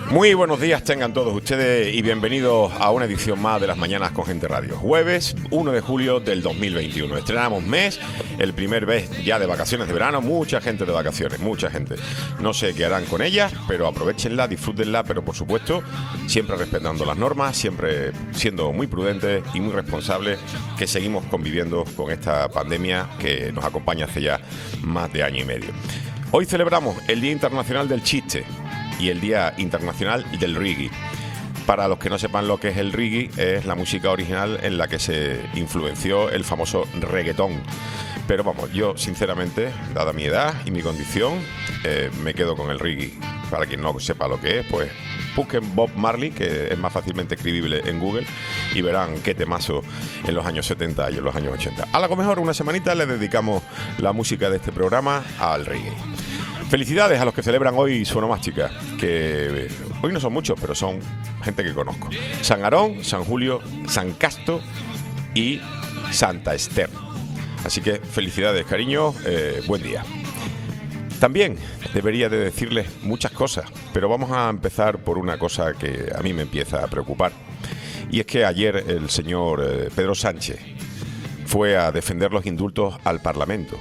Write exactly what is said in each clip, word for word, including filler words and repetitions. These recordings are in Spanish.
Muy buenos días tengan todos ustedes y bienvenidos a una edición más de Las Mañanas con Gente Radio. Jueves uno de julio del dos mil veintiuno. Estrenamos mes, el primer mes ya de vacaciones de verano. Mucha gente de vacaciones, mucha gente. No sé qué harán con ellas, pero aprovechenla, disfrútenla, pero por supuesto siempre respetando las normas, siempre siendo muy prudentes y muy responsables, que seguimos conviviendo con esta pandemia que nos acompaña hace ya más de año y medio. Hoy celebramos el Día Internacional del Chiste y el Día Internacional del Reggae. Para los que no sepan lo que es el reggae, es la música original en la que se influenció el famoso reggaetón. Pero vamos, yo sinceramente, dada mi edad y mi condición, eh, me quedo con el reggae. Para quien no sepa lo que es, pues busquen Bob Marley, que es más fácilmente escribible en Google, y verán qué temazo en los años setenta y en los años ochenta. A lo mejor una semanita le dedicamos la música de este programa al reggae. Felicidades a los que celebran hoy su onomástica, que hoy no son muchos, pero son gente que conozco. San Aarón, San Julio, San Casto y Santa Esther. Así que felicidades, cariño, eh, buen día. También debería de decirles muchas cosas, pero vamos a empezar por una cosa que a mí me empieza a preocupar. Y es que ayer el señor eh, Pedro Sánchez fue a defender los indultos al Parlamento.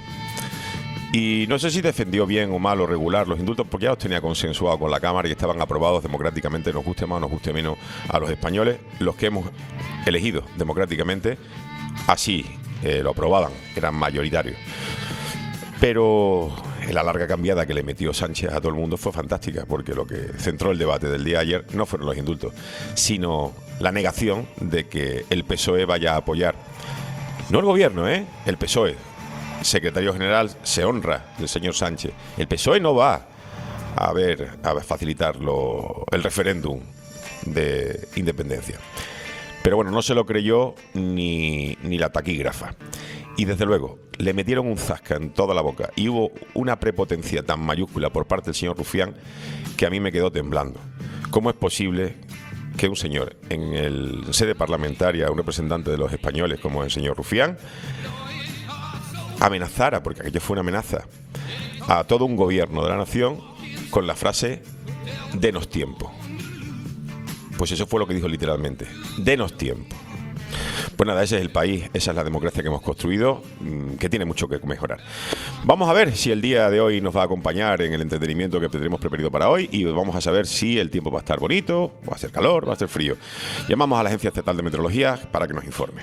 Y no sé si defendió bien o mal o regular los indultos, porque ya los tenía consensuado con la Cámara y estaban aprobados democráticamente, nos guste más o nos guste menos a los españoles, los que hemos elegido democráticamente, así eh, lo aprobaban, eran mayoritarios. Pero la larga cambiada que le metió Sánchez a todo el mundo fue fantástica, porque lo que centró el debate del día de ayer no fueron los indultos, sino la negación de que el P S O E vaya a apoyar, no el gobierno, ¿eh? el P S O E. Secretario General se honra del señor Sánchez. El P S O E no va a ver a facilitar lo, el referéndum de independencia. Pero bueno, no se lo creyó ni, ni la taquígrafa. Y desde luego, le metieron un zasca en toda la boca y hubo una prepotencia tan mayúscula por parte del señor Rufián que a mí me quedó temblando. ¿Cómo es posible que un señor en el en sede parlamentaria, un representante de los españoles como el señor Rufián, amenazara, porque aquello fue una amenaza, a todo un gobierno de la nación con la frase "denos tiempo"? Pues eso fue lo que dijo literalmente, "denos tiempo". Pues nada, ese es el país, esa es la democracia que hemos construido, que tiene mucho que mejorar. Vamos a ver si el día de hoy nos va a acompañar en el entretenimiento que tendremos preparado para hoy, y vamos a saber si el tiempo va a estar bonito, va a ser calor, va a ser frío. Llamamos a la Agencia Estatal de Meteorología para que nos informe.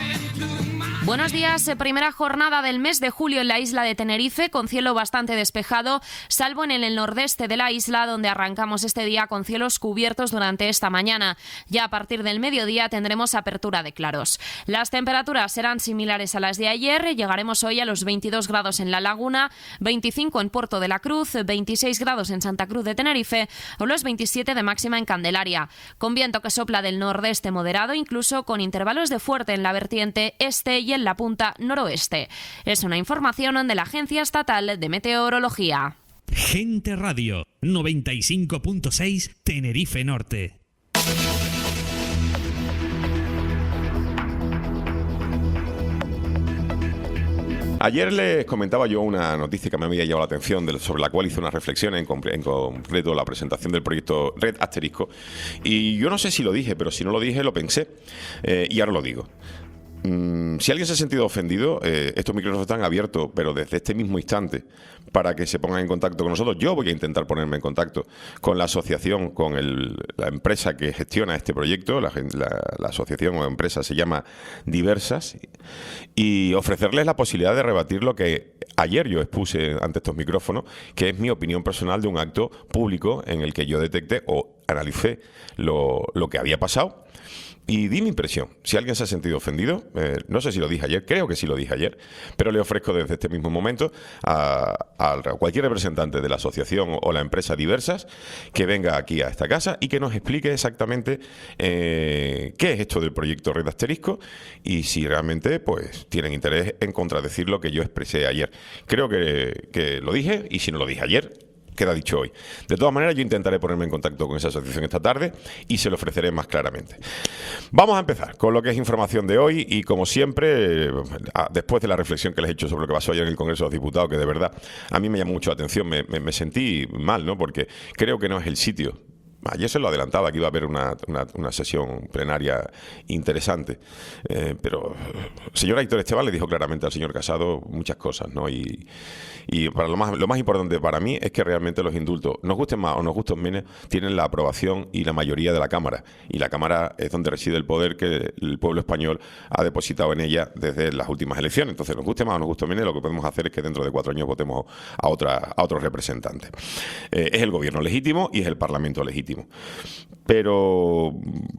Buenos días. Primera jornada del mes de julio en la isla de Tenerife, con cielo bastante despejado, salvo en el nordeste de la isla, donde arrancamos este día con cielos cubiertos durante esta mañana. Ya a partir del mediodía tendremos apertura de claros. Las temperaturas serán similares a las de ayer. Llegaremos hoy a los veintidós grados en La Laguna, veinticinco en Puerto de la Cruz, veintiséis grados en Santa Cruz de Tenerife o los veintisiete de máxima en Candelaria. Con viento que sopla del nordeste moderado, incluso con intervalos de fuerte en la vertiente este y en la punta noroeste. Es una información de la Agencia Estatal de Meteorología. Gente Radio noventa y cinco punto seis Tenerife Norte. Ayer les comentaba yo una noticia que me había llamado la atención, de, sobre la cual hice una reflexión, en, compre, en concreto la presentación del proyecto Red Asterisco, y yo no sé si lo dije, pero si no lo dije lo pensé, eh, y ahora lo digo. Mm, si alguien se ha sentido ofendido, eh, estos micrófonos están abiertos, pero desde este mismo instante, para que se pongan en contacto con nosotros. Yo voy a intentar ponerme en contacto con la asociación, con el, la empresa que gestiona este proyecto. La, la, la asociación o empresa se llama Diversas, y ofrecerles la posibilidad de rebatir lo que ayer yo expuse ante estos micrófonos, que es mi opinión personal de un acto público en el que yo detecté o analicé lo, lo que había pasado. Y di mi impresión. Si alguien se ha sentido ofendido, eh, no sé si lo dije ayer, creo que sí lo dije ayer, pero le ofrezco desde este mismo momento a, a cualquier representante de la asociación o la empresa Diversas que venga aquí a esta casa y que nos explique exactamente eh, qué es esto del proyecto Red Asterisco y si realmente pues tienen interés en contradecir lo que yo expresé ayer. Creo que, que lo dije, y si no lo dije ayer, queda dicho hoy. De todas maneras, yo intentaré ponerme en contacto con esa asociación esta tarde y se lo ofreceré más claramente. Vamos a empezar con lo que es información de hoy y, como siempre, después de la reflexión que les he hecho sobre lo que pasó ayer en el Congreso de los Diputados, que de verdad a mí me llamó mucho la atención, me, me, me sentí mal, ¿no? Porque creo que no es el sitio Ayer se lo adelantaba que iba a haber una, una, una sesión plenaria interesante, eh, pero el señor Aitor Esteban le dijo claramente al señor Casado muchas cosas, ¿no? Y, y para lo más, lo más importante para mí es que realmente los indultos, nos gusten más o nos gusten menos, tienen la aprobación y la mayoría de la Cámara. Y la Cámara es donde reside el poder que el pueblo español ha depositado en ella desde las últimas elecciones. Entonces, nos guste más o nos guste menos, lo que podemos hacer es que dentro de cuatro años votemos a, otra, a otros representantes. Eh, es el gobierno legítimo y es el Parlamento legítimo. Pero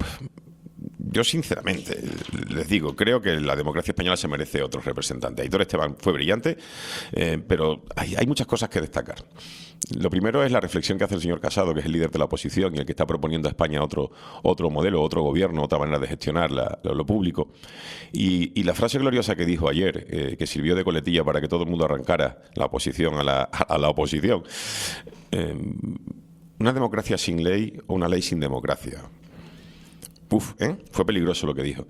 yo sinceramente les digo, creo que la democracia española se merece otros representantes. Aitor Esteban fue brillante, eh, pero hay, hay muchas cosas que destacar. Lo primero es la reflexión que hace el señor Casado, que es el líder de la oposición y el que está proponiendo a España otro, otro modelo, otro gobierno, otra manera de gestionar la, lo, lo público. Y, y la frase gloriosa que dijo ayer, eh, que sirvió de coletilla para que todo el mundo arrancara la oposición a la, a la oposición. Eh, Una democracia sin ley o una ley sin democracia. Uf, ¿eh? Fue peligroso lo que dijo.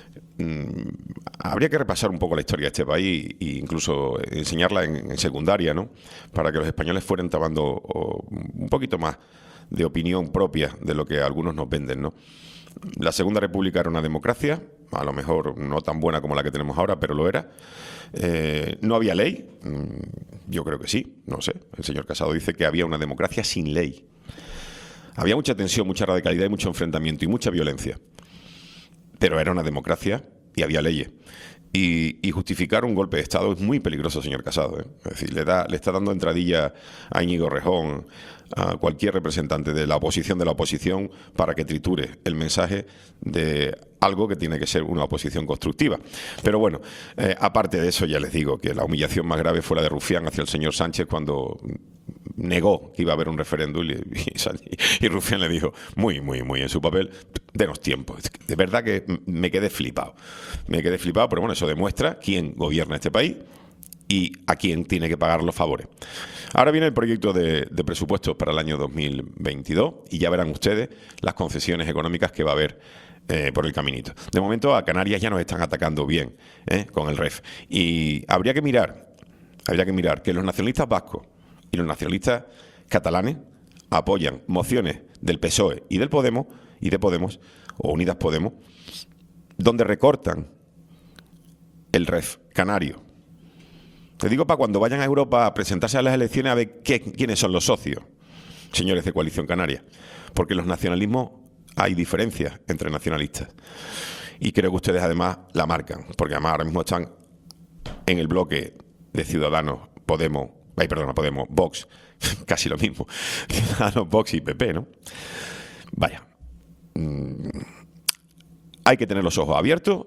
Mm, habría que repasar un poco la historia de este país e incluso enseñarla en, en secundaria, ¿no? Para que los españoles fueran tomando o, un poquito más de opinión propia de lo que algunos nos venden, ¿no? La Segunda República era una democracia, a lo mejor no tan buena como la que tenemos ahora, pero lo era. Eh, ¿No había ley? Mm, yo creo que sí, no sé. El señor Casado dice que había una democracia sin ley. Había mucha tensión, mucha radicalidad y mucho enfrentamiento y mucha violencia. Pero era una democracia y había leyes. Y, y justificar un golpe de Estado es muy peligroso, señor Casado, ¿eh? Es decir, le, da, le está dando entradilla a Íñigo Rejón, a cualquier representante de la oposición de la oposición, para que triture el mensaje de algo que tiene que ser una oposición constructiva. Pero bueno, eh, aparte de eso, ya les digo que la humillación más grave fue la de Rufián hacia el señor Sánchez cuando negó que iba a haber un referéndum y, y, y Rufián le dijo, muy, muy, muy en su papel, denos tiempo. De verdad que me quedé flipado. Me quedé flipado, pero bueno, eso demuestra quién gobierna este país y a quién tiene que pagar los favores. Ahora viene el proyecto de, de presupuestos para el año dos mil veintidós y ya verán ustedes las concesiones económicas que va a haber eh, por el caminito. De momento a Canarias ya nos están atacando bien eh, con el R E F. Y habría que mirar, habría que mirar que los nacionalistas vascos y los nacionalistas catalanes apoyan mociones del P S O E y del Podemos y de Podemos o Unidas Podemos, donde recortan el R E F canario. Te digo para cuando vayan a Europa a presentarse a las elecciones a ver qué, quiénes son los socios, señores de Coalición Canaria, porque en los nacionalismos hay diferencias entre nacionalistas y creo que ustedes además la marcan, porque además ahora mismo están en el bloque de Ciudadanos, Podemos, ay, perdona, Podemos, Vox, casi lo mismo, Ciudadanos, Vox y P P, ¿no? Vaya, mm, hay que tener los ojos abiertos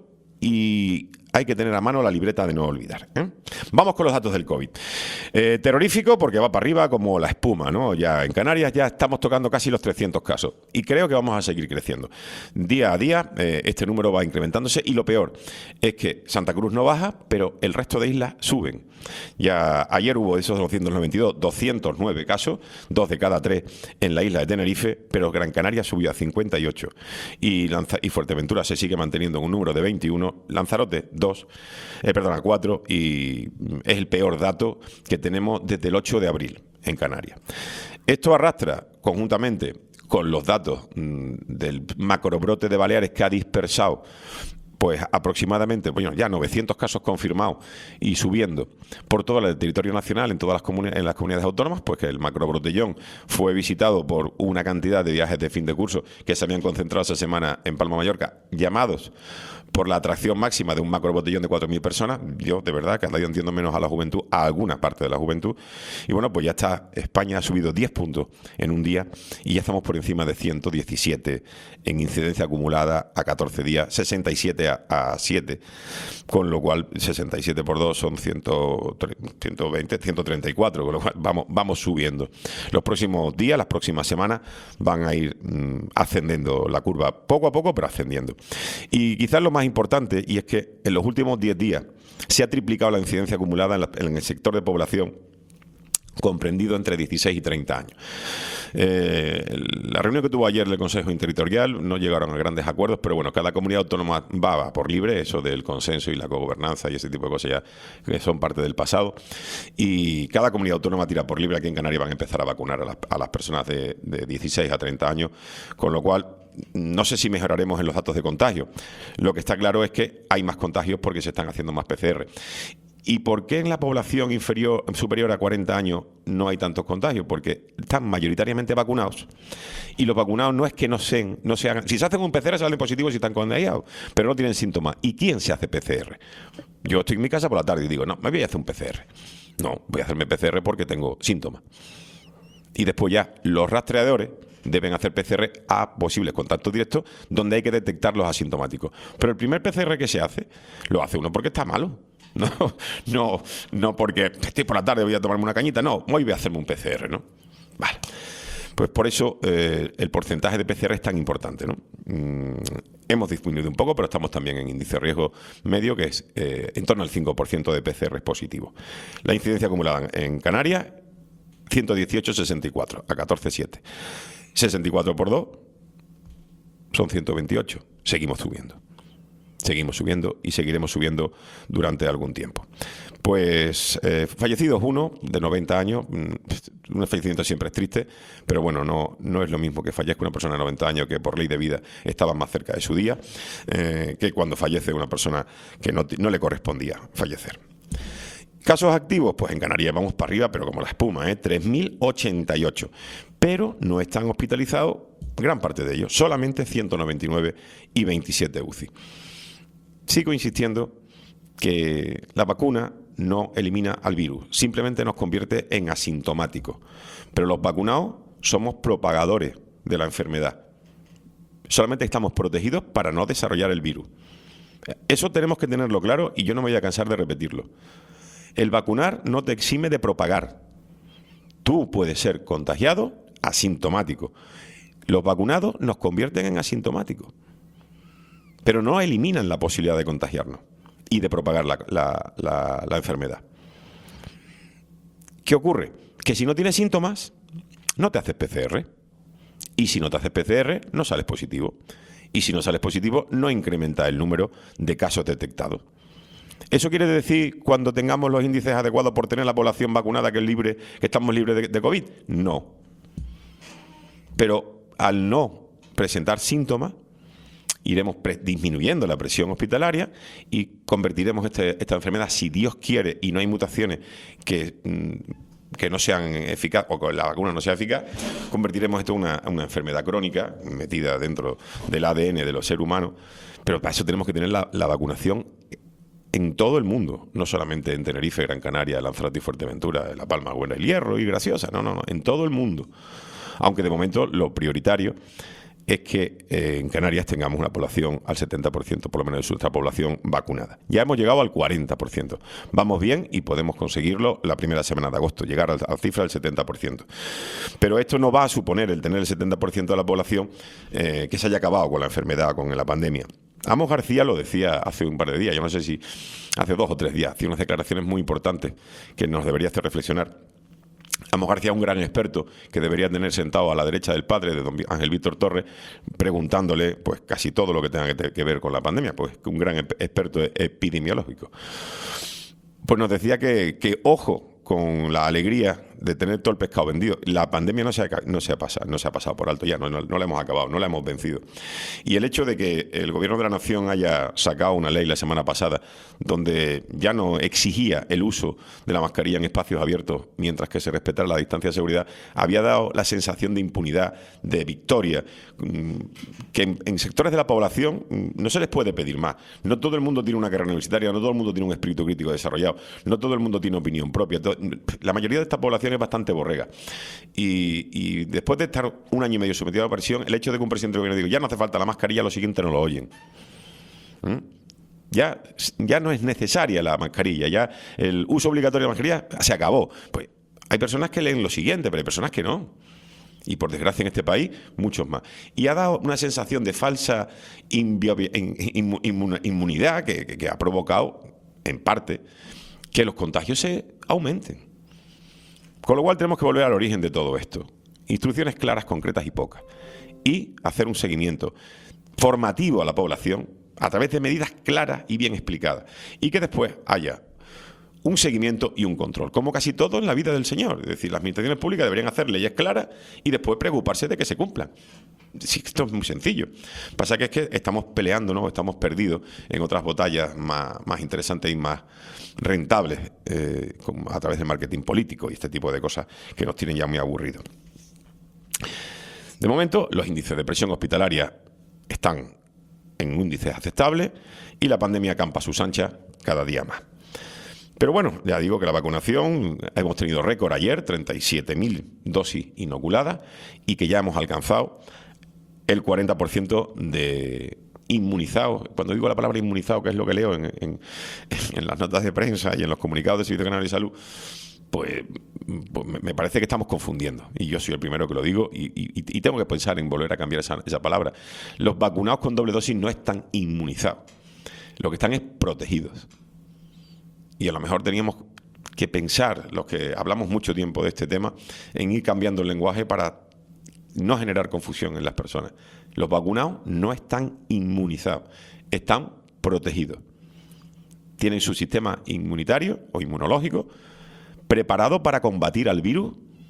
y hay que tener a mano la libreta de no olvidar, ¿eh? Vamos con los datos del COVID. Eh, terrorífico porque va para arriba como la espuma, ¿no? Ya en Canarias ya estamos tocando casi los trescientos casos y creo que vamos a seguir creciendo. Día a día eh, este número va incrementándose y lo peor es que Santa Cruz no baja, pero el resto de islas suben. Ya ayer hubo de esos doscientos noventa y dos, doscientos nueve casos, dos de cada tres en la isla de Tenerife, pero Gran Canaria subió a cincuenta y ocho y, Lanza y Fuerteventura se sigue manteniendo en un número de veintiuno, Lanzarote dos, eh, perdona, cuatro, y es el peor dato que tenemos desde el ocho de abril en Canarias. Esto arrastra conjuntamente con los datos mmm, del macrobrote de Baleares que ha dispersado pues aproximadamente, bueno, ya novecientos casos confirmados y subiendo por todo el territorio nacional, en todas las comunidades, en las comunidades autónomas, pues que el macrobrotellón fue visitado por una cantidad de viajes de fin de curso que se habían concentrado esa semana en Palma Mallorca, llamados por la atracción máxima de un macrobotellón de cuatro mil personas. Yo, de verdad, cada día entiendo menos a la juventud, a alguna parte de la juventud. Y bueno, pues ya está, España ha subido diez puntos en un día y ya estamos por encima de ciento diecisiete en incidencia acumulada a catorce días, sesenta y siete a siete, con lo cual sesenta y siete por dos son ciento veinte, ciento treinta y cuatro, con lo cual vamos, vamos subiendo. Los próximos días, las próximas semanas van a ir mmm, ascendiendo la curva, poco a poco, pero ascendiendo. Y quizás lo más importante, y es que en los últimos diez días se ha triplicado la incidencia acumulada en, la, en el sector de población comprendido entre dieciséis y treinta años. Eh, la reunión que tuvo ayer el Consejo Interterritorial no llegaron a grandes acuerdos, pero bueno, cada comunidad autónoma va por libre, eso del consenso y la cogobernanza y ese tipo de cosas ya que son parte del pasado, y cada comunidad autónoma tira por libre. Aquí en Canarias van a empezar a vacunar a las, a las personas de, de dieciséis a treinta años, con lo cual no sé si mejoraremos en los datos de contagio. Lo que está claro es que hay más contagios porque se están haciendo más P C R. ¿Y por qué en la población inferior, superior a cuarenta años no hay tantos contagios? Porque están mayoritariamente vacunados. Y los vacunados no es que no sean, no se hagan. Si se hacen un P C R salen positivos si están contagiados, pero no tienen síntomas. ¿Y quién se hace P C R? Yo estoy en mi casa por la tarde y digo, no, me voy a hacer un P C R. No, voy a hacerme P C R porque tengo síntomas. Y después ya los rastreadores deben hacer P C R a posibles contactos directos donde hay que detectar los asintomáticos. Pero el primer P C R que se hace, lo hace uno porque está malo. No, no, no porque estoy por la tarde, voy a tomarme una cañita. No, hoy voy a hacerme un P C R, ¿no? Vale. Pues por eso eh, el porcentaje de P C R es tan importante, ¿no? Mm, hemos disminuido un poco, pero estamos también en índice de riesgo medio, que es eh, en torno al cinco por ciento de P C R positivo. La incidencia acumulada en Canarias, ciento dieciocho coma sesenta y cuatro, a catorce coma siete. sesenta y cuatro por dos son ciento veintiocho. Seguimos subiendo. Seguimos subiendo y seguiremos subiendo durante algún tiempo. Pues eh, fallecidos uno, de noventa años. Un fallecimiento siempre es triste, pero bueno, no, no es lo mismo que fallezca una persona de noventa años que por ley de vida estaba más cerca de su día, eh, que cuando fallece una persona que no, no le correspondía fallecer. Casos activos, pues en Canarias vamos para arriba, pero como la espuma, ¿eh? tres mil ochenta y ocho. Pero no están hospitalizados gran parte de ellos, solamente ciento noventa y nueve y veintisiete U C I. Sigo insistiendo que la vacuna no elimina al virus, simplemente nos convierte en asintomáticos. Pero los vacunados somos propagadores de la enfermedad. Solamente estamos protegidos para no desarrollar el virus. Eso tenemos que tenerlo claro y yo no me voy a cansar de repetirlo. El vacunar no te exime de propagar. Tú puedes ser contagiado asintomático. Los vacunados nos convierten en asintomáticos, pero no eliminan la posibilidad de contagiarnos y de propagar la, la, la, la enfermedad. ¿Qué ocurre? Que si no tienes síntomas, no te haces P C R. Y si no te haces P C R, no sales positivo. Y si no sales positivo, no incrementa el número de casos detectados. ¿Eso quiere decir cuando tengamos los índices adecuados por tener la población vacunada que es libre, que estamos libres de, de COVID? No. Pero al no presentar síntomas, iremos disminuyendo la presión hospitalaria y convertiremos este, esta enfermedad, si Dios quiere y no hay mutaciones que, que no sean eficaces o que la vacuna no sea eficaz, convertiremos esto en una, una enfermedad crónica metida dentro del A D N de los seres humanos. Pero para eso tenemos que tener la, la vacunación en todo el mundo, no solamente en Tenerife, Gran Canaria, Lanzarote y Fuerteventura, La Palma, Buena, El Hierro y Graciosa, no, no, no, en todo el mundo. Aunque de momento lo prioritario es que eh, en Canarias tengamos una población al setenta por ciento, por lo menos de nuestra población, vacunada. Ya hemos llegado al cuarenta por ciento. Vamos bien y podemos conseguirlo la primera semana de agosto, llegar a la cifra del setenta por ciento. Pero esto no va a suponer el tener el setenta por ciento de la población eh, que se haya acabado con la enfermedad, con la pandemia. Amos García lo decía hace un par de días, yo no sé si hace dos o tres días, hacía unas declaraciones muy importantes que nos debería hacer reflexionar. Amos García, un gran experto que debería tener sentado a la derecha del padre de don Ángel Víctor Torres, preguntándole pues casi todo lo que tenga que, que ver con la pandemia, pues un gran experto epidemiológico. Pues nos decía que, que ojo con la alegría de tener todo el pescado vendido. La pandemia no se ha, no se ha, pasado, no se ha pasado por alto ya, no, no, no la hemos acabado, no la hemos vencido. Y el hecho de que el Gobierno de la Nación haya sacado una ley la semana pasada donde ya no exigía el uso de la mascarilla en espacios abiertos mientras que se respetara la distancia de seguridad, había dado la sensación de impunidad, de victoria, que en, en sectores de la población no se les puede pedir más. No todo el mundo tiene una carrera universitaria, no todo el mundo tiene un espíritu crítico desarrollado, no todo el mundo tiene opinión propia. La mayoría de esta población es bastante borrega. Y, y después de estar un año y medio sometido a la presión, el hecho de que un presidente de gobierno diga ya no hace falta la mascarilla, lo siguiente no lo oyen. ¿Mm? Ya, ya no es necesaria la mascarilla, ya el uso obligatorio de la mascarilla se acabó. Pues hay personas que leen lo siguiente, pero hay personas que no. Y por desgracia en este país, muchos más. Y ha dado una sensación de falsa inmunidad que, que, que ha provocado, en parte, que los contagios se aumenten. Con lo cual tenemos que volver al origen de todo esto. Instrucciones claras, concretas y pocas. Y hacer un seguimiento formativo a la población a través de medidas claras y bien explicadas. Y que después haya un seguimiento y un control, como casi todo en la vida del Señor. Es decir, las administraciones públicas deberían hacer leyes claras y después preocuparse de que se cumplan. Sí, esto es muy sencillo. Pasa que es que estamos peleando, ¿no? Estamos perdidos en otras batallas más, más interesantes y más rentables eh, como a través del marketing político y este tipo de cosas que nos tienen ya muy aburridos. De momento, los índices de presión hospitalaria están en índices aceptables y la pandemia campa a sus anchas cada día más. Pero bueno, ya digo que la vacunación, hemos tenido récord ayer, treinta y siete mil dosis inoculadas y que ya hemos alcanzado el cuarenta por ciento de inmunizados. Cuando digo la palabra inmunizado, que es lo que leo en, en, en las notas de prensa y en los comunicados del Servicio Canario de Salud, pues, pues me parece que estamos confundiendo. Y yo soy el primero que lo digo y, y, y tengo que pensar en volver a cambiar esa, esa palabra. Los vacunados con doble dosis no están inmunizados. Lo que están es protegidos. Y a lo mejor teníamos que pensar, los que hablamos mucho tiempo de este tema, en ir cambiando el lenguaje para no generar confusión en las personas. Los vacunados no están inmunizados, están protegidos. Tienen su sistema inmunitario o inmunológico preparado para combatir al virus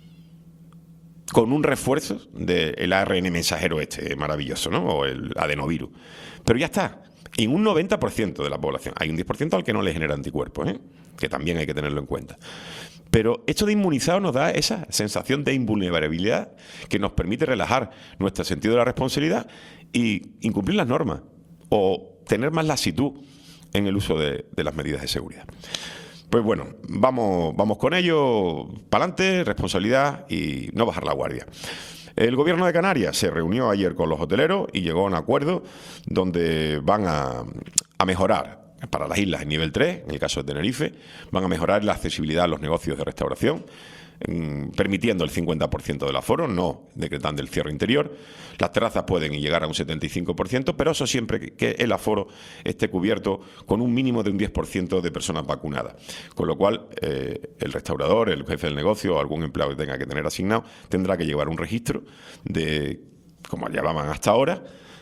con un refuerzo del A R N mensajero este maravilloso, ¿no? O el adenovirus. Pero ya está. En un noventa por ciento de la población. Hay un diez por ciento al que no le genera anticuerpos, ¿eh? Que también hay que tenerlo en cuenta. Pero esto de inmunizado nos da esa sensación de invulnerabilidad que nos permite relajar nuestro sentido de la responsabilidad y incumplir las normas o tener más lasitud en el uso de, de las medidas de seguridad. Pues bueno, vamos, vamos con ello, para adelante, responsabilidad y no bajar la guardia. El Gobierno de Canarias se reunió ayer con los hoteleros y llegó a un acuerdo donde van a, a mejorar para las islas en nivel tres, en el caso de Tenerife, van a mejorar la accesibilidad a los negocios de restauración, en, permitiendo el cincuenta por ciento del aforo, no decretando el cierre interior. Las terrazas pueden llegar a un setenta y cinco por ciento, pero eso siempre que, que el aforo esté cubierto con un mínimo de un diez por ciento de personas vacunadas. Con lo cual, eh, el restaurador, el jefe del negocio o algún empleado que tenga que tener asignado tendrá que llevar un registro de, como llamaban hasta ahora,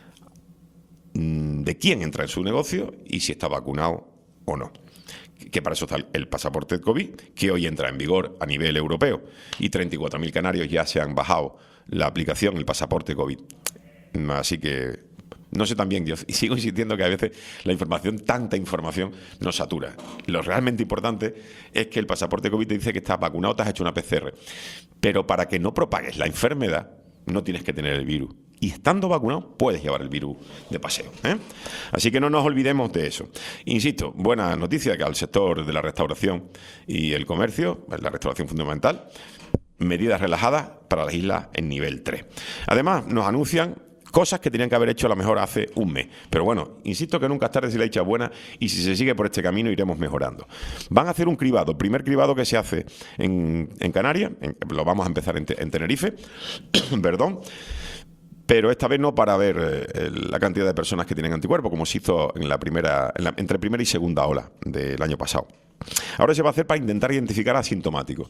de quién entra en su negocio y si está vacunado o no. Que para eso está el pasaporte COVID, que hoy entra en vigor a nivel europeo y treinta y cuatro mil canarios ya se han bajado la aplicación, el pasaporte COVID. Así que no sé también, yo sigo insistiendo que a veces la información, tanta información, nos satura. Lo realmente importante es que el pasaporte COVID te dice que estás vacunado, te has hecho una P C R. Pero para que no propagues la enfermedad, no tienes que tener el virus. Y estando vacunado, puedes llevar el virus de paseo, ¿eh? Así que no nos olvidemos de eso. Insisto, buena noticia que al sector de la restauración y el comercio, la restauración fundamental, medidas relajadas para las islas en nivel tres. Además, nos anuncian cosas que tenían que haber hecho a lo mejor hace un mes. Pero bueno, insisto que nunca es tarde si la dicha es buena y si se sigue por este camino iremos mejorando. Van a hacer un cribado, el primer cribado que se hace en, en Canarias, en, lo vamos a empezar en, en Tenerife, perdón, pero esta vez no para ver eh, la cantidad de personas que tienen anticuerpos, como se hizo en la primera, en la, entre primera y segunda ola del año pasado. Ahora se va a hacer para intentar identificar asintomáticos.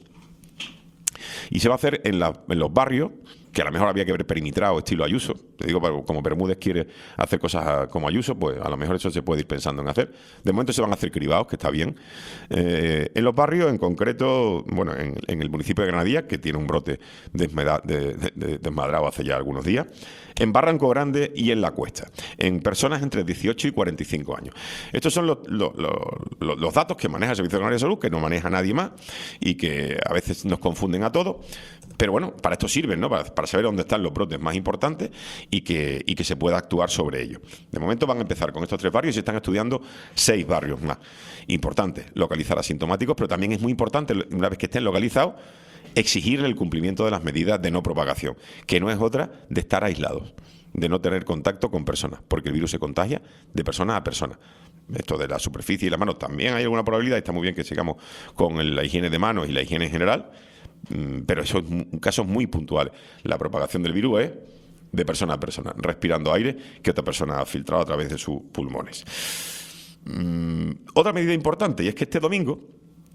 Y se va a hacer en, la, en los barrios, que a lo mejor había que ver perimetrado, estilo Ayuso. Te digo, como Bermúdez quiere hacer cosas como Ayuso, pues a lo mejor eso se puede ir pensando en hacer. De momento se van a hacer cribados, que está bien. Eh, en los barrios, en concreto, bueno, en, en el municipio de Granadilla, que tiene un brote desmeda, de, de, de, desmadrado hace ya algunos días, en Barranco Grande y en La Cuesta, en personas entre dieciocho y cuarenta y cinco años. Estos son los, los, los, los datos que maneja el Servicio Canario de Salud, que no maneja nadie más y que a veces nos confunden a todos. Pero bueno, para esto sirven, ¿no? Para, para saber dónde están los brotes más importantes y que, y que se pueda actuar sobre ellos. De momento van a empezar con estos tres barrios y se están estudiando seis barrios más. Importante, localizar asintomáticos, pero también es muy importante, una vez que estén localizados, exigirle el cumplimiento de las medidas de no propagación, que no es otra de estar aislados, de no tener contacto con personas, porque el virus se contagia de persona a persona. Esto de la superficie y las manos, también hay alguna probabilidad, está muy bien que sigamos con la higiene de manos y la higiene en general, pero eso es un caso muy puntual. La propagación del virus es de persona a persona, respirando aire que otra persona ha filtrado a través de sus pulmones. Mm, otra medida importante, y es que este domingo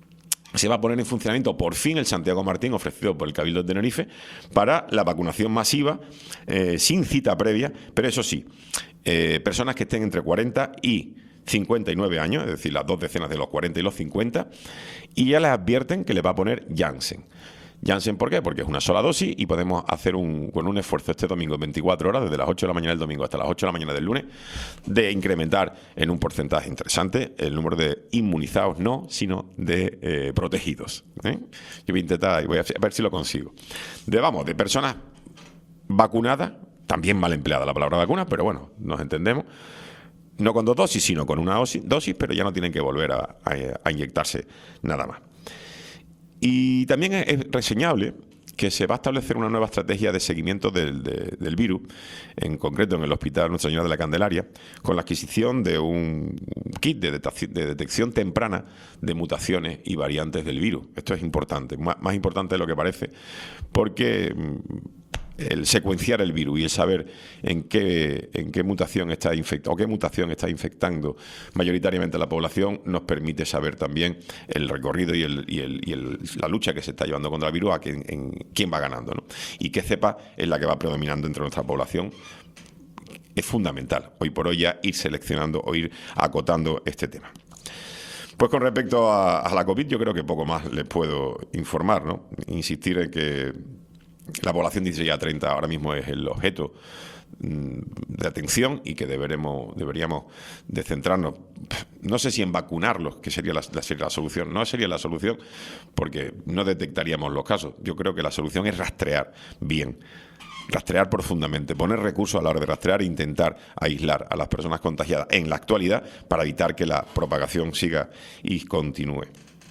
se va a poner en funcionamiento por fin el Santiago Martín ofrecido por el Cabildo de Tenerife para la vacunación masiva eh, sin cita previa, pero eso sí, eh, personas que estén entre cuarenta y cincuenta y nueve años, es decir, las dos decenas de los cuarenta y los cincuenta, y ya les advierten que le va a poner Janssen. Janssen, ¿por qué? Porque es una sola dosis y podemos hacer un, con un esfuerzo este domingo en veinticuatro horas, desde las ocho de la mañana del domingo hasta las ocho de la mañana del lunes, de incrementar en un porcentaje interesante el número de inmunizados, no, sino de eh, protegidos. ¿eh? Yo voy a intentar y voy a ver si lo consigo. De, vamos, de personas vacunadas, también mal empleada la palabra vacuna, pero bueno, nos entendemos. No con dos dosis, sino con una dosis, pero ya no tienen que volver a, a, a inyectarse nada más. Y también es reseñable que se va a establecer una nueva estrategia de seguimiento del, de, del virus, en concreto en el Hospital Nuestra Señora de la Candelaria, con la adquisición de un kit de detección, de detección temprana de mutaciones y variantes del virus. Esto es importante, más, más importante de lo que parece, porque el secuenciar el virus y el saber en qué, en qué mutación está infectando o qué mutación está infectando mayoritariamente a la población nos permite saber también el recorrido y, el, y, el, y el, la lucha que se está llevando contra el virus, a quién, en, quién va ganando, ¿no? Y qué cepa es la que va predominando entre nuestra población. Es fundamental hoy por hoy ya ir seleccionando o ir acotando este tema. Pues con respecto a, a la COVID, yo creo que poco más les puedo informar, ¿no? Insistir en que la población dieciséis a treinta ahora mismo es el objeto de atención y que deberemos, deberíamos de centrarnos, no sé si en vacunarlos, que sería la, la, sería la solución, no sería la solución porque no detectaríamos los casos. Yo creo que la solución es rastrear bien, rastrear profundamente, poner recursos a la hora de rastrear e intentar aislar a las personas contagiadas en la actualidad para evitar que la propagación siga y continúe.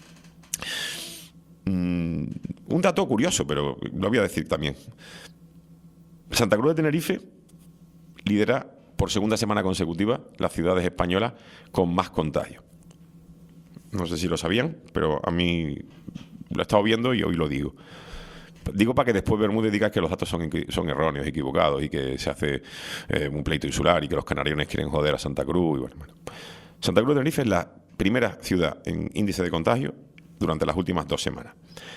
Un dato curioso, pero lo voy a decir también. Santa Cruz de Tenerife lidera por segunda semana consecutiva las ciudades españolas con más contagios. No sé si lo sabían, pero a mí lo he estado viendo y hoy lo digo. Digo para que después Bermúdez diga que los datos son, son erróneos, equivocados y que se hace eh, un pleito insular y que los canariones quieren joder a Santa Cruz. Y bueno, bueno. Santa Cruz de Tenerife es la primera ciudad en índice de contagio durante las últimas dos semanas.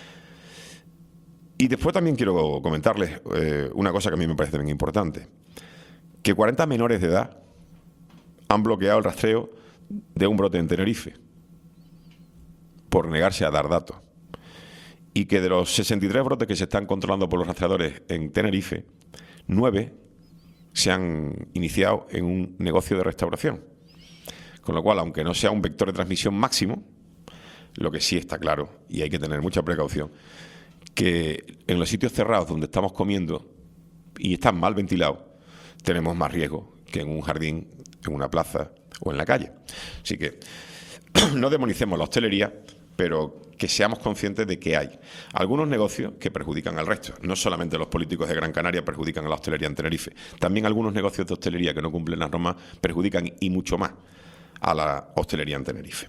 Y después también quiero comentarles eh, una cosa que a mí me parece bien importante, que cuarenta menores de edad han bloqueado el rastreo de un brote en Tenerife por negarse a dar datos. Y que de los sesenta y tres brotes que se están controlando por los rastreadores en Tenerife, nueve se han iniciado en un negocio de restauración. Con lo cual, aunque no sea un vector de transmisión máximo, lo que sí está claro, y hay que tener mucha precaución, que en los sitios cerrados donde estamos comiendo y están mal ventilados, tenemos más riesgo que en un jardín, en una plaza o en la calle. Así que no demonicemos la hostelería, pero que seamos conscientes de que hay algunos negocios que perjudican al resto. No solamente los políticos de Gran Canaria perjudican a la hostelería en Tenerife, también algunos negocios de hostelería que no cumplen las normas perjudican y mucho más a la hostelería en Tenerife.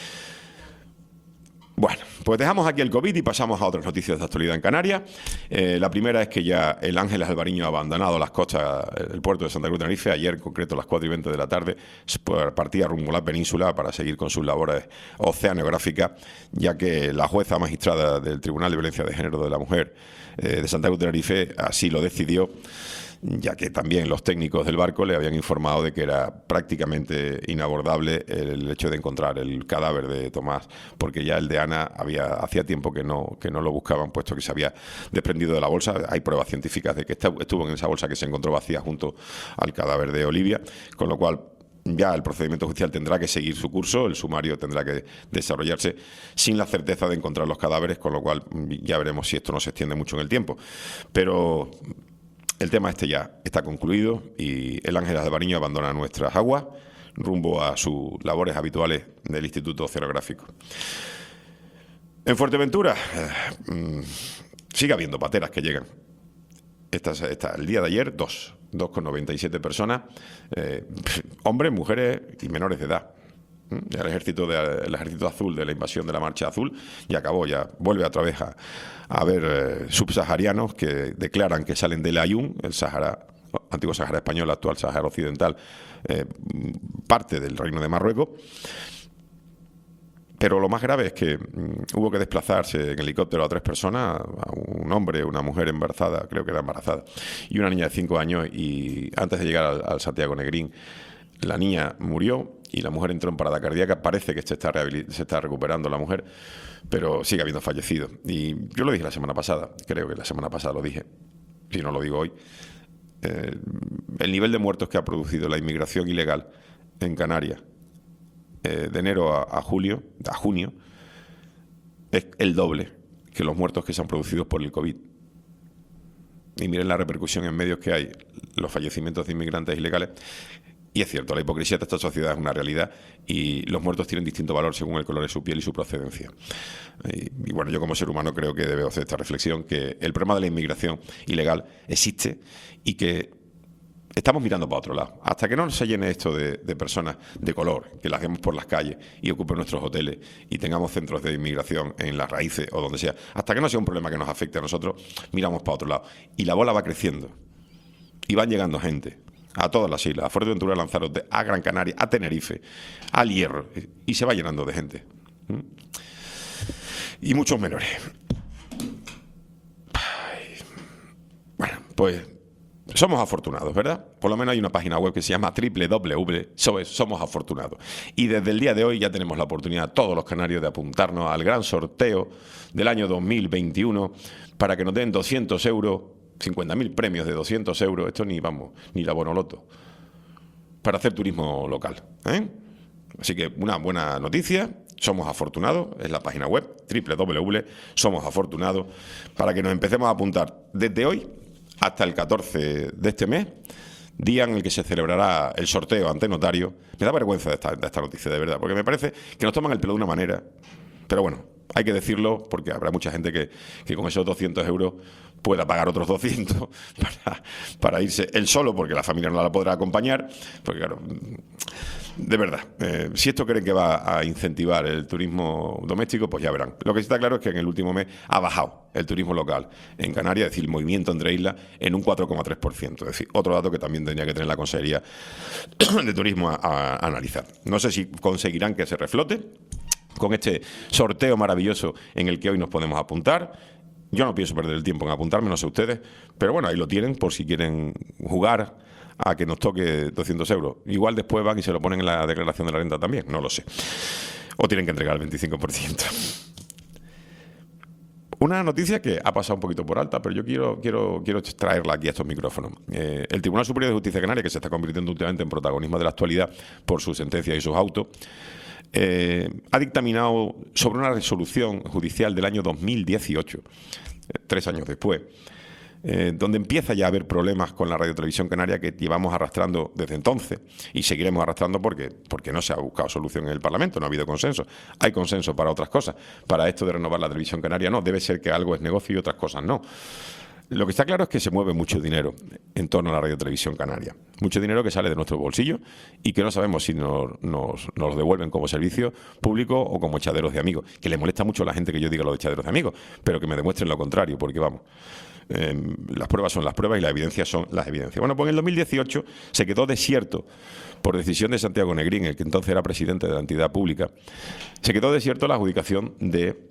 Bueno, pues dejamos aquí el COVID y pasamos a otras noticias de actualidad en Canarias. Eh, la primera es que ya el Ángeles Alvariño ha abandonado las costas del puerto de Santa Cruz de Tenerife. Ayer, en concreto, a las cuatro y veinte de la tarde, partía rumbo a la península para seguir con sus labores oceanográficas, ya que la jueza magistrada del Tribunal de Violencia de Género de la Mujer eh, de Santa Cruz de Tenerife así lo decidió, ya que también los técnicos del barco le habían informado de que era prácticamente inabordable el hecho de encontrar el cadáver de Tomás, porque ya el de Ana había hacía tiempo que no, que no lo buscaban, puesto que se había desprendido de la bolsa. Hay pruebas científicas de que estuvo en esa bolsa que se encontró vacía junto al cadáver de Olivia, con lo cual ya el procedimiento judicial tendrá que seguir su curso, el sumario tendrá que desarrollarse sin la certeza de encontrar los cadáveres, con lo cual ya veremos si esto no se extiende mucho en el tiempo. Pero el tema este ya está concluido y el Ángeles Alvariño abandona nuestras aguas rumbo a sus labores habituales del Instituto Oceanográfico. En Fuerteventura eh, sigue habiendo pateras que llegan. Esta, esta, el día de ayer, dos, dos con noventa y siete personas, eh, hombres, mujeres y menores de edad. El ejército, de, el ejército azul de la invasión de la Marcha Azul ya acabó, ya vuelve otra vez a, a haber eh, subsaharianos que declaran que salen del Ayun, el Sahara, antiguo Sahara español, actual Sahara occidental, eh, parte del Reino de Marruecos, pero lo más grave es que mmm, hubo que desplazarse en helicóptero a tres personas, a un hombre, una mujer embarazada, creo que era embarazada, y una niña de cinco años, y antes de llegar al, al Santiago Negrín, la niña murió y la mujer entró en parada cardíaca. Parece que se está, se está recuperando la mujer, pero sigue habiendo fallecidos. Y yo lo dije la semana pasada, creo que la semana pasada lo dije, si no lo digo hoy, eh, el nivel de muertos que ha producido la inmigración ilegal en Canarias eh, de enero a, a julio, a junio, es el doble que los muertos que se han producido por el COVID. Y miren la repercusión en medios que hay, los fallecimientos de inmigrantes ilegales. Y es cierto, la hipocresía de esta sociedad es una realidad y los muertos tienen distinto valor según el color de su piel y su procedencia. Y, y bueno, yo como ser humano creo que debo hacer esta reflexión, que el problema de la inmigración ilegal existe y que estamos mirando para otro lado. Hasta que no se llene esto de, de personas de color, que las vemos por las calles y ocupen nuestros hoteles y tengamos centros de inmigración en las raíces o donde sea, hasta que no sea un problema que nos afecte a nosotros, miramos para otro lado. Y la bola va creciendo y van llegando gente a todas las islas, a Fuerteventura, a Lanzarote, a Gran Canaria, a Tenerife, al Hierro, y se va llenando de gente. ¿Mm? Y muchos menores. Ay. Bueno, pues somos afortunados, ¿verdad? Por lo menos hay una página web que se llama doble u doble u doble u punto somos afortunados. Y desde el día de hoy ya tenemos la oportunidad, todos los canarios, de apuntarnos al gran sorteo del año dos mil veintiuno para que nos den doscientos euros, cincuenta mil premios de doscientos euros, esto ni, vamos, ni la Bonoloto, para hacer turismo local, ¿eh? Así que una buena noticia, somos afortunados, es la página web, doble u doble u doble u punto somos afortunados, para que nos empecemos a apuntar desde hoy hasta el catorce de este mes, día en el que se celebrará el sorteo ante notario. Me da vergüenza de esta, de esta noticia, de verdad, porque me parece que nos toman el pelo de una manera, pero bueno, hay que decirlo porque habrá mucha gente que, que con esos doscientos euros pueda pagar otros doscientos para, para irse él solo, porque la familia no la podrá acompañar, porque claro, de verdad, eh, si esto creen que va a incentivar el turismo doméstico, pues ya verán. Lo que sí está claro es que en el último mes ha bajado el turismo local en Canarias, es decir, el movimiento entre islas, en un cuatro coma tres por ciento. Es decir, otro dato que también tendría que tener la Consejería de Turismo a, a, a analizar. No sé si conseguirán que se reflote con este sorteo maravilloso en el que hoy nos podemos apuntar. Yo no pienso perder el tiempo en apuntarme, no sé ustedes, pero bueno, ahí lo tienen por si quieren jugar a que nos toque doscientos euros. Igual después van y se lo ponen en la declaración de la renta también, no lo sé. O tienen que entregar el veinticinco por ciento. Una noticia que ha pasado un poquito por alta, pero yo quiero, quiero, quiero traerla aquí a estos micrófonos. Eh, el Tribunal Superior de Justicia Canaria, que se está convirtiendo últimamente en protagonismo de la actualidad por sus sentencias y sus autos, Eh, ha dictaminado sobre una resolución judicial del año dos mil dieciocho, eh, tres años después, eh, donde empieza ya a haber problemas con la radiotelevisión canaria que llevamos arrastrando desde entonces y seguiremos arrastrando porque, porque no se ha buscado solución en el Parlamento, no ha habido consenso. Hay consenso para otras cosas. Para esto de renovar la televisión canaria no, debe ser que algo es negocio y otras cosas no. Lo que está claro es que se mueve mucho dinero en torno a la radiotelevisión canaria. Mucho dinero que sale de nuestro bolsillo y que no sabemos si nos, nos, nos lo devuelven como servicio público o como echaderos de amigos. Que le molesta mucho a la gente que yo diga lo de echaderos de amigos, pero que me demuestren lo contrario, porque vamos, eh, las pruebas son las pruebas y las evidencias son las evidencias. Bueno, pues en el dos mil dieciocho se quedó desierto, por decisión de Santiago Negrín, el que entonces era presidente de la entidad pública, se quedó desierto la adjudicación de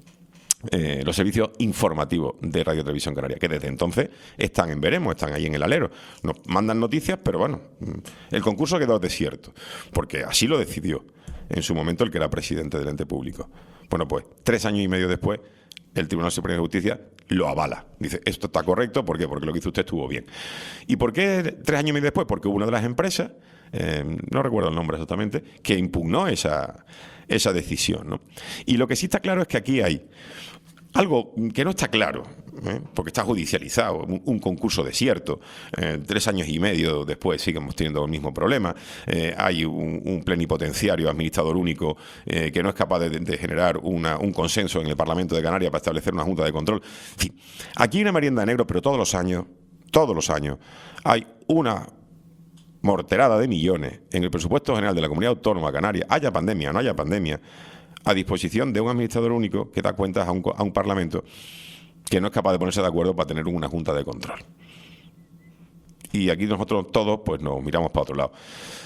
Eh, los servicios informativos de Radio Televisión Canaria, que desde entonces están en veremos, están ahí en el alero. Nos mandan noticias, pero bueno, el concurso quedó desierto, porque así lo decidió en su momento el que era presidente del ente público. Bueno, pues tres años y medio después, el Tribunal Superior de Justicia lo avala. Dice, esto está correcto, ¿por qué? Porque lo que hizo usted estuvo bien. ¿Y por qué tres años y medio después? Porque hubo una de las empresas, eh, no recuerdo el nombre exactamente, que impugnó esa, esa decisión, ¿no? Y lo que sí está claro es que aquí hay algo que no está claro, ¿eh? Porque está judicializado, un, un concurso desierto, eh, tres años y medio después seguimos teniendo el mismo problema, eh, hay un, un plenipotenciario administrador único eh, que no es capaz de, de generar una, un consenso en el Parlamento de Canarias para establecer una junta de control. En fin, aquí hay una merienda de negro, pero todos los años, todos los años, hay una morterada de millones en el presupuesto general de la Comunidad Autónoma Canaria, haya pandemia o no haya pandemia, a disposición de un administrador único que da cuentas a un, a un Parlamento que no es capaz de ponerse de acuerdo para tener una junta de control. Y aquí nosotros todos pues nos miramos para otro lado.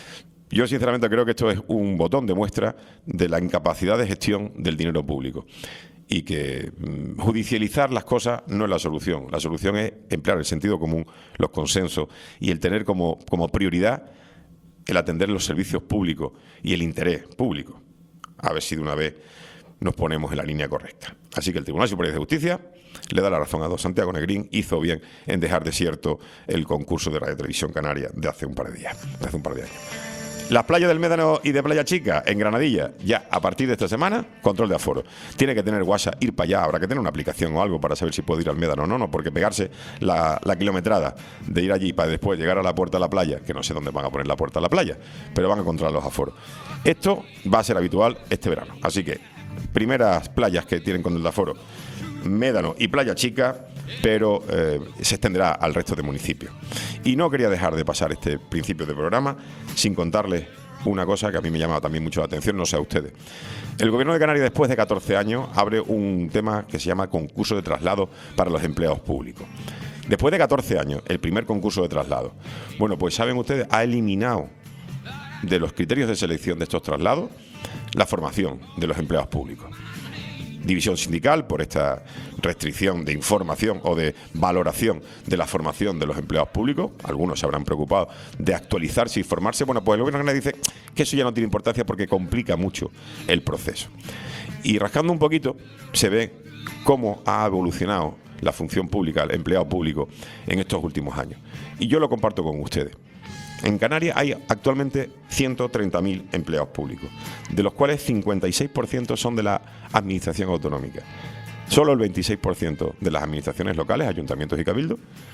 Yo sinceramente creo que esto es un botón de muestra de la incapacidad de gestión del dinero público y que mm, judicializar las cosas no es la solución. La solución es emplear el sentido común, los consensos y el tener como, como prioridad el atender los servicios públicos y el interés público. A ver si de una vez nos ponemos en la línea correcta. Así que el Tribunal Superior de Justicia le da la razón a don Santiago Negrín, hizo bien en dejar desierto el concurso de Radio Televisión Canaria de hace un par de días, de hace un par de años. Las playas del Médano y de Playa Chica, en Granadilla, ya a partir de esta semana, control de aforo. Tiene que tener WhatsApp, ir para allá, habrá que tener una aplicación o algo para saber si puede ir al Médano o no, no, porque pegarse la, la kilometrada de ir allí para después llegar a la puerta de la playa, que no sé dónde van a poner la puerta de la playa, pero van a controlar los aforos. Esto va a ser habitual este verano, así que primeras playas que tienen control de aforo, Médano y Playa Chica, pero eh, se extenderá al resto de municipios. Y no quería dejar de pasar este principio de programa sin contarles una cosa que a mí me llama también mucho la atención, no sé a ustedes. El Gobierno de Canarias, después de catorce años, abre un tema que se llama concurso de traslado para los empleados públicos. Después de catorce años, el primer concurso de traslado. Bueno, pues saben ustedes, ha eliminado de los criterios de selección de estos traslados la formación de los empleados públicos. División sindical por esta restricción de información o de valoración de la formación de los empleados públicos. Algunos se habrán preocupado de actualizarse y formarse. Bueno, pues el Gobierno de Canarias dice que eso ya no tiene importancia porque complica mucho el proceso. Y rascando un poquito se ve cómo ha evolucionado la función pública, el empleado público en estos últimos años. Y yo lo comparto con ustedes. En Canarias hay actualmente ciento treinta mil empleados públicos, de los cuales cincuenta y seis por ciento son de la administración autonómica. Solo el veintiséis por ciento de las administraciones locales, ayuntamientos y cabildos,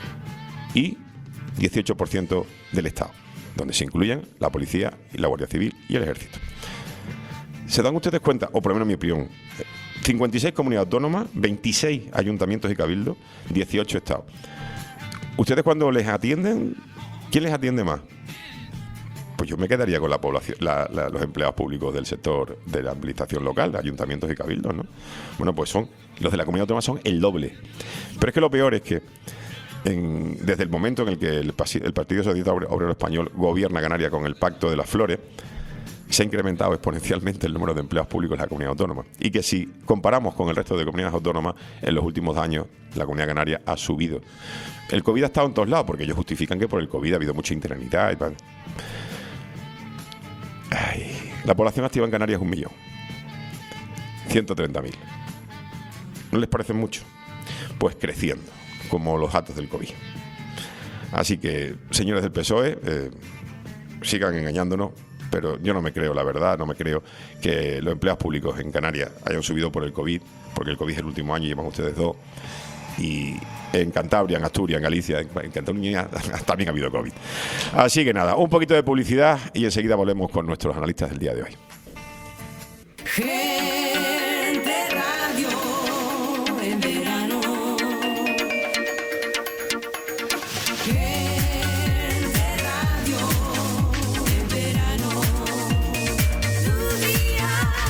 y dieciocho por ciento del Estado, donde se incluyen la policía, y la Guardia Civil y el Ejército. ¿Se dan ustedes cuenta, o por lo menos mi opinión, cincuenta y seis comunidades autónomas, veintiséis ayuntamientos y cabildos, dieciocho estados? ¿Ustedes cuando les atienden, quién les atiende más? Pues yo me quedaría con la población, la, la, los empleados públicos del sector de la administración local, ayuntamientos y cabildos, ¿no? Bueno, pues son los de la comunidad autónoma son el doble. Pero es que lo peor es que en, desde el momento en el que el, el Partido Socialista Obrero Español gobierna Canarias con el Pacto de las Flores, se ha incrementado exponencialmente el número de empleados públicos en la comunidad autónoma. Y que si comparamos con el resto de comunidades autónomas, en los últimos años la comunidad canaria ha subido. El COVID ha estado en todos lados, porque ellos justifican que por el COVID ha habido mucha interinidad y tal. Ay, la población activa en Canarias es un millón. ciento treinta mil. ¿No les parece mucho? Pues creciendo, como los datos del COVID. Así que, señores del P S O E, eh, sigan engañándonos, pero yo no me creo, la verdad, no me creo que los empleados públicos en Canarias hayan subido por el COVID, porque el COVID es el último año y llevan ustedes dos. Y en Cantabria, en Asturias, en Galicia, en, en Cataluña también ha habido COVID. Así que nada, un poquito de publicidad y enseguida volvemos con nuestros analistas del día de hoy. Gente Radio en verano. Gente Radio en verano. Tu día.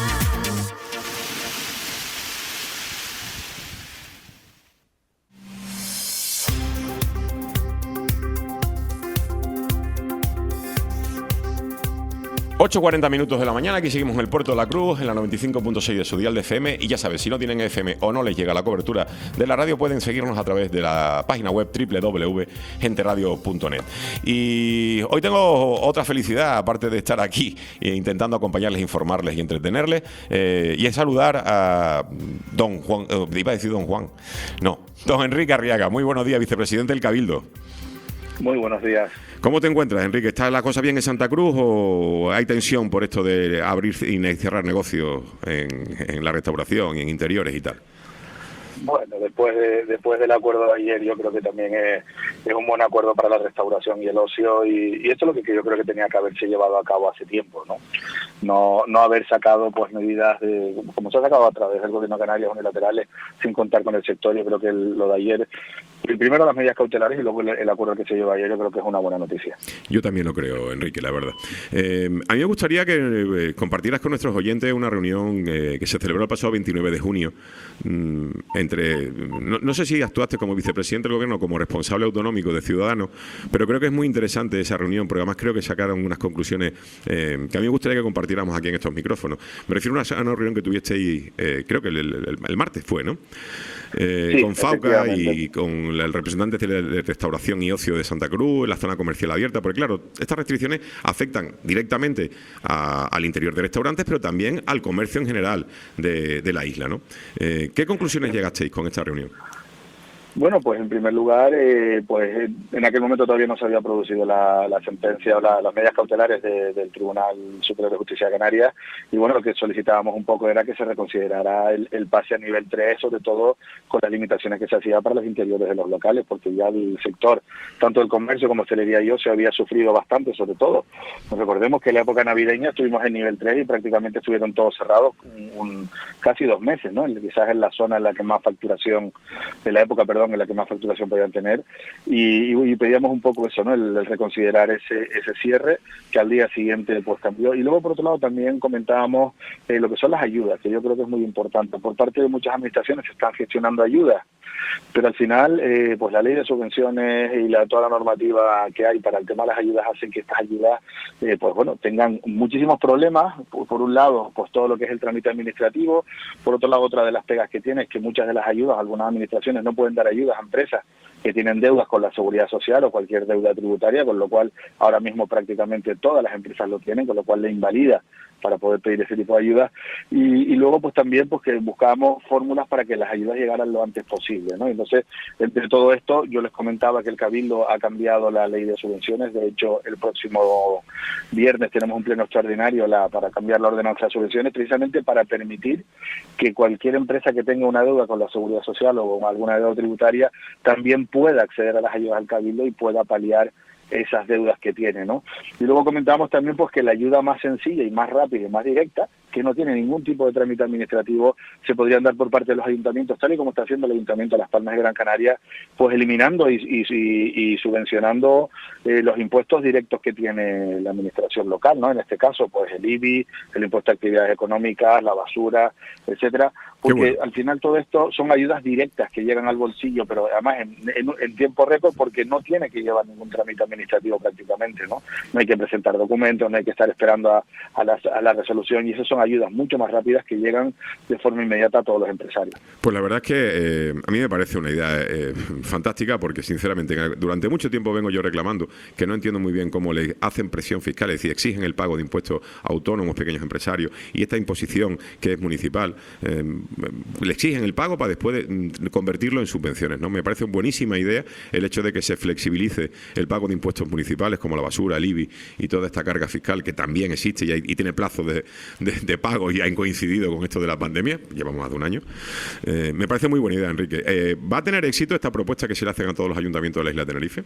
ocho cuarenta minutos de la mañana, aquí seguimos en el Puerto de la Cruz, en la noventa y cinco punto seis de su dial de F M. Y ya sabes, si no tienen F M o no les llega la cobertura de la radio, pueden seguirnos a través de la página web doble u doble u doble u punto gente radio punto net. Y hoy tengo otra felicidad, aparte de estar aquí eh, intentando acompañarles, informarles y entretenerles, eh, y es saludar a don Juan, eh, iba a decir don Juan, no, don Enrique Arriaga. Muy buenos días, vicepresidente del Cabildo. Muy buenos días. ¿Cómo te encuentras, Enrique? ¿Está la cosa bien en Santa Cruz o hay tensión por esto de abrir y cerrar negocios en, en la restauración y en interiores y tal? Bueno, después de, después del acuerdo de ayer, yo creo que también es, es un buen acuerdo para la restauración y el ocio, y, y esto es lo que yo creo que tenía que haberse llevado a cabo hace tiempo, ¿no? No, no haber sacado pues medidas de, como se ha sacado a través del Gobierno de Canarias, unilaterales, sin contar con el sector. Yo creo que el, lo de ayer primero las medidas cautelares y luego el, el acuerdo que se lleva ayer, yo creo que es una buena noticia. Yo también lo creo, Enrique, la verdad. Eh, a mí me gustaría que eh, compartieras con nuestros oyentes una reunión eh, que se celebró el pasado veintinueve de junio, mmm, entre, no, no sé si actuaste como vicepresidente del Gobierno, como responsable autonómico de Ciudadanos, pero creo que es muy interesante esa reunión, porque además creo que sacaron unas conclusiones eh, que a mí me gustaría que compartiéramos aquí en estos micrófonos. Me refiero a una, a una reunión que tuvisteis, eh, creo que el, el, el martes fue, ¿no? Eh, sí, con Fauca y con el representante de, de Restauración y Ocio de Santa Cruz, en la zona comercial abierta, porque claro, estas restricciones afectan directamente a, al interior de restaurantes, pero también al comercio en general de, de la isla, ¿no? Eh, ¿Qué conclusiones llegasteis con esta reunión? Bueno, pues en primer lugar, eh, pues en aquel momento todavía no se había producido la, la sentencia o la, las medidas cautelares de, del Tribunal Superior de Justicia de Canarias, y bueno, lo que solicitábamos un poco era que se reconsiderara el, el pase a nivel tres, sobre todo con las limitaciones que se hacía para los interiores de los locales, porque ya el sector, tanto el comercio como hostelería y ocio, había sufrido bastante, sobre todo. Nos recordemos que en la época navideña estuvimos en nivel tres y prácticamente estuvieron todos cerrados un, un, casi dos meses, ¿no? Quizás en la zona en la que más facturación, de la época, perdón, en la que más facturación podían tener, y, y, y pedíamos un poco eso, ¿no? El, el reconsiderar ese ese cierre, que al día siguiente pues cambió. Y luego, por otro lado, también comentábamos eh, lo que son las ayudas, que yo creo que es muy importante. Por parte de muchas administraciones se están gestionando ayudas, pero al final, eh, pues la ley de subvenciones y la, toda la normativa que hay para el tema de las ayudas hacen que estas ayudas, eh, pues bueno, tengan muchísimos problemas. Por, por un lado, pues todo lo que es el trámite administrativo. Por otro lado, otra de las pegas que tiene es que muchas de las ayudas, algunas administraciones no pueden dar ayudas a empresas que tienen deudas con la seguridad social o cualquier deuda tributaria, con lo cual ahora mismo prácticamente todas las empresas lo tienen, con lo cual le invalida para poder pedir ese tipo de ayudas. Y, y luego pues también pues que buscábamos fórmulas para que las ayudas llegaran lo antes posible, ¿no? Entonces, entre todo esto, yo les comentaba que el Cabildo ha cambiado la ley de subvenciones. De hecho, el próximo viernes tenemos un pleno extraordinario la, para cambiar la ordenanza de subvenciones, precisamente para permitir que cualquier empresa que tenga una deuda con la seguridad social o alguna deuda tributaria también pueda acceder a las ayudas al Cabildo y pueda paliar esas deudas que tiene, ¿no? Y luego comentamos también pues que la ayuda más sencilla y más rápida y más directa, que no tiene ningún tipo de trámite administrativo, se podrían dar por parte de los ayuntamientos, tal y como está haciendo el Ayuntamiento de Las Palmas de Gran Canaria, pues eliminando y, y, y, y subvencionando eh, los impuestos directos que tiene la administración local, ¿no? En este caso, pues el I B I, el impuesto de actividades económicas, la basura, etcétera, porque bueno, al final todo esto son ayudas directas que llegan al bolsillo, pero además en, en, en tiempo récord, porque no tiene que llevar ningún trámite administrativo prácticamente, ¿no? No hay que presentar documentos, no hay que estar esperando a, a, la, a la resolución, y esas son ayudas mucho más rápidas que llegan de forma inmediata a todos los empresarios. Pues la verdad es que eh, a mí me parece una idea eh, fantástica, porque sinceramente durante mucho tiempo vengo yo reclamando que no entiendo muy bien cómo le hacen presión fiscal, es decir, exigen el pago de impuestos a autónomos, pequeños empresarios, y esta imposición que es municipal, eh, le exigen el pago para después de convertirlo en subvenciones, ¿no? Me parece una buenísima idea el hecho de que se flexibilice el pago de impuestos municipales como la basura, el I B I y toda esta carga fiscal que también existe y, hay, y tiene plazos de, de, de pago y han coincidido con esto de la pandemia, llevamos más de un año. Eh, me parece muy buena idea, Enrique. Eh, ¿Va a tener éxito esta propuesta que se le hacen a todos los ayuntamientos de la isla de Tenerife?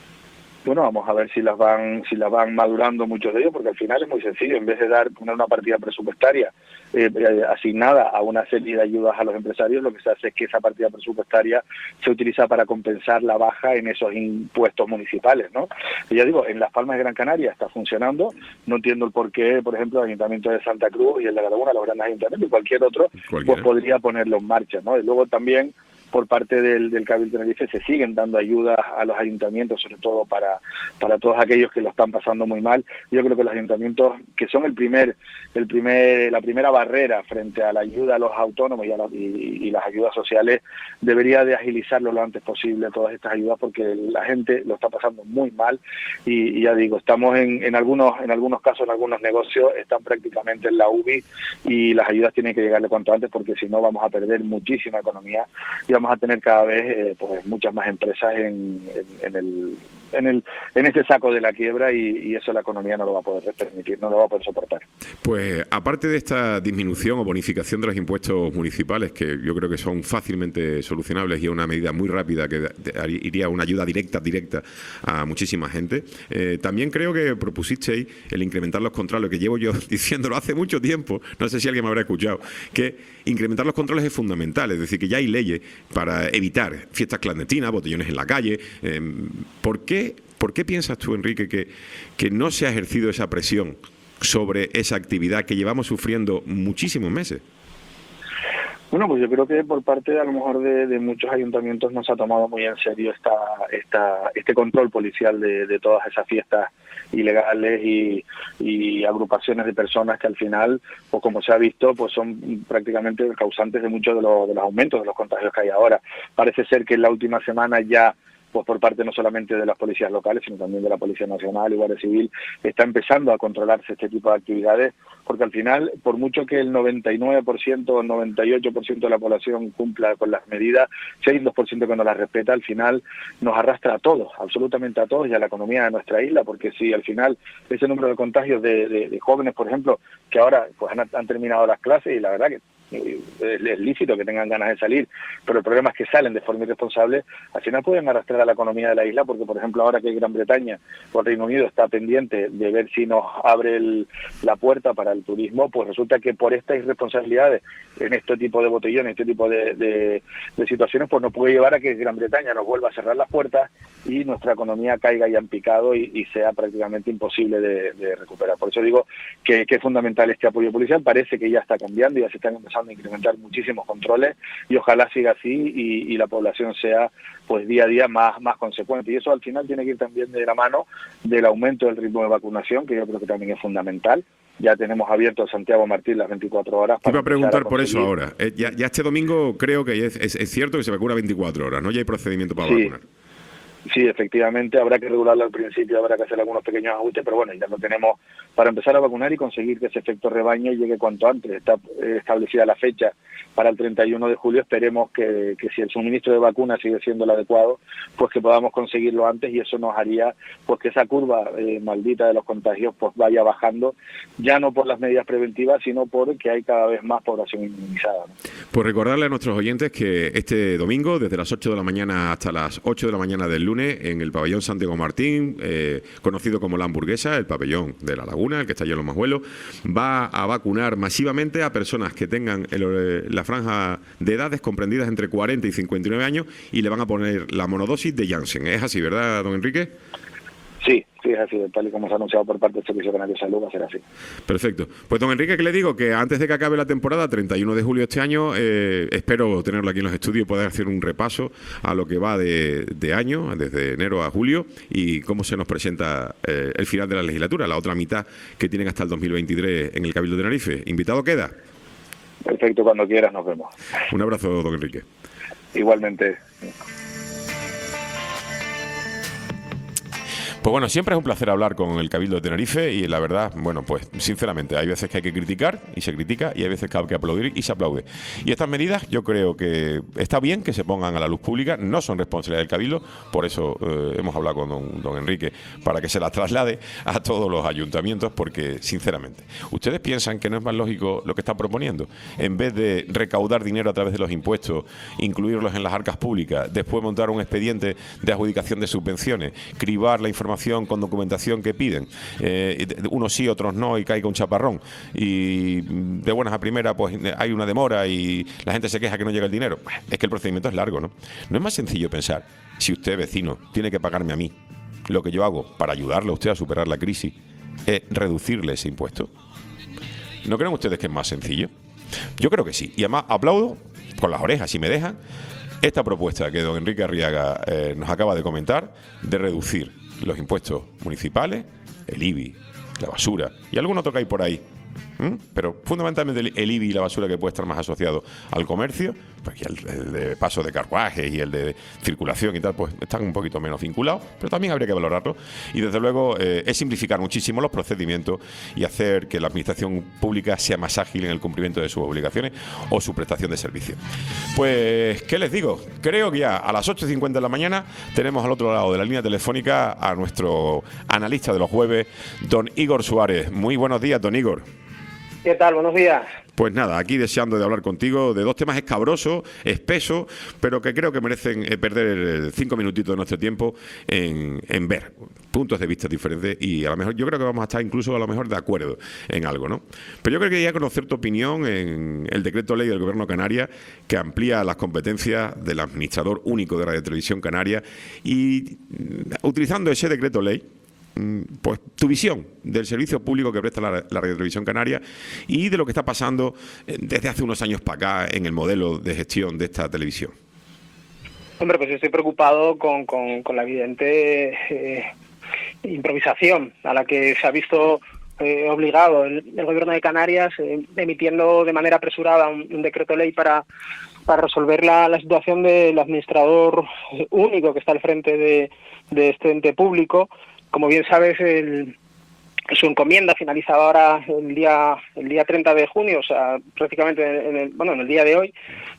Bueno, vamos a ver si las van si las van madurando muchos de ellos, porque al final es muy sencillo. En vez de dar poner una partida presupuestaria eh, asignada a una serie de ayudas a los empresarios, lo que se hace es que esa partida presupuestaria se utiliza para compensar la baja en esos impuestos municipales, ¿no? Y ya digo, en Las Palmas de Gran Canaria está funcionando. No entiendo el por qué, por ejemplo, el Ayuntamiento de Santa Cruz y el de La Laguna, los grandes ayuntamientos y cualquier otro, Cualquiera. pues podría ponerlo en marcha, ¿no? Y luego también, por parte del, del Cabildo de Tenerife, se siguen dando ayudas a los ayuntamientos, sobre todo para, para todos aquellos que lo están pasando muy mal. Yo creo que los ayuntamientos, que son el primer, el primer, la primera barrera frente a la ayuda a los autónomos y, a la, y, y las ayudas sociales, debería de agilizarlo lo antes posible todas estas ayudas, porque la gente lo está pasando muy mal y, y ya digo, estamos en, en algunos, en algunos casos, en algunos negocios, están prácticamente en la U B I y las ayudas tienen que llegarle cuanto antes, porque si no vamos a perder muchísima economía y vamos a tener cada vez eh, pues muchas más empresas en, en, en el en el en este saco de la quiebra, y, y eso la economía no lo va a poder permitir, no lo va a poder soportar. Pues aparte de esta disminución o bonificación de los impuestos municipales, que yo creo que son fácilmente solucionables y es una medida muy rápida que iría una ayuda directa directa a muchísima gente, eh, también creo que propusisteis el incrementar los controles, que llevo yo diciéndolo hace mucho tiempo, no sé si alguien me habrá escuchado, que incrementar los controles es fundamental, es decir, que ya hay leyes para evitar fiestas clandestinas, botellones en la calle. Eh, ¿por qué, ¿Por qué piensas tú, Enrique, que, que no se ha ejercido esa presión sobre esa actividad que llevamos sufriendo muchísimos meses? Bueno, pues yo creo que por parte a lo mejor de, de muchos ayuntamientos no se ha tomado muy en serio esta, esta, este control policial de, de todas esas fiestas ilegales y, y agrupaciones de personas que al final, pues como se ha visto, pues son prácticamente causantes de muchos de, los, de los aumentos de los contagios que hay ahora. Parece ser que en la última semana ya, pues por parte no solamente de las policías locales, sino también de la Policía Nacional y Guardia Civil, está empezando a controlarse este tipo de actividades, porque al final, por mucho que el noventa y nueve por ciento o el noventa y ocho por ciento de la población cumpla con las medidas, si hay un dos por ciento que no las respeta, al final nos arrastra a todos, absolutamente a todos y a la economía de nuestra isla, porque si al final ese número de contagios de, de, de jóvenes, por ejemplo, que ahora pues han, han terminado las clases y la verdad que es lícito que tengan ganas de salir, pero el problema es que salen de forma irresponsable, al final pueden arrastrar a la economía de la isla, porque por ejemplo ahora que Gran Bretaña o el Reino Unido está pendiente de ver si nos abre el, la puerta para el turismo, pues resulta que por estas irresponsabilidades en este tipo de botellones, este tipo de, de, de situaciones, pues nos puede llevar a que Gran Bretaña nos vuelva a cerrar las puertas y nuestra economía caiga ya en picado y, y sea prácticamente imposible de, de recuperar. Por eso digo que, que es fundamental este apoyo policial. Parece que ya está cambiando y ya se están empezando a incrementar muchísimos controles y ojalá siga así y, y la población sea pues día a día más, más consecuente. Y eso al final tiene que ir también de la mano del aumento del ritmo de vacunación, que yo creo que también es fundamental. Ya tenemos abierto Santiago Martín las veinticuatro horas. Te iba a preguntar por eso ahora. Eh, ya, ya este domingo creo que es, es, es cierto que se vacuna veinticuatro horas, ¿no? Ya hay procedimiento para sí. vacunar. Sí, efectivamente, habrá que regularlo al principio, habrá que hacer algunos pequeños ajustes, pero bueno, ya lo tenemos para empezar a vacunar y conseguir que ese efecto rebaño llegue cuanto antes. Está establecida la fecha para el treinta y uno de julio, esperemos que, que si el suministro de vacunas sigue siendo el adecuado, pues que podamos conseguirlo antes y eso nos haría pues que esa curva eh, maldita de los contagios pues vaya bajando, ya no por las medidas preventivas, sino porque hay cada vez más población inmunizada, ¿no? Pues recordarle a nuestros oyentes que este domingo, desde las ocho de la mañana hasta las ocho de la mañana del lunes, en el pabellón Santiago Martín, eh, conocido como La Hamburguesa, el pabellón de La Laguna, el que está allí en Los Majuelos, va a vacunar masivamente a personas que tengan el, la franja de edades comprendidas entre cuarenta y cincuenta y nueve años y le van a poner la monodosis de Janssen. ¿Es así, verdad, don Enrique? Sí, sí, es así, tal y como se ha anunciado por parte del Servicio Canario de Salud, va a ser así. Perfecto. Pues don Enrique, que le digo que antes de que acabe la temporada, treinta y uno de julio de este año, eh, espero tenerlo aquí en los estudios y poder hacer un repaso a lo que va de, de año, desde enero a julio, y cómo se nos presenta eh, el final de la legislatura, la otra mitad que tienen hasta el dos mil veintitrés en el Cabildo de Tenerife. ¿Invitado queda? Perfecto, cuando quieras nos vemos. Un abrazo, don Enrique. Igualmente. Pues bueno, siempre es un placer hablar con el Cabildo de Tenerife y la verdad, bueno, pues sinceramente hay veces que hay que criticar y se critica y hay veces que hay que aplaudir y se aplaude. Y estas medidas yo creo que está bien que se pongan a la luz pública, no son responsabilidad del Cabildo, por eso eh, hemos hablado con don, don Enrique para que se las traslade a todos los ayuntamientos porque sinceramente, ¿ustedes piensan que no es más lógico lo que están proponiendo? En vez de recaudar dinero a través de los impuestos, incluirlos en las arcas públicas, después montar un expediente de adjudicación de subvenciones, cribar la información con documentación que piden, eh, unos sí, otros no y caiga un chaparrón y de buenas a primeras pues hay una demora y la gente se queja que no llega el dinero. Es que el procedimiento es largo, ¿no? ¿No es más sencillo pensar, si usted, vecino, tiene que pagarme a mí, lo que yo hago para ayudarle a usted a superar la crisis es reducirle ese impuesto? ¿No creen ustedes que es más sencillo? Yo creo que sí, y además aplaudo con las orejas, si me dejan, esta propuesta que don Enrique Arriaga eh, nos acaba de comentar de reducir los impuestos municipales, el I B I, la basura y algún otro que hay por ahí. ¿Mm? Pero fundamentalmente el, el I B I y la basura que puede estar más asociado al comercio, pues y el, el de paso de carruajes y el de circulación y tal, pues están un poquito menos vinculados, pero también habría que valorarlo. Y desde luego eh, es simplificar muchísimo los procedimientos y hacer que la administración pública sea más ágil en el cumplimiento de sus obligaciones o su prestación de servicio. Pues, ¿qué les digo? Creo que ya a las ocho y cincuenta de la mañana tenemos al otro lado de la línea telefónica a nuestro analista de los jueves, don Igor Suárez. Muy buenos días, don Igor. ¿Qué tal? Buenos días. Pues nada, aquí deseando de hablar contigo de dos temas escabrosos, espesos, pero que creo que merecen eh, perder cinco minutitos de nuestro tiempo en, en ver. puntos de vista diferentes y a lo mejor yo creo que vamos a estar incluso a lo mejor de acuerdo en algo, ¿no? Pero yo creo que quería conocer tu opinión en el decreto ley del Gobierno de Canarias que amplía las competencias del administrador único de Radio y Televisión Canaria y utilizando ese decreto ley, pues tu visión del servicio público que presta la, la Radio Televisión Canaria y de lo que está pasando desde hace unos años para acá en el modelo de gestión de esta televisión. Hombre, pues yo estoy preocupado con, con, con la evidente eh, improvisación a la que se ha visto eh, obligado el, el Gobierno de Canarias, eh, emitiendo de manera apresurada un, un decreto ley para, para resolver la, la situación del administrador único que está al frente de, de este ente público. Como bien sabes, el, su encomienda finalizaba ahora el día el día treinta de junio, o sea, prácticamente en el, bueno, en el día de hoy,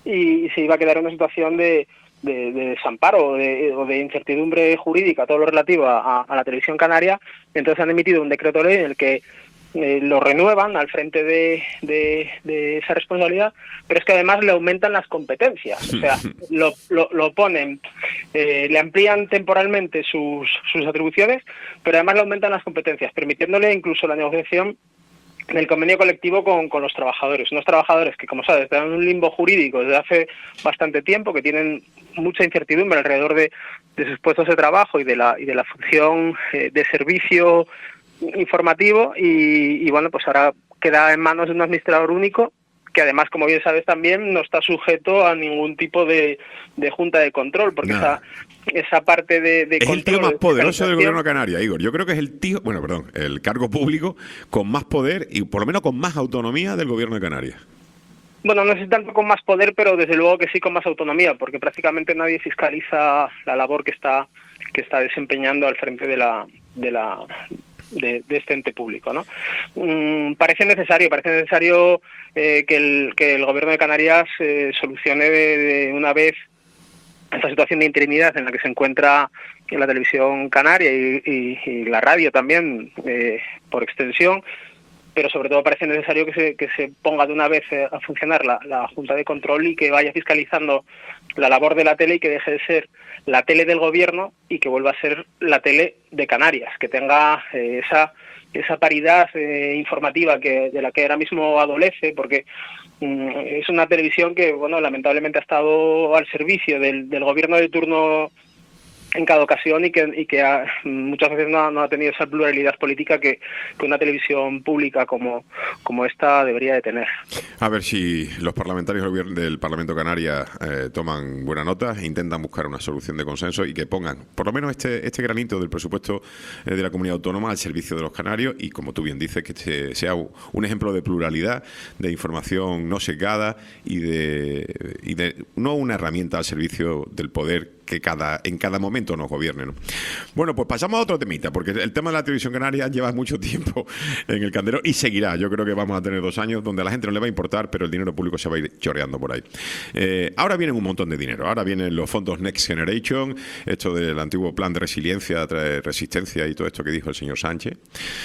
y se iba a quedar en una situación de de, de desamparo o de, o de incertidumbre jurídica, todo lo relativo a, a la televisión canaria. Entonces han emitido un decreto ley en el que eh, lo renuevan al frente de, de, de esa responsabilidad, pero es que además le aumentan las competencias, o sea, lo, lo, lo ponen, eh, le amplían temporalmente sus, sus atribuciones, pero además le aumentan las competencias, permitiéndole incluso la negociación del convenio colectivo con, con los trabajadores. Unos trabajadores que, como sabes, están en un limbo jurídico desde hace bastante tiempo, que tienen mucha incertidumbre alrededor de, de sus puestos de trabajo y de la y de la función eh, de servicio informativo y, y, bueno, pues ahora queda en manos de un administrador único que además, como bien sabes también, no está sujeto a ningún tipo de, de junta de control, porque esa, esa parte de, de es control... Es el tío más poderoso del Gobierno de Canarias, Igor. Yo creo que es el tío, bueno, perdón, el cargo público con más poder y por lo menos con más autonomía del Gobierno de Canarias. Bueno, no sé si tanto con más poder, pero desde luego que sí con más autonomía, porque prácticamente nadie fiscaliza la labor que está que está desempeñando al frente de la de la de, de este ente público, ¿no? Mm, parece necesario, parece necesario eh, que el que el Gobierno de Canarias eh, solucione de, de una vez esta situación de interinidad en la que se encuentra en la televisión canaria y, y, y la radio también, eh, por extensión. Pero sobre todo parece necesario que se que se ponga de una vez a funcionar la, la Junta de Control y que vaya fiscalizando la labor de la tele y que deje de ser la tele del gobierno y que vuelva a ser la tele de Canarias, que tenga eh, esa esa paridad eh, informativa que de la que ahora mismo adolece, porque mm, es una televisión que, bueno, lamentablemente ha estado al servicio del, del gobierno de turno en cada ocasión y que y que ha, muchas veces no ha, no ha tenido esa pluralidad política que, que una televisión pública como, como esta debería de tener. A ver si los parlamentarios del Parlamento Canarias eh, toman buena nota e intentan buscar una solución de consenso y que pongan por lo menos este este granito del presupuesto eh, de la comunidad autónoma al servicio de los canarios y, como tú bien dices, que este sea un ejemplo de pluralidad, de información no sesgada y de, y de no una herramienta al servicio del poder que cada en cada momento nos gobierne, ¿no? Bueno, pues pasamos a otro temita, porque el tema de la televisión canaria lleva mucho tiempo en el candero y seguirá. Yo creo que vamos a tener dos años donde a la gente no le va a importar, pero el dinero público se va a ir chorreando por ahí. Eh, ahora vienen un montón de dinero. Ahora vienen los fondos Next Generation, esto del antiguo plan de resiliencia, resistencia y todo esto que dijo el señor Sánchez.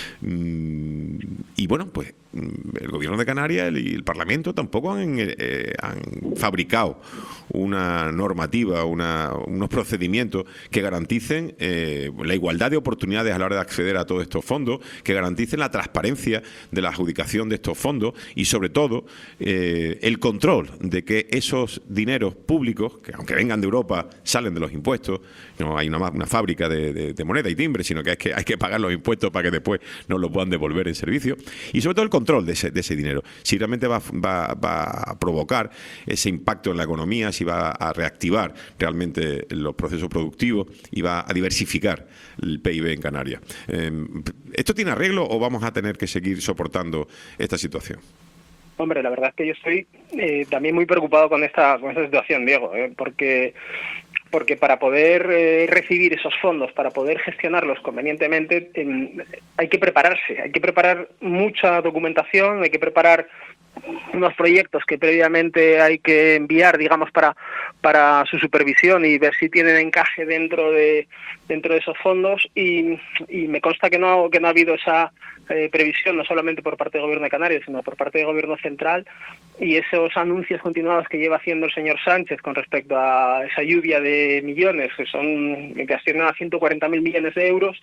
Mm, y bueno, pues el gobierno de Canarias y el Parlamento tampoco han, eh, han fabricado una normativa, una, unos procedimientos que garanticen eh, la igualdad de oportunidades a la hora de acceder a todos estos fondos, que garanticen la transparencia de la adjudicación de estos fondos y, sobre todo, eh, el control de que esos dineros públicos, que aunque vengan de Europa, salen de los impuestos. No hay una, una fábrica de, de, de moneda y timbre, sino que hay, que hay que pagar los impuestos para que después nos lo puedan devolver en servicio. Y, sobre todo, el control de ese, de ese dinero. Si realmente va, va, va a provocar ese impacto en la economía, si va a reactivar realmente los procesos productivos y va a diversificar el P I B en Canarias. Eh, ¿Esto tiene arreglo o vamos a tener que seguir soportando esta situación? Hombre, la verdad es que yo estoy eh, también muy preocupado con esta con esta situación, Diego, eh, porque porque para poder eh, recibir esos fondos, para poder gestionarlos convenientemente, eh, hay que prepararse, hay que preparar mucha documentación, hay que preparar unos proyectos que previamente hay que enviar, digamos, para para su supervisión y ver si tienen encaje dentro de dentro de esos fondos, y, y me consta que no que no ha habido esa eh, previsión, no solamente por parte del Gobierno de Canarias, sino por parte del Gobierno central, y esos anuncios continuados que lleva haciendo el señor Sánchez con respecto a esa lluvia de millones, que son que ascienden a ciento cuarenta mil millones de euros.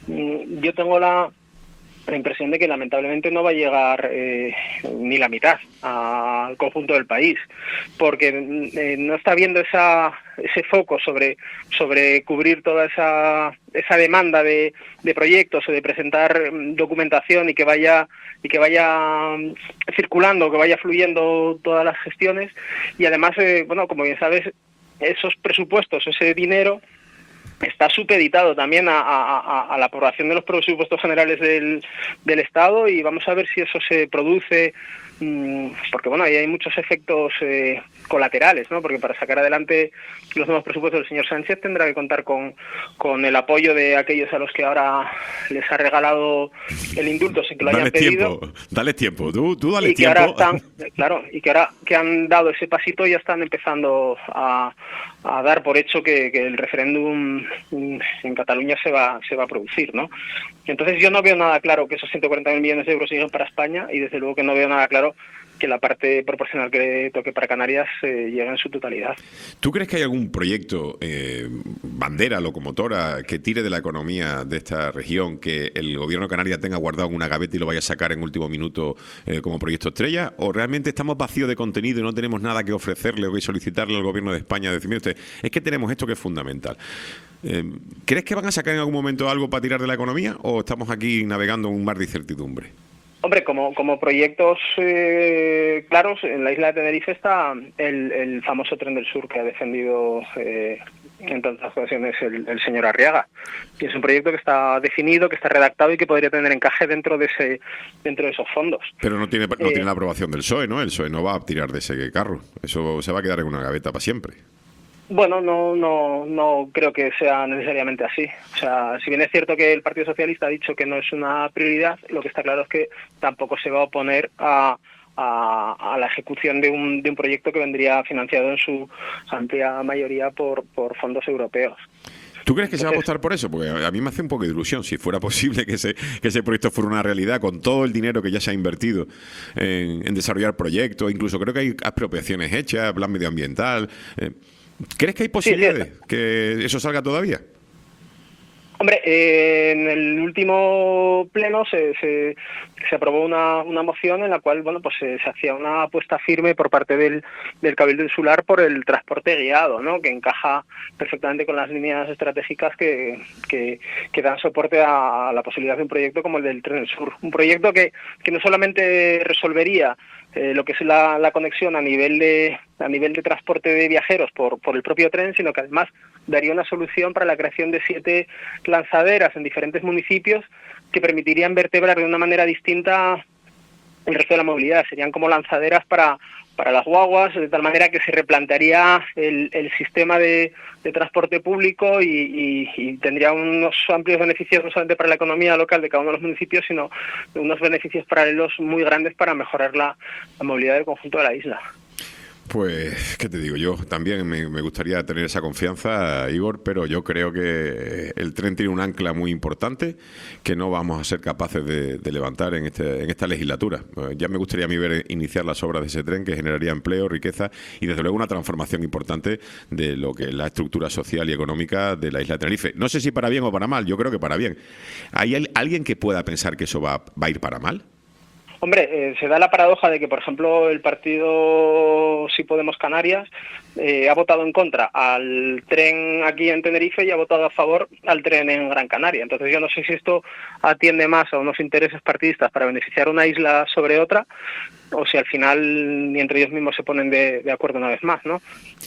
Yo tengo la la impresión de que lamentablemente no va a llegar eh, ni la mitad al conjunto del país, porque eh, no está habiendo esa, ese foco sobre sobre cubrir toda esa esa demanda de, de proyectos o de presentar documentación y que vaya y que vaya circulando, que vaya fluyendo todas las gestiones. Y además, eh, bueno, como bien sabes, esos presupuestos, ese dinero está supeditado también a, a, a la aprobación de los presupuestos generales del, del Estado, y vamos a ver si eso se produce, mmm, porque bueno, ahí hay muchos efectos eh, colaterales, ¿no? Porque para sacar adelante los nuevos presupuestos del señor Sánchez tendrá que contar con, con el apoyo de aquellos a los que ahora les ha regalado el indulto sin que lo dale hayan pedido. Tiempo, dale tiempo, tú, tú dale y que tiempo. ahora están, claro, y que ahora que han dado ese pasito ya están empezando a, a dar por hecho que, que el referéndum en Cataluña se va se va a producir, ¿no? Entonces yo no veo nada claro que esos ciento cuarenta mil millones de euros lleguen para España, y desde luego que no veo nada claro que la parte proporcional que toque para Canarias eh, llegue en su totalidad. ¿Tú crees que hay algún proyecto, eh, bandera, locomotora, que tire de la economía de esta región, que el gobierno de Canarias tenga guardado en una gaveta y lo vaya a sacar en último minuto eh, como proyecto estrella? ¿O realmente estamos vacíos de contenido y no tenemos nada que ofrecerle o que solicitarle al gobierno de España? Decir, mire usted, es que tenemos esto que es fundamental. Eh, ¿Crees que van a sacar en algún momento algo para tirar de la economía, o estamos aquí navegando en un mar de incertidumbre? Hombre, como como proyectos eh, claros, en la isla de Tenerife está el, el famoso Tren del Sur que ha defendido eh, en tantas ocasiones el, el señor Arriaga. Y es un proyecto que está definido, que está redactado y que podría tener encaje dentro de ese dentro de esos fondos. Pero no tiene no eh, tiene la aprobación del P S O E, ¿no? El P S O E no va a tirar de ese carro. Eso se va a quedar en una gaveta para siempre. Bueno, no, no, no creo que sea necesariamente así. O sea, si bien es cierto que el Partido Socialista ha dicho que no es una prioridad, lo que está claro es que tampoco se va a oponer a, a, a la ejecución de un, de un proyecto que vendría financiado en su amplia mayoría por, por fondos europeos. ¿Tú crees que se va a apostar por eso? Porque a mí me hace un poco de ilusión, si fuera posible que ese, que ese proyecto fuera una realidad, con todo el dinero que ya se ha invertido en, en desarrollar proyectos. Incluso creo que hay expropiaciones hechas, plan medioambiental. Eh, ¿Crees que hay posibilidades sí, sí, que eso salga todavía? Hombre, eh, en el último pleno se, se, se aprobó una, una moción en la cual, bueno, pues se, se hacía una apuesta firme por parte del, del Cabildo Insular por el transporte guiado, ¿no? Que encaja perfectamente con las líneas estratégicas que, que, que dan soporte a, a la posibilidad de un proyecto como el del Tren del Sur. Un proyecto que, que no solamente resolvería Eh, lo que es la, la conexión a nivel de a nivel de transporte de viajeros por, por el propio tren, sino que además daría una solución para la creación de siete lanzaderas en diferentes municipios que permitirían vertebrar de una manera distinta el resto de la movilidad. Serían como lanzaderas para para las guaguas, de tal manera que se replantearía el, el sistema de, de transporte público y, y, y tendría unos amplios beneficios no solamente para la economía local de cada uno de los municipios, sino unos beneficios paralelos muy grandes para mejorar la, la movilidad del conjunto de la isla. Pues, ¿qué te digo yo? También me, me gustaría tener esa confianza, Igor, pero yo creo que el tren tiene un ancla muy importante que no vamos a ser capaces de, de levantar en, este, en esta legislatura. Ya me gustaría a mí ver iniciar las obras de ese tren, que generaría empleo, riqueza y desde luego una transformación importante de lo que es la estructura social y económica de la isla de Tenerife. No sé si para bien o para mal, yo creo que para bien. ¿Hay alguien que pueda pensar que eso va, va a ir para mal? Hombre, eh, se da la paradoja de que, por ejemplo, el partido Sí Podemos Canarias eh, ha votado en contra al tren aquí en Tenerife y ha votado a favor al tren en Gran Canaria. Entonces yo no sé si esto atiende más a unos intereses partidistas para beneficiar una isla sobre otra, o si al final ni entre ellos mismos se ponen de, de acuerdo una vez más, ¿no?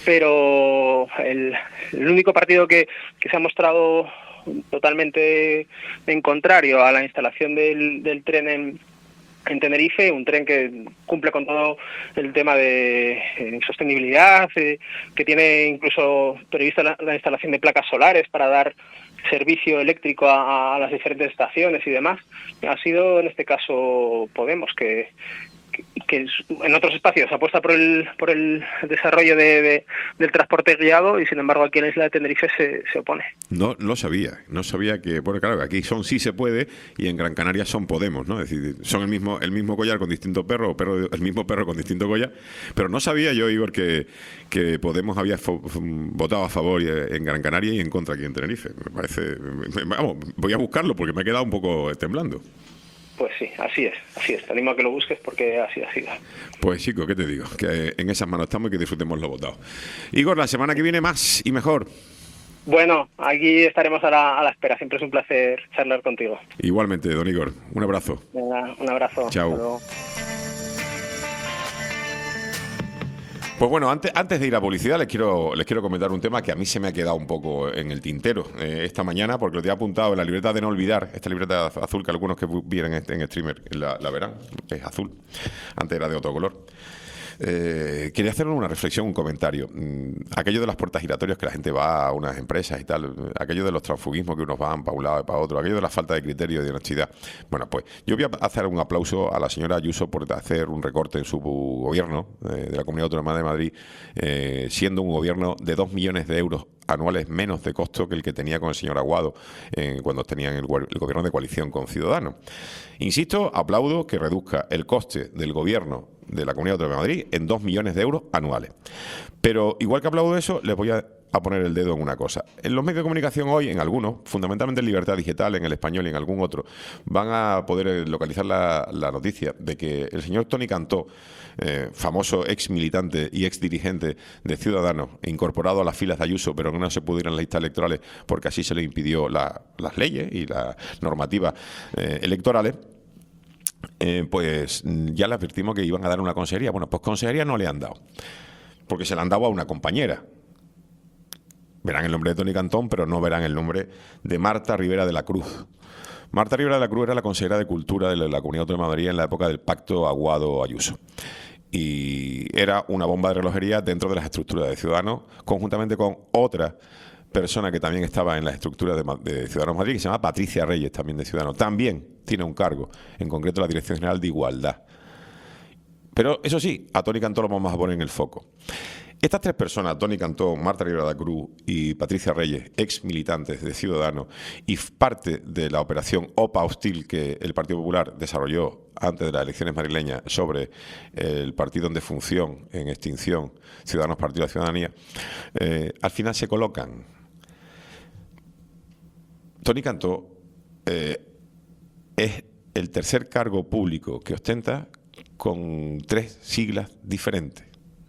Pero el, el único partido que, que se ha mostrado totalmente en contrario a la instalación del, del tren en en Tenerife, un tren que cumple con todo el tema de eh, sostenibilidad, eh, que tiene incluso prevista la, la instalación de placas solares para dar servicio eléctrico a, a las diferentes estaciones y demás. Ha sido en este caso Podemos, que que en otros espacios apuesta por el por el desarrollo de, de, del transporte guiado y sin embargo aquí en la isla de Tenerife se, se opone. No lo sabía, no sabía que, bueno, claro, que aquí son sí se puede y en Gran Canaria son Podemos, ¿no? Es decir, son el mismo el mismo collar con distinto perro, o perro el mismo perro con distinto collar, pero no sabía yo, Igor, que, que Podemos había fo, votado a favor en Gran Canaria y en contra aquí en Tenerife. Me parece, me, vamos, voy a buscarlo porque me he quedado un poco temblando. Pues sí, así es, así es. Te animo a que lo busques porque así ha sido. Pues chico, ¿qué te digo? Que en esas manos estamos y que disfrutemos lo votado. Igor, la semana que viene más y mejor. Bueno, aquí estaremos a la, a la espera. Siempre es un placer charlar contigo. Igualmente, don Igor. Un abrazo. Venga, un abrazo. Chao. Hasta luego. Pues bueno, antes, antes de ir a publicidad les quiero, les quiero comentar un tema que a mí se me ha quedado un poco en el tintero eh, esta mañana, porque lo tenía apuntado en la libreta de no olvidar, esta libreta azul que algunos que vienen en, en streamer la, la verán, es azul, antes era de otro color. Eh, quería hacer una reflexión, un comentario. Mm, aquello de las puertas giratorias que la gente va a unas empresas y tal, aquello de los transfugismos que unos van para un lado y para otro, aquello de la falta de criterio y de honestidad. Bueno, pues yo voy a hacer un aplauso a la señora Ayuso por hacer un recorte en su gobierno eh, de la Comunidad Autónoma de Madrid, eh, siendo un gobierno de dos millones de euros anuales menos de costo que el que tenía con el señor Aguado eh, cuando tenían el, el gobierno de coalición con Ciudadanos. Insisto, aplaudo que reduzca el coste del gobierno de la Comunidad Autónoma de Madrid en dos millones de euros anuales. Pero igual que aplaudo eso, les voy a, a poner el dedo en una cosa. En los medios de comunicación hoy, en algunos, fundamentalmente en Libertad Digital, en El Español y en algún otro, van a poder localizar la, la noticia de que el señor Toni Cantó, eh, famoso ex militante y ex dirigente de Ciudadanos, incorporado a las filas de Ayuso, pero que no se pudo ir en las listas electorales porque así se le impidió la, las leyes y las normativas eh, electorales, Eh, pues ya le advertimos que iban a dar una consejería. Bueno, pues consejería no le han dado, porque se la han dado a una compañera. Verán el nombre de Toni Cantó, pero no verán el nombre de Marta Rivera de la Cruz. Marta Rivera de la Cruz era la consejera de Cultura de la Comunidad Autónoma de Madrid en la época del pacto Aguado-Ayuso. Y era una bomba de relojería dentro de las estructuras de Ciudadanos, conjuntamente con otra persona que también estaba en la estructura de, de Ciudadanos Madrid, que se llama Patricia Reyes, también de Ciudadanos. También tiene un cargo, en concreto la Dirección General de Igualdad. Pero eso sí, a Toni Cantó lo vamos a poner en el foco. Estas tres personas, Toni Cantó, Marta Rivera de la Cruz y Patricia Reyes, ex militantes de Ciudadanos y parte de la operación OPA hostil que el Partido Popular desarrolló antes de las elecciones madrileñas sobre el partido en defunción, en extinción, Ciudadanos Partido de la Ciudadanía, eh, al final se colocan. Toni Cantó eh, es el tercer cargo público que ostenta con tres siglas diferentes.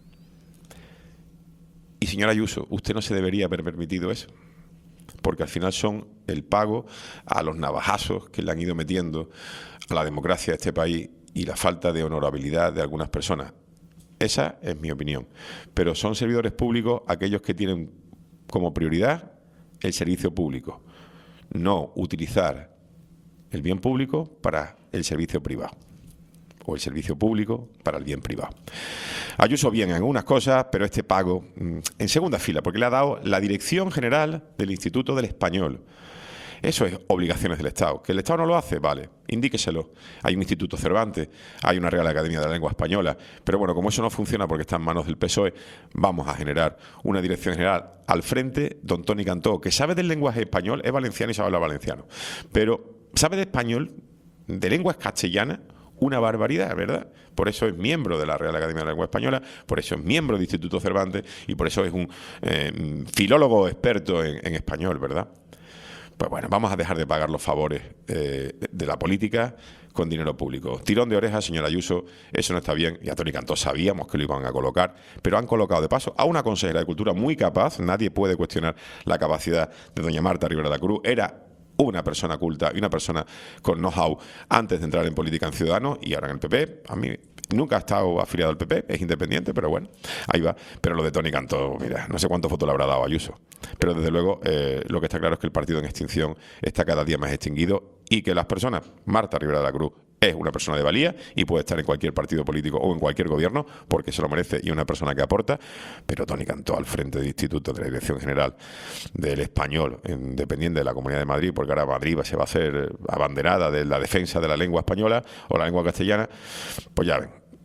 Y señora Ayuso, usted no se debería haber permitido eso, porque al final son el pago a los navajazos que le han ido metiendo a la democracia de este país y la falta de honorabilidad de algunas personas. Esa es mi opinión. Pero son servidores públicos aquellos que tienen como prioridad el servicio público, no utilizar el bien público para el servicio privado o el servicio público para el bien privado. Ayuso bien en algunas cosas, pero este pago mmm, en segunda fila, porque le ha dado la Dirección General del Instituto del Español. Eso es obligaciones del Estado. ¿Que el Estado no lo hace? Vale, indíqueselo. Hay un Instituto Cervantes, hay una Real Academia de la Lengua Española, pero bueno, como eso no funciona porque está en manos del P S O E, vamos a generar una Dirección General al frente, don Toni Cantó, que sabe del lenguaje español, es valenciano y sabe hablar valenciano, pero sabe de español, de lenguas castellanas, una barbaridad, ¿verdad? Por eso es miembro de la Real Academia de la Lengua Española, por eso es miembro del Instituto Cervantes y por eso es un eh, filólogo experto en, en español, ¿verdad? Pues bueno, vamos a dejar de pagar los favores eh, de la política con dinero público. Tirón de orejas, señora Ayuso, eso no está bien. Y a Toni Cantó sabíamos que lo iban a colocar, pero han colocado de paso a una consejera de Cultura muy capaz. Nadie puede cuestionar la capacidad de doña Marta Rivera de la Cruz. Era una persona culta y una persona con know-how antes de entrar en política en Ciudadanos y ahora en el P P. A mí nunca ha estado afiliado al P P, es independiente, pero bueno, ahí va. Pero lo de Toni Cantó, mira, no sé cuántos votos le habrá dado a Ayuso. Pero desde luego eh, lo que está claro es que el partido en extinción está cada día más extinguido y que las personas, Marta Rivera de la Cruz es una persona de valía y puede estar en cualquier partido político o en cualquier gobierno porque se lo merece y es una persona que aporta, pero Toni Cantó al frente del Instituto de la Dirección General del Español, dependiente de la Comunidad de Madrid, porque ahora Madrid se va a hacer abanderada de la defensa de la lengua española o la lengua castellana, pues ya ven,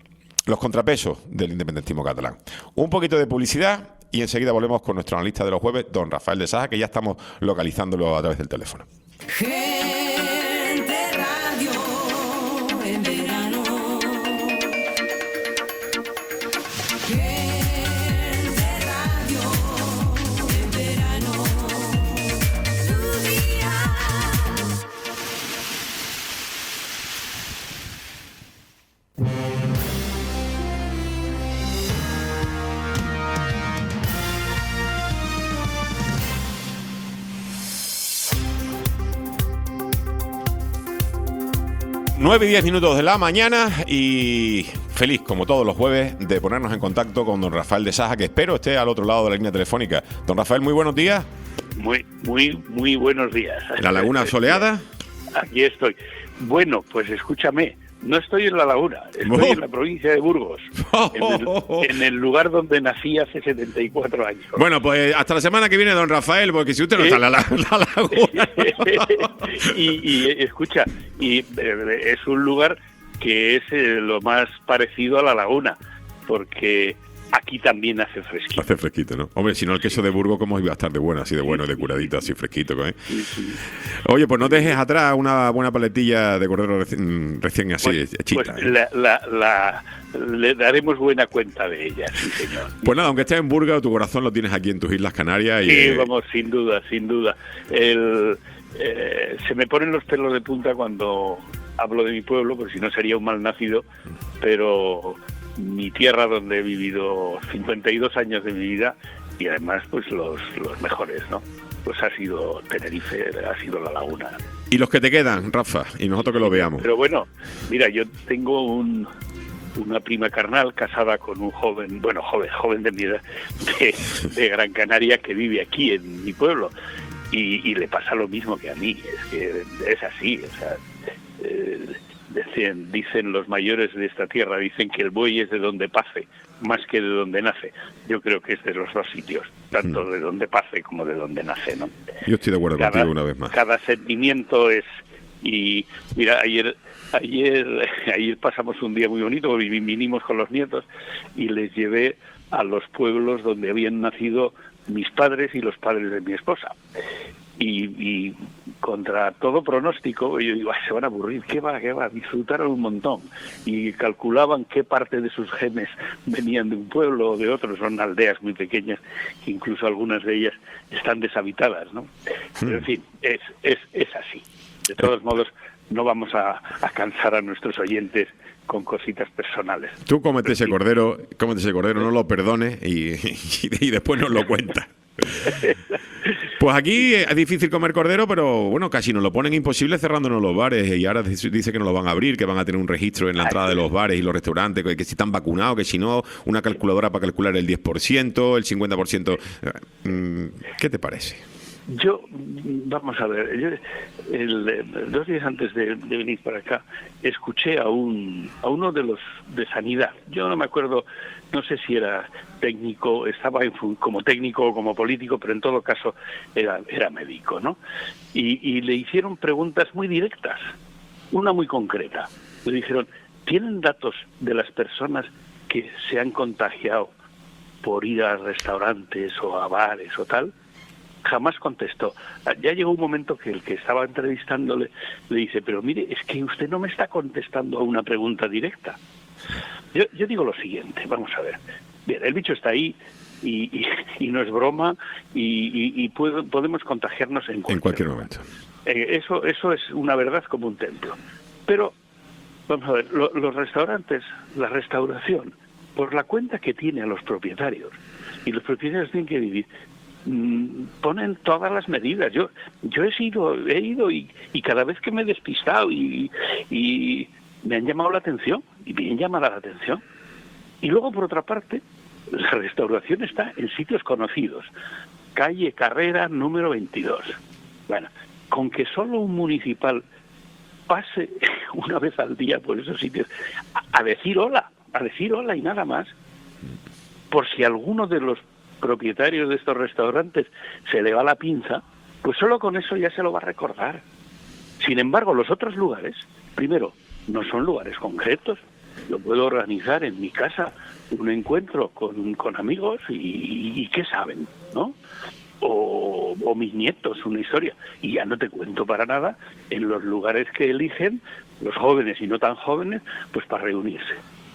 los contrapesos del independentismo catalán. Un poquito de publicidad y enseguida volvemos con nuestro analista de los jueves, don Rafael de Saja, que ya estamos localizándolo a través del teléfono. Gente Radio en verano. Gente Radio en verano. Tu día. nueve y diez minutos de la mañana y feliz, como todos los jueves, de ponernos en contacto con don Rafael de Saja, que espero esté al otro lado de la línea telefónica. Don Rafael, muy buenos días. Muy, muy, muy buenos días. ¿En la Laguna Soleada? Aquí estoy. Bueno, pues escúchame, no estoy en la Laguna, estoy Oh. en la provincia de Burgos, en el, en el lugar donde nací hace setenta y cuatro años. Bueno, pues hasta la semana que viene, don Rafael, porque si usted no está en la, la, la Laguna... y, y escucha, y eh, es un lugar que es eh, lo más parecido a la Laguna, porque aquí también hace fresquito. Hace fresquito, ¿no? Hombre, si no el queso de Burgos, ¿cómo iba a estar de bueno? Así de bueno, de curadito, así fresquito, ¿eh? Sí, sí. Oye, pues no dejes atrás una buena paletilla de cordero recién, recién así, Pues, hechita. pues ¿eh? la, la, la, le daremos buena cuenta de ella, sí señor. Pues nada, aunque estés en Burgos, tu corazón lo tienes aquí en tus Islas Canarias. Y, Sí, eh, vamos, sin duda, sin duda. El, eh, se me ponen los pelos de punta cuando hablo de mi pueblo, porque si no sería un mal nacido, pero mi tierra donde he vivido cincuenta y dos años de mi vida y además pues los, los mejores, ¿no? Pues ha sido Tenerife, ha sido La Laguna. y los que te quedan, Rafa, y nosotros que lo veamos. Pero bueno, mira, yo tengo un... una prima carnal casada con un joven, bueno, joven, joven de mi edad, de, de Gran Canaria, que vive aquí en mi pueblo, y, y le pasa lo mismo que a mí, es que es así, o sea, eh, dicen, dicen los mayores de esta tierra, dicen que el buey es de donde pace, más que de donde nace. Yo creo que es de los dos sitios, tanto Mm. de donde pace como de donde nace, ¿no? Yo estoy de acuerdo Cada, contigo una vez más. cada sentimiento es... Y mira, ayer ayer ayer pasamos un día muy bonito, vi- vinimos con los nietos y les llevé a los pueblos donde habían nacido mis padres y los padres de mi esposa. Y, y contra todo pronóstico, yo digo, "Ay, se van a aburrir, ¿qué va, qué va?". Disfrutaron un montón y calculaban qué parte de sus genes venían de un pueblo o de otro. Son aldeas muy pequeñas, que incluso algunas de ellas están deshabitadas, ¿no? Pero en fin, es, es, es así. De todos modos, no vamos a, a cansar a nuestros oyentes con cositas personales. Tú cómete ese cordero, cómete ese cordero, no lo perdones y, y, y después nos lo cuentas. Pues aquí es difícil comer cordero, pero bueno, casi nos lo ponen imposible cerrándonos los bares y ahora dice que no lo van a abrir, que van a tener un registro en la entrada de los bares y los restaurantes, que, que si están vacunados, que si no, una calculadora para calcular el diez por ciento, el cincuenta por ciento. ¿Qué te parece? Yo, vamos a ver, yo, el, el, dos días antes de, de venir para acá, escuché a un a uno de los de sanidad. Yo no me acuerdo, no sé si era técnico, estaba en, como técnico o como político, pero en todo caso era, era médico, ¿no? Y, y le hicieron preguntas muy directas, una muy concreta. Le dijeron, ¿tienen datos de las personas que se han contagiado por ir a restaurantes o a bares o tal? Jamás contestó. Ya llegó un momento que el que estaba entrevistándole le dice, pero mire, es que usted no me está contestando a una pregunta directa. Yo, yo digo lo siguiente, vamos a ver. Bien, el bicho está ahí y, y, y no es broma y, y, y puedo, podemos contagiarnos en cualquier, en cualquier momento. Eh, eso, eso es una verdad como un templo. Pero, vamos a ver, lo, los restaurantes, la restauración, por la cuenta que tiene a los propietarios, y los propietarios tienen que vivir, ponen todas las medidas. Yo yo he ido he ido y, y cada vez que me he despistado y, y me han llamado la atención y bien llamada la atención. Y luego, por otra parte, la restauración está en sitios conocidos, calle Carrera número veintidós. Bueno, con que solo un municipal pase una vez al día por esos sitios a, a decir hola, a decir hola y nada más, por si alguno de los propietarios de estos restaurantes se le va la pinza, pues solo con eso ya se lo va a recordar. Sin embargo, los otros lugares, primero, no son lugares concretos, yo puedo organizar en mi casa un encuentro con, con amigos y, y ¿qué saben? ¿No? O, o mis nietos, una historia. Y ya no te cuento para nada en los lugares que eligen los jóvenes y no tan jóvenes, pues para reunirse.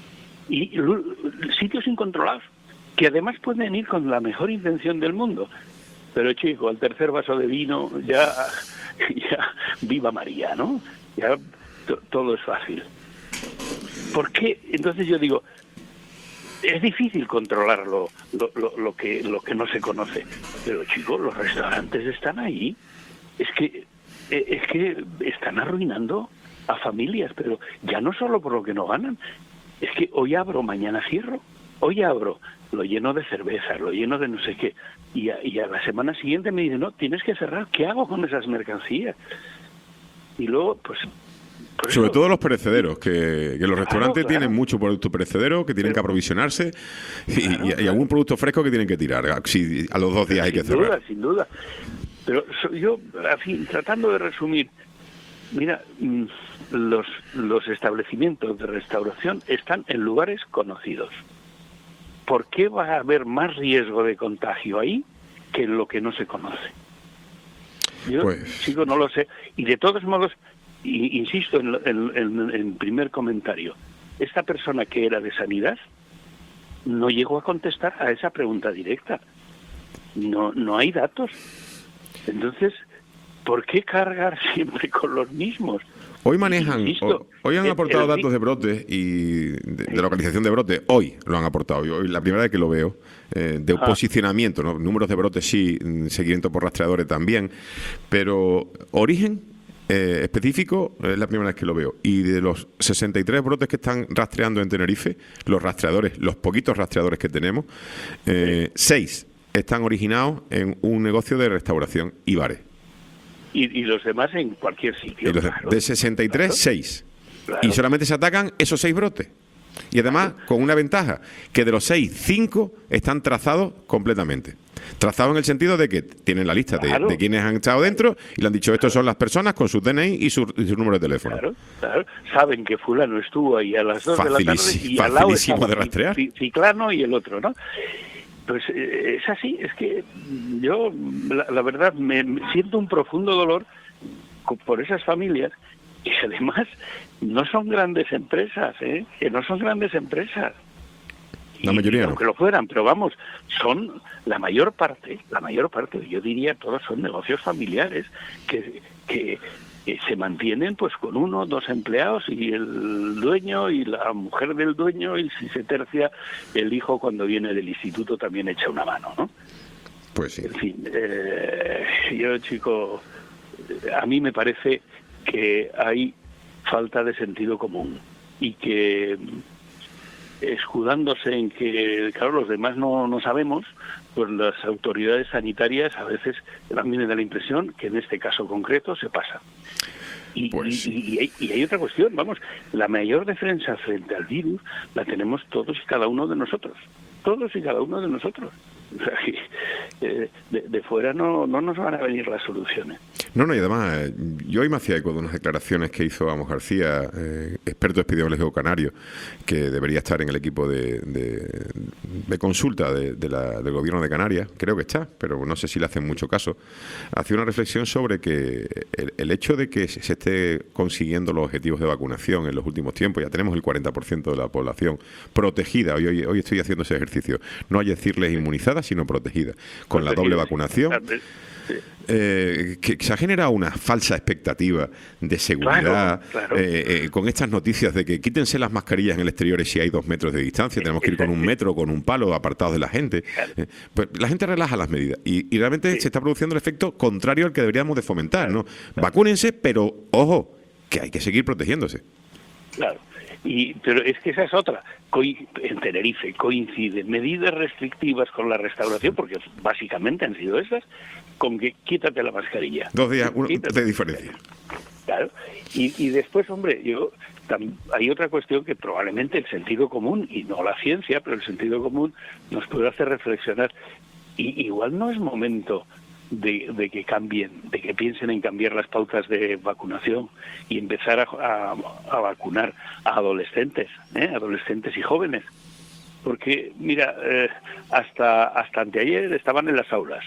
Y sitios incontrolados, que además pueden ir con la mejor intención del mundo. Pero chico, al tercer vaso de vino ya, ya viva María, ¿no? Ya to, todo es fácil. ¿Por qué? Entonces yo digo, es difícil controlar lo, lo, lo, lo que lo que no se conoce. Pero chicos, los restaurantes están ahí. Es que es que están arruinando a familias, pero ya no solo por lo que no ganan. Es que hoy abro, mañana cierro. Hoy abro, lo lleno de cerveza, lo lleno de no sé qué. Y a, y a la semana siguiente me dicen, no, tienes que cerrar. ¿Qué hago con esas mercancías? Y luego, pues... Sobre todo los perecederos, que, que los Claro, restaurantes claro. tienen mucho producto perecedero, que tienen que aprovisionarse, y, Claro, y- y claro. algún producto fresco que tienen que tirar. Si a los dos días hay que Sin cerrar. duda, sin duda. Pero so- yo, así, tratando de resumir, mira, mm, los, los establecimientos de restauración están en lugares conocidos. ¿Por qué va a haber más riesgo de contagio ahí que en lo que no se conoce? Yo, Pues- chico, no lo sé. Y de todos modos, i- insisto en, en, en- en primer comentario, esta persona que era de sanidad no llegó a contestar a esa pregunta directa. No, no hay datos. Entonces, ¿por qué cargar siempre con los mismos? Hoy manejan, Insisto, hoy, hoy han el- aportado el- datos de brotes y de, de localización de brotes. Hoy lo han aportado. Yo, hoy, la primera vez que lo veo, eh, de Ah. posicionamiento, ¿no? Números de brotes sí, mm, seguimiento por rastreadores también, pero origen eh, específico es la primera vez que lo veo. Y de los sesenta y tres brotes que están rastreando en Tenerife, los rastreadores, los poquitos rastreadores que tenemos, eh, seis están originados en un negocio de restauración y bares. Y, y los demás en cualquier sitio. Y los de- claro. de sesenta y tres, Claro. seis. Claro. Y solamente se atacan esos seis brotes. Y además, con una ventaja, que de los seis, cinco están trazados completamente. Trazados en el sentido de que tienen la lista de- Claro. de, quienes han estado dentro y le han dicho, estos son las personas con su D N I y su, y su número de teléfono. Claro, claro. Saben que fulano estuvo ahí a las dos de la tarde Facilísimo- y al lado facilísimo estaba de rastrear. Ci- Ciclano y el otro, ¿no? Pues eh, es así, es que yo, la, la verdad, me, me siento un profundo dolor co- por esas familias que además no son grandes empresas, ¿eh? Que no son grandes empresas. La Y- mayoría y no. aunque lo fueran, pero vamos, son la mayor parte, la mayor parte, yo diría todos son negocios familiares que, que, que se mantienen pues con uno o dos empleados y el dueño y la mujer del dueño y si se tercia el hijo cuando viene del instituto también echa una mano, ¿no? Pues sí. En fin, eh, yo chico, a mí me parece que hay falta de sentido común y que escudándose en que, claro, los demás no, no sabemos, pues las autoridades sanitarias a veces a mí me da la impresión que en este caso concreto se pasa. Y, Pues y- sí. y hay, y hay otra cuestión, vamos, la mayor defensa frente al virus la tenemos todos y cada uno de nosotros, todos y cada uno de nosotros. O sea, que, eh, de, de fuera no, no nos van a venir las soluciones. No, no, y además, eh, yo hoy me hacía eco de unas declaraciones que hizo Amos García, eh, experto epidemiológico canario, que debería estar en el equipo de, de, de consulta de, de la- del gobierno de Canarias, creo que está, pero no sé si le hacen mucho caso. Hacía una reflexión sobre que el, el hecho de que se esté consiguiendo los objetivos de vacunación en los últimos tiempos, ya tenemos el cuarenta por ciento de la población protegida, hoy, hoy, hoy estoy haciendo ese ejercicio, no hay que decirles inmunizada, sino protegida, con la doble vacunación. Sí. Eh, que se ha generado una falsa expectativa de seguridad Claro, claro. eh, eh, con estas noticias de que quítense las mascarillas en el exterior si hay dos metros de distancia, tenemos que ir con un metro, con un palo, apartados de la gente. Eh, pues la gente relaja las medidas y, y realmente Sí. se está produciendo el efecto contrario al que deberíamos de fomentar, ¿no? Vacúnense, pero ojo, que hay que seguir protegiéndose. Claro, y, pero es que esa es otra. Coi- en Tenerife coinciden medidas restrictivas con la restauración, porque básicamente han sido esas, con que quítate la mascarilla. Dos días uno, Quítate. de diferencia. Claro, y, y después, hombre, yo tam- hay otra cuestión que probablemente el sentido común, y no la ciencia, pero el sentido común nos puede hacer reflexionar. Y igual no es momento de, de que cambien, de que piensen en cambiar las pautas de vacunación y empezar a, a, a vacunar a adolescentes, ¿eh? adolescentes y jóvenes. Porque, mira, eh, hasta, hasta anteayer estaban en las aulas,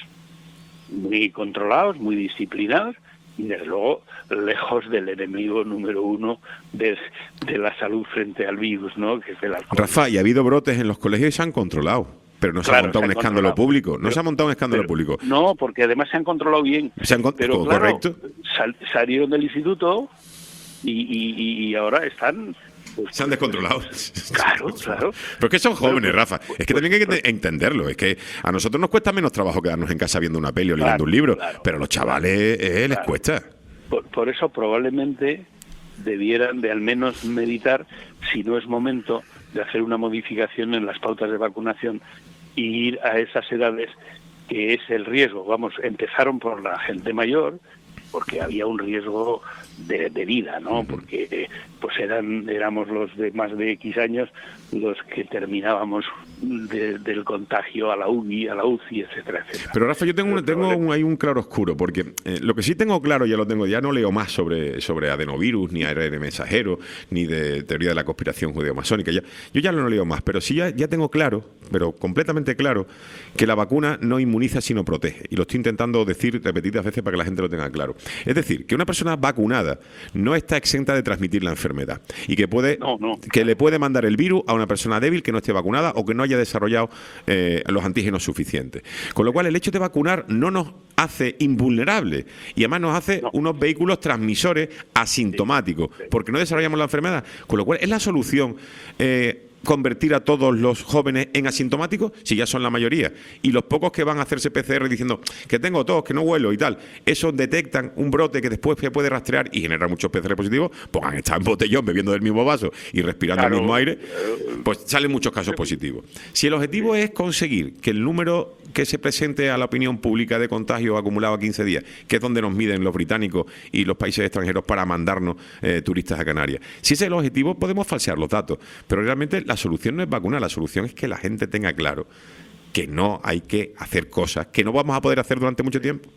muy controlados, muy disciplinados, y desde luego lejos del enemigo número uno de, de la salud frente al virus, ¿no? Que es el alcohol. Rafa, y ha habido brotes en los colegios y se han controlado, pero no se Claro, ha montado se un han escándalo controlado. público. No Pero- se ha montado un escándalo pero- público. No, porque además se han controlado bien. Se han con- pero co- claro, correcto. sal- salieron del instituto y, y, y ahora están... pues, Se han descontrolado. Claro, claro. Pero es que son jóvenes, Claro, Rafa. pues- Es que pues- también hay que pues- te- entenderlo. Es que a nosotros nos cuesta menos trabajo quedarnos en casa viendo una peli o leyendo Claro, un libro, claro. pero a los chavales eh, les Claro. cuesta. Por, por eso probablemente debieran de al menos meditar si no es momento de hacer una modificación en las pautas de vacunación y ir a esas edades que es el riesgo. Vamos, empezaron por la gente mayor porque había un riesgo de, de vida, ¿no? Porque eh, pues eran éramos los de más de X años los que terminábamos de- del contagio a la U C I, a la U C I, etcétera, etcétera. Pero Rafa, yo tengo, un, tengo un, hay un claro oscuro, porque eh, lo que sí tengo claro, ya lo tengo, ya no leo más sobre, sobre adenovirus, ni A R N mensajero, ni de teoría de la conspiración judeo-masónica. Ya, yo ya no leo más, pero sí ya, ya tengo claro, pero completamente claro, que la vacuna no inmuniza sino protege. Y lo estoy intentando decir repetidas veces para que la gente lo tenga claro. Es decir, que una persona vacunada no está exenta de transmitir la enfermedad y que puede No, no. que le puede mandar el virus a una persona débil que no esté vacunada o que no haya desarrollado eh, los antígenos suficientes. Con lo cual, el hecho de vacunar no nos hace invulnerables y además nos hace No. unos vehículos transmisores asintomáticos, porque no desarrollamos la enfermedad. Con lo cual, es la solución eh, convertir a todos los jóvenes en asintomáticos, si ya son la mayoría, y los pocos que van a hacerse P C R diciendo que tengo tos, que no huelo y tal, esos detectan un brote que después se puede rastrear y generar muchos P C R positivos, pues han estado en botellón bebiendo del mismo vaso y respirando Claro. el mismo aire, pues salen muchos casos positivos. Si el objetivo es conseguir que el número que se presente a la opinión pública de contagio acumulado a quince días, que es donde nos miden los británicos y los países extranjeros para mandarnos eh, turistas a Canarias, si ese es el objetivo, podemos falsear los datos, pero realmente la solución no es vacunar, la solución es que la gente tenga claro que no hay que hacer cosas que no vamos a poder hacer durante mucho tiempo.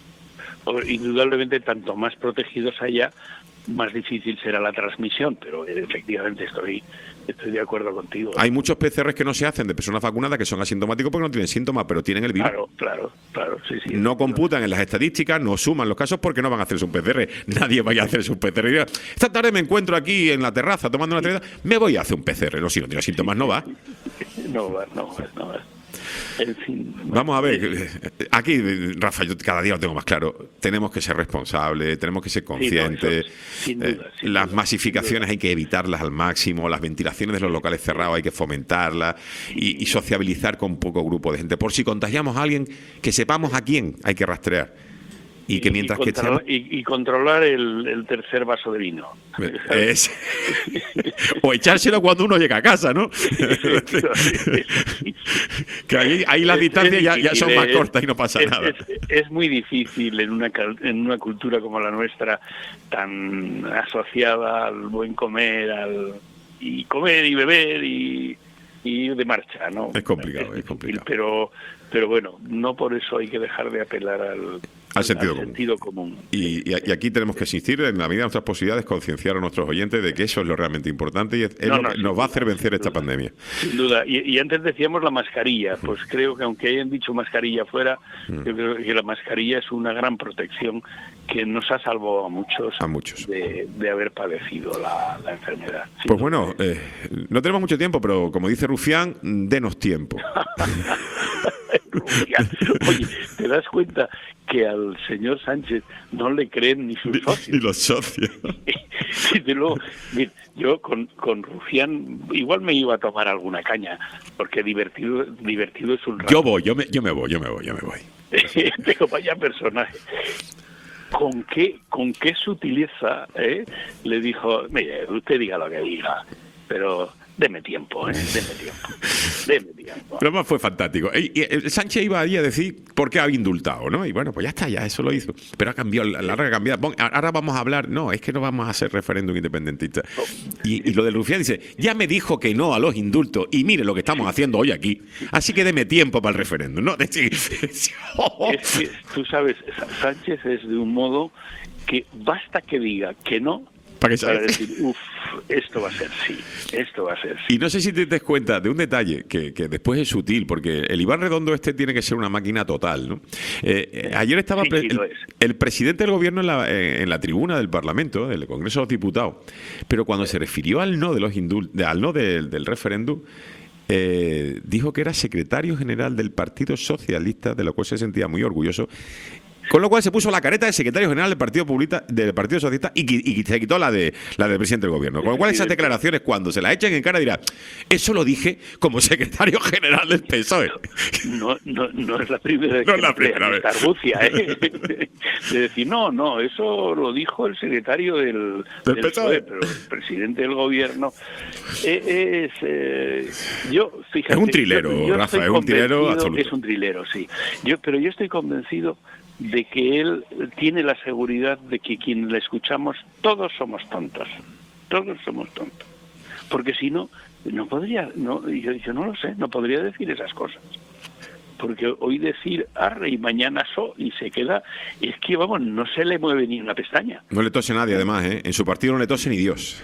Indudablemente, tanto más protegidos haya, más difícil será la transmisión, pero eh, efectivamente estoy estoy de acuerdo contigo. Hay muchos P C Rs que no se hacen de personas vacunadas que son asintomáticos porque no tienen síntomas, pero tienen el virus. Claro, claro, claro, sí, sí. No computan en las estadísticas, no suman los casos porque no van a hacerse un P C R. Nadie vaya a hacerse un P C R. Y diga, esta tarde me encuentro aquí en la terraza tomando una cerveza, me voy a hacer un P C R. No, si no tiene síntomas, no va. No va, no va, no va. En fin. Vamos a ver, aquí, Rafa, yo cada día lo tengo más claro. Tenemos que ser responsables, tenemos que ser conscientes. Sí, no, eso, sin duda, Eh, sin las duda, masificaciones hay que evitarlas al máximo, las ventilaciones de los locales cerrados hay que fomentarlas y, y sociabilizar con poco grupo de gente. Por si contagiamos a alguien, que sepamos a quién hay que rastrear. Y que mientras que controlar, estemos... y, y controlar el, el tercer vaso de vino. Es... o echárselo cuando uno llega a casa, ¿no? Que ahí, ahí las Es- distancias es ya, ya son difícil, más es- cortas y no pasa es, nada. Es, es muy difícil en una cal- en una cultura como la nuestra, tan asociada al buen comer, al y comer y beber y, y de marcha, ¿no? Es complicado, es difícil, complicado. Pero, pero bueno, no por eso hay que dejar de apelar al, Al sentido común. sentido común. Y, y- y aquí tenemos que insistir, en la medida de nuestras posibilidades, concienciar a nuestros oyentes de que eso es lo realmente importante y es, es No, lo no, que sin nos va a duda, hacer vencer sin esta duda. pandemia. Sin duda. Y, y antes decíamos la mascarilla. Pues creo que aunque hayan dicho mascarilla fuera, Mm. yo creo que la mascarilla es una gran protección que nos ha salvado a muchos, A muchos. De, de haber padecido la, la enfermedad. Sin Pues duda. bueno, eh, no tenemos mucho tiempo, pero como dice Rufián, denos tiempo. Rufián. Oye, ¿te das cuenta que al señor Sánchez no le creen ni sus Ni socios? los socios. Y de luego, mira, yo con, con Rufián igual me iba a tomar alguna caña, porque divertido divertido es un rato. Yo voy, yo me, yo me voy, yo me voy, yo me voy. Pero vaya personaje. ¿Con qué, con qué sutileza eh, le dijo, mire, usted diga lo que diga, pero deme tiempo, ¿eh? Deme tiempo. Deme tiempo. Pero más fue fantástico. Y, y, el Sánchez iba allí a decir por qué había indultado, ¿no? Y bueno, pues ya está, ya eso lo hizo. Pero ha cambiado, la larga ha cambiado. Bon, ahora vamos a hablar, no, es que no vamos a hacer referéndum independentista. Y, y lo de Rufián dice, ya me dijo que no a los indultos y mire lo que estamos haciendo hoy aquí. Así que deme tiempo para el referéndum, ¿no? Es que, tú sabes, Sánchez es de un modo que basta que diga que no para, que para decir, uff, esto va a ser sí, esto va a ser sí. Y no sé si te das cuenta de un detalle que, que después es sutil, porque el Iván Redondo este tiene que ser una máquina total, ¿no? Eh, eh, ayer estaba Sí, pre- sí, el, lo es. el presidente del gobierno en la, eh, en la tribuna del Parlamento, del Congreso de los Diputados, pero cuando se refirió al no de los indul- de- al no del, del referéndum, eh, dijo que era secretario general del Partido Socialista, de lo cual se sentía muy orgulloso. Con lo cual se puso la careta de secretario general del Partido Populista, del Partido Socialista y, qui- y se quitó la de la del presidente del gobierno. Con lo cual esas declaraciones, cuando se las echen en cara, dirá, eso lo dije como secretario general del P S O E. No, no, no es la primera vez No que es la emplea primera vez. esta argucia, ¿eh? De decir, no, no, eso lo dijo el secretario del, Del del P S O E. P S O E, pero el presidente del gobierno eh, es... eh, yo, fíjate, Es un trilero, yo- yo Rafa, estoy es un trilero convencido- absoluto. Es un trilero, sí. Yo, pero yo estoy convencido de que él tiene la seguridad de que quien le escuchamos, todos somos tontos. Todos somos tontos. Porque si no, no podría, no, yo, yo no lo sé, no podría decir esas cosas. Porque hoy decir arre y mañana so y se queda, es que vamos, no se le mueve ni una pestaña. No le tose nadie, además, ¿eh? En su partido no le tose ni Dios.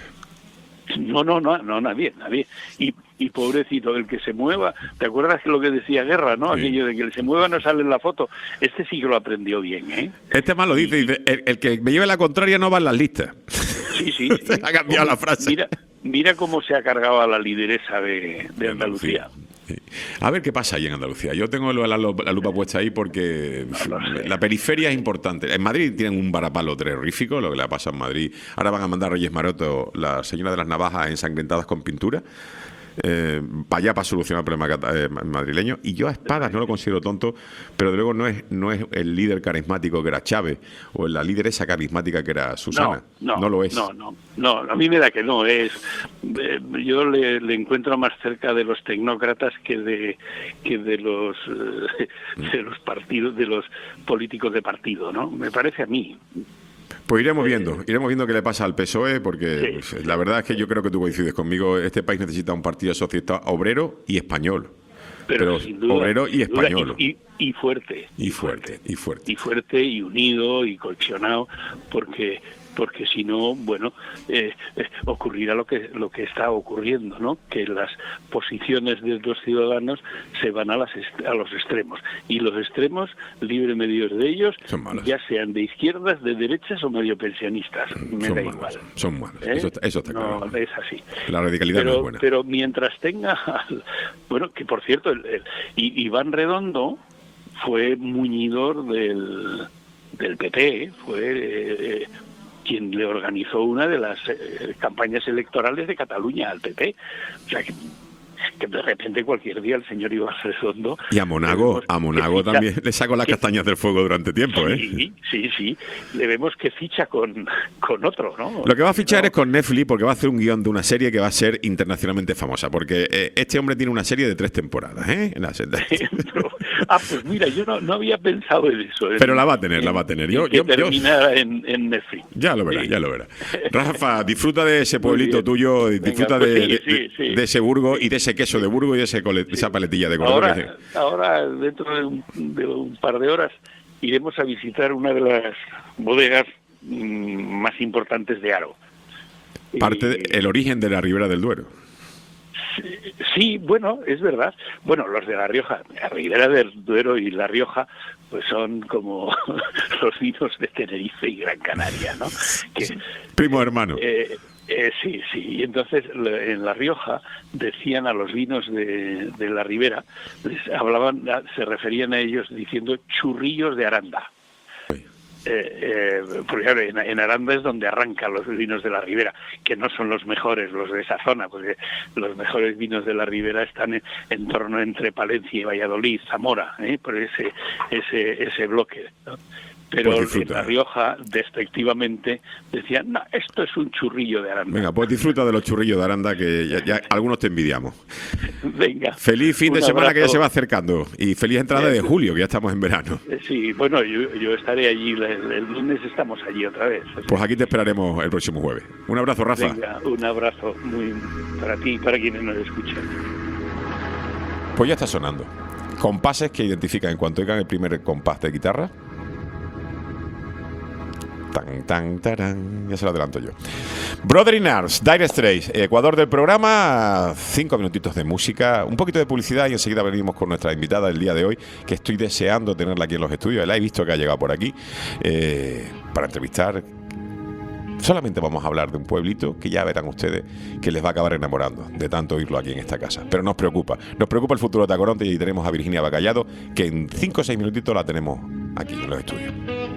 No, no, no, no, nadie, nadie. Y, y pobrecito, el que se mueva, ¿te acuerdas que lo que decía Guerra, no? Sí. Aquello de que el se mueva no sale en la foto. Este sí que lo aprendió bien, ¿eh? Este más lo dice, dice, el, el que me lleve la contraria no va en las listas. Sí, sí. Se ha cambiado la frase. Mira, mira cómo se ha cargado a la lideresa de, de Andalucía. Sí. A ver qué pasa ahí en Andalucía. Yo tengo la, la, la lupa puesta ahí porque No lo sé. la periferia es importante. En Madrid tienen un varapalo terrorífico, lo que le pasa en Madrid. Ahora van a mandar a Reyes Maroto, la señora de las navajas ensangrentadas con pintura. Eh, para allá para solucionar el problema cata- eh, madrileño. Y yo a Espadas no lo considero tonto, pero de luego no es no es el líder carismático que era Chávez o la líderesa carismática que era Susana. No, no, lo es. No, no, no, a mí me da que no es. eh, yo le, le encuentro más cerca de los tecnócratas que de que de los eh, de los partidos, de los políticos de partido, ¿no? Me parece a mí. Pues iremos viendo, iremos viendo qué le pasa al P S O E, porque Sí. pues, la verdad es que yo creo que tú coincides conmigo. Este país necesita un partido socialista obrero y español. Pero, sin duda, obrero y sin duda, español. y, y, y fuerte. Y fuerte, y fuerte. Y fuerte y unido y colchonado, porque porque si no, bueno, eh, eh, ocurrirá lo que lo que está ocurriendo, ¿no? Que las posiciones de los ciudadanos se van a las est- a los extremos, y los extremos, libre medio de ellos, Son malos. ya sean de izquierdas, de derechas o medio pensionistas, me Son da malos, igual. son malos. ¿Eh? Eso está, eso está No, claro. es así. La radicalidad pero, no es buena. pero mientras tenga, al- bueno, que por cierto, el, el- I- Iván Redondo fue muñidor del, del P P, fue eh, quien le organizó una de las eh, campañas electorales de Cataluña al P P. O sea que, que de repente cualquier día el señor Iván Redondo... Y a Monago, vemos a Monago que ficha- también le sacó las que- castañas del fuego durante tiempo, ¿eh? Sí, sí, sí. Le vemos que ficha con, con otro, ¿no? Lo que va a fichar No. es con Netflix, porque va a hacer un guión de una serie que va a ser internacionalmente famosa, porque eh, este hombre tiene una serie de tres temporadas, ¿eh? La- Pero- ah, pues mira, yo no, no había pensado en eso. en- Pero la va a tener, la va a tener. Yo- en que yo- yo- terminara en, en Netflix. Ya lo verás, Sí. ya lo verás. Rafa, disfruta de ese Muy pueblito bien. tuyo, Venga, disfruta pues de, sí, de- sí, de- sí. de ese Burgo y de ese queso de Burgo y de ese cole- esa paletilla de Córdoba. Ahora, que- ahora, dentro de un, de un par de horas, iremos a visitar una de las bodegas mm, más importantes de Haro. parte Y- del origen de la Ribera del Duero. Sí, bueno, es verdad. Bueno, los de La Rioja, la Ribera del Duero y La Rioja, pues son como los vinos de Tenerife y Gran Canaria, ¿no? Que, Primo hermano. eh, eh, sí, sí. Y entonces le- en La Rioja decían a los vinos de, de la Ribera, les hablaban, se referían a ellos diciendo churrillos de Aranda. Eh, eh, porque claro, en, en Aranda es donde arrancan los vinos de la Ribera, que no son los mejores, los de esa zona, porque los mejores vinos de la Ribera están en, en torno entre Palencia y Valladolid, Zamora, ¿eh? por ese ese ese bloque, ¿no? pero Pues en disfruta. La Rioja, despectivamente, decían, no, esto es un churrillo de Aranda. Venga, pues disfruta de los churrillos de Aranda, que ya, ya algunos te envidiamos. Venga. Feliz fin de Un semana que ya abrazo. se va acercando. Y feliz entrada de Bien. julio, que ya estamos en verano. Eh, Sí, bueno, yo, yo estaré allí, el, el lunes estamos allí otra vez. O sea, Pues aquí te esperaremos el próximo jueves. Un abrazo, Rafa. venga, un abrazo muy para ti y para quienes nos escuchan. Pues ya está sonando. Compases que identifican en cuanto oigan el primer compás de guitarra. Tan, tan, tarán. Ya se lo adelanto yo. Brother in Arms, Dire Straits, Ecuador del programa. Cinco minutitos de música, un poquito de publicidad y enseguida venimos con nuestra invitada del día de hoy, que estoy deseando tenerla aquí en los estudios. La he visto que ha llegado por aquí eh, para entrevistar. Solamente vamos a hablar de un pueblito que ya verán ustedes que les va a acabar enamorando de tanto oírlo aquí en esta casa. Pero nos preocupa, nos preocupa el futuro de Tacoronte y tenemos a Virginia Bacallado, que en cinco o seis minutitos la tenemos aquí en los estudios.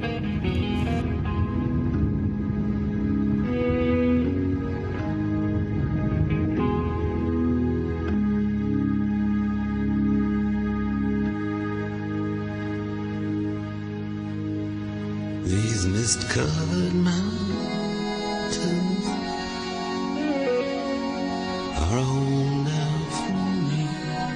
These mist-covered mountains are a home now for me,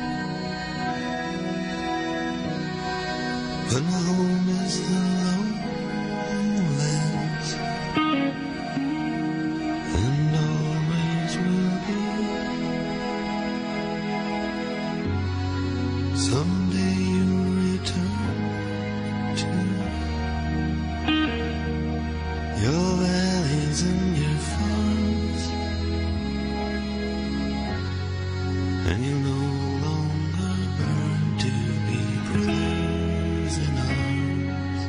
but my home is the lowlands, and always will be. Someday you'll return to your valleys and your farms, and you no longer burn to be brothers in arms.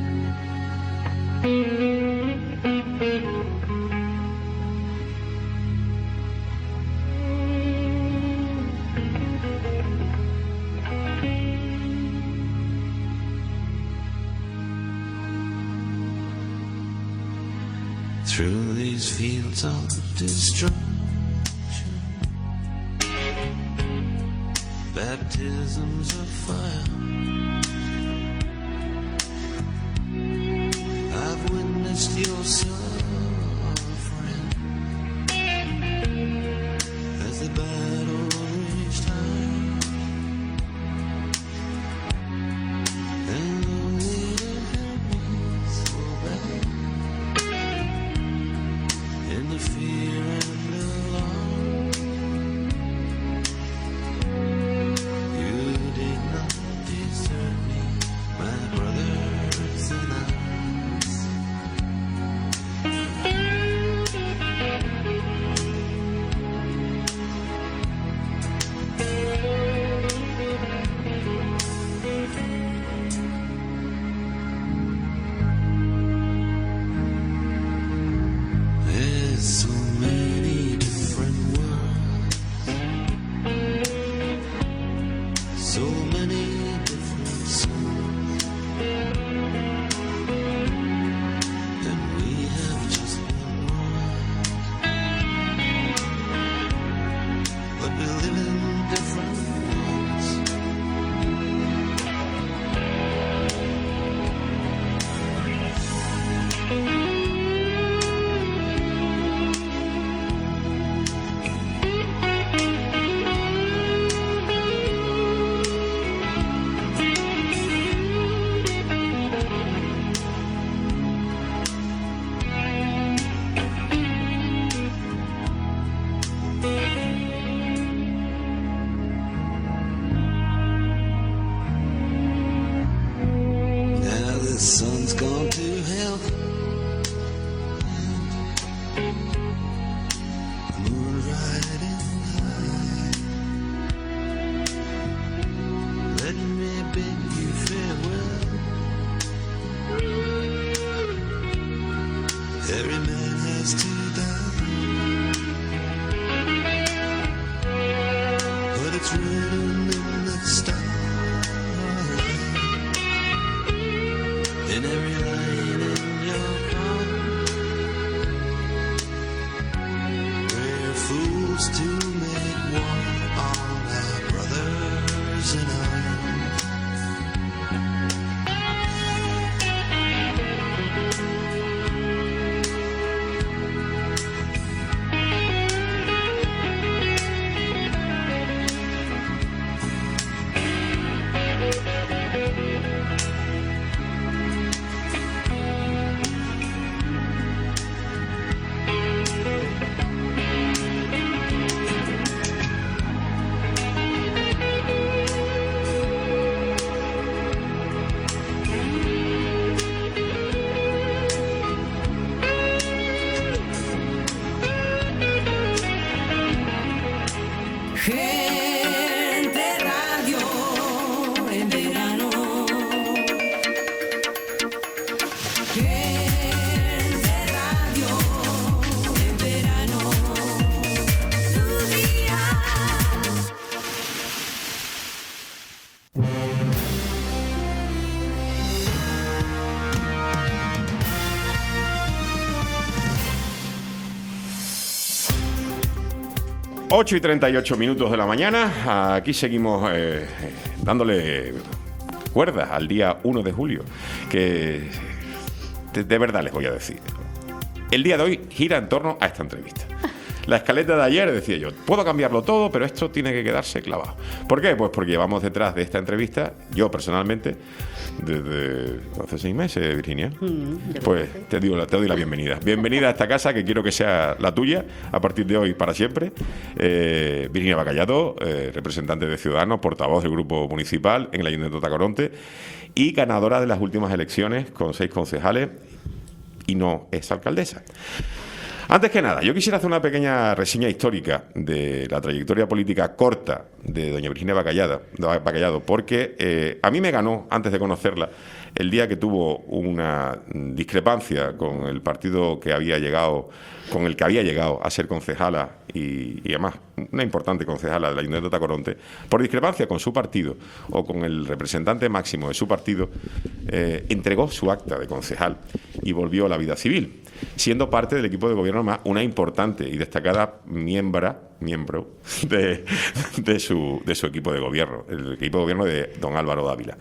Through these fields of destruction, baptisms of fire, I've witnessed your suffering as the battle raged high, and though the enemies fall back in the fear and alarm, you did not desert me, my brothers in arms. There's so many different worlds, so many different souls, and we have just one world, but we live in different worlds. Now the sun's gone to hell, the moon's riding high. Let me bid you farewell. Every man has to die, but it's written in the stars. In every line in your heart, we're fools to make war on our brothers in arms. ocho y treinta y ocho minutos de la mañana. Aquí seguimos eh, dándole cuerda al día uno de julio. Que de, de verdad les voy a decir. El día de hoy gira en torno a esta entrevista. La escaleta de ayer decía yo, puedo cambiarlo todo, pero esto tiene que quedarse clavado. ¿Por qué? Pues porque llevamos detrás de esta entrevista, yo personalmente, desde hace seis meses, Virginia. Mm, pues te, digo, te doy la bienvenida. Bienvenida a esta casa que quiero que sea la tuya a partir de hoy para siempre. Eh, Virginia Bacallado, eh, representante de Ciudadanos, portavoz del grupo municipal en el Ayuntamiento de Tacoronte y ganadora de las últimas elecciones con seis concejales y no es alcaldesa. Antes que nada, yo quisiera hacer una pequeña reseña histórica de la trayectoria política corta de doña Virginia Bacallado, Bacallado porque eh, a mí me ganó, antes de conocerla, el día que tuvo una discrepancia con el partido que había llegado, con el que había llegado a ser concejala y, y además una importante concejala del Ayuntamiento de Tacoronte, por discrepancia con su partido o con el representante máximo de su partido, eh, entregó su acta de concejal y volvió a la vida civil, siendo parte del equipo de gobierno, más una importante y destacada miembra, miembro de, de, su, de su equipo de gobierno, el equipo de gobierno de don Álvaro Dávila.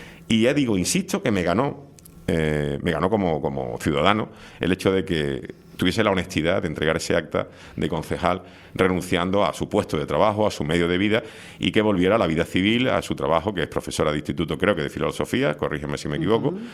Y ya digo, insisto, que me ganó, eh, me ganó como, como ciudadano el hecho de que tuviese la honestidad de entregar ese acta de concejal renunciando a su puesto de trabajo, a su medio de vida y que volviera a la vida civil, a su trabajo, que es profesora de instituto, creo que de filosofía, corrígeme si me equivoco. Uh-huh.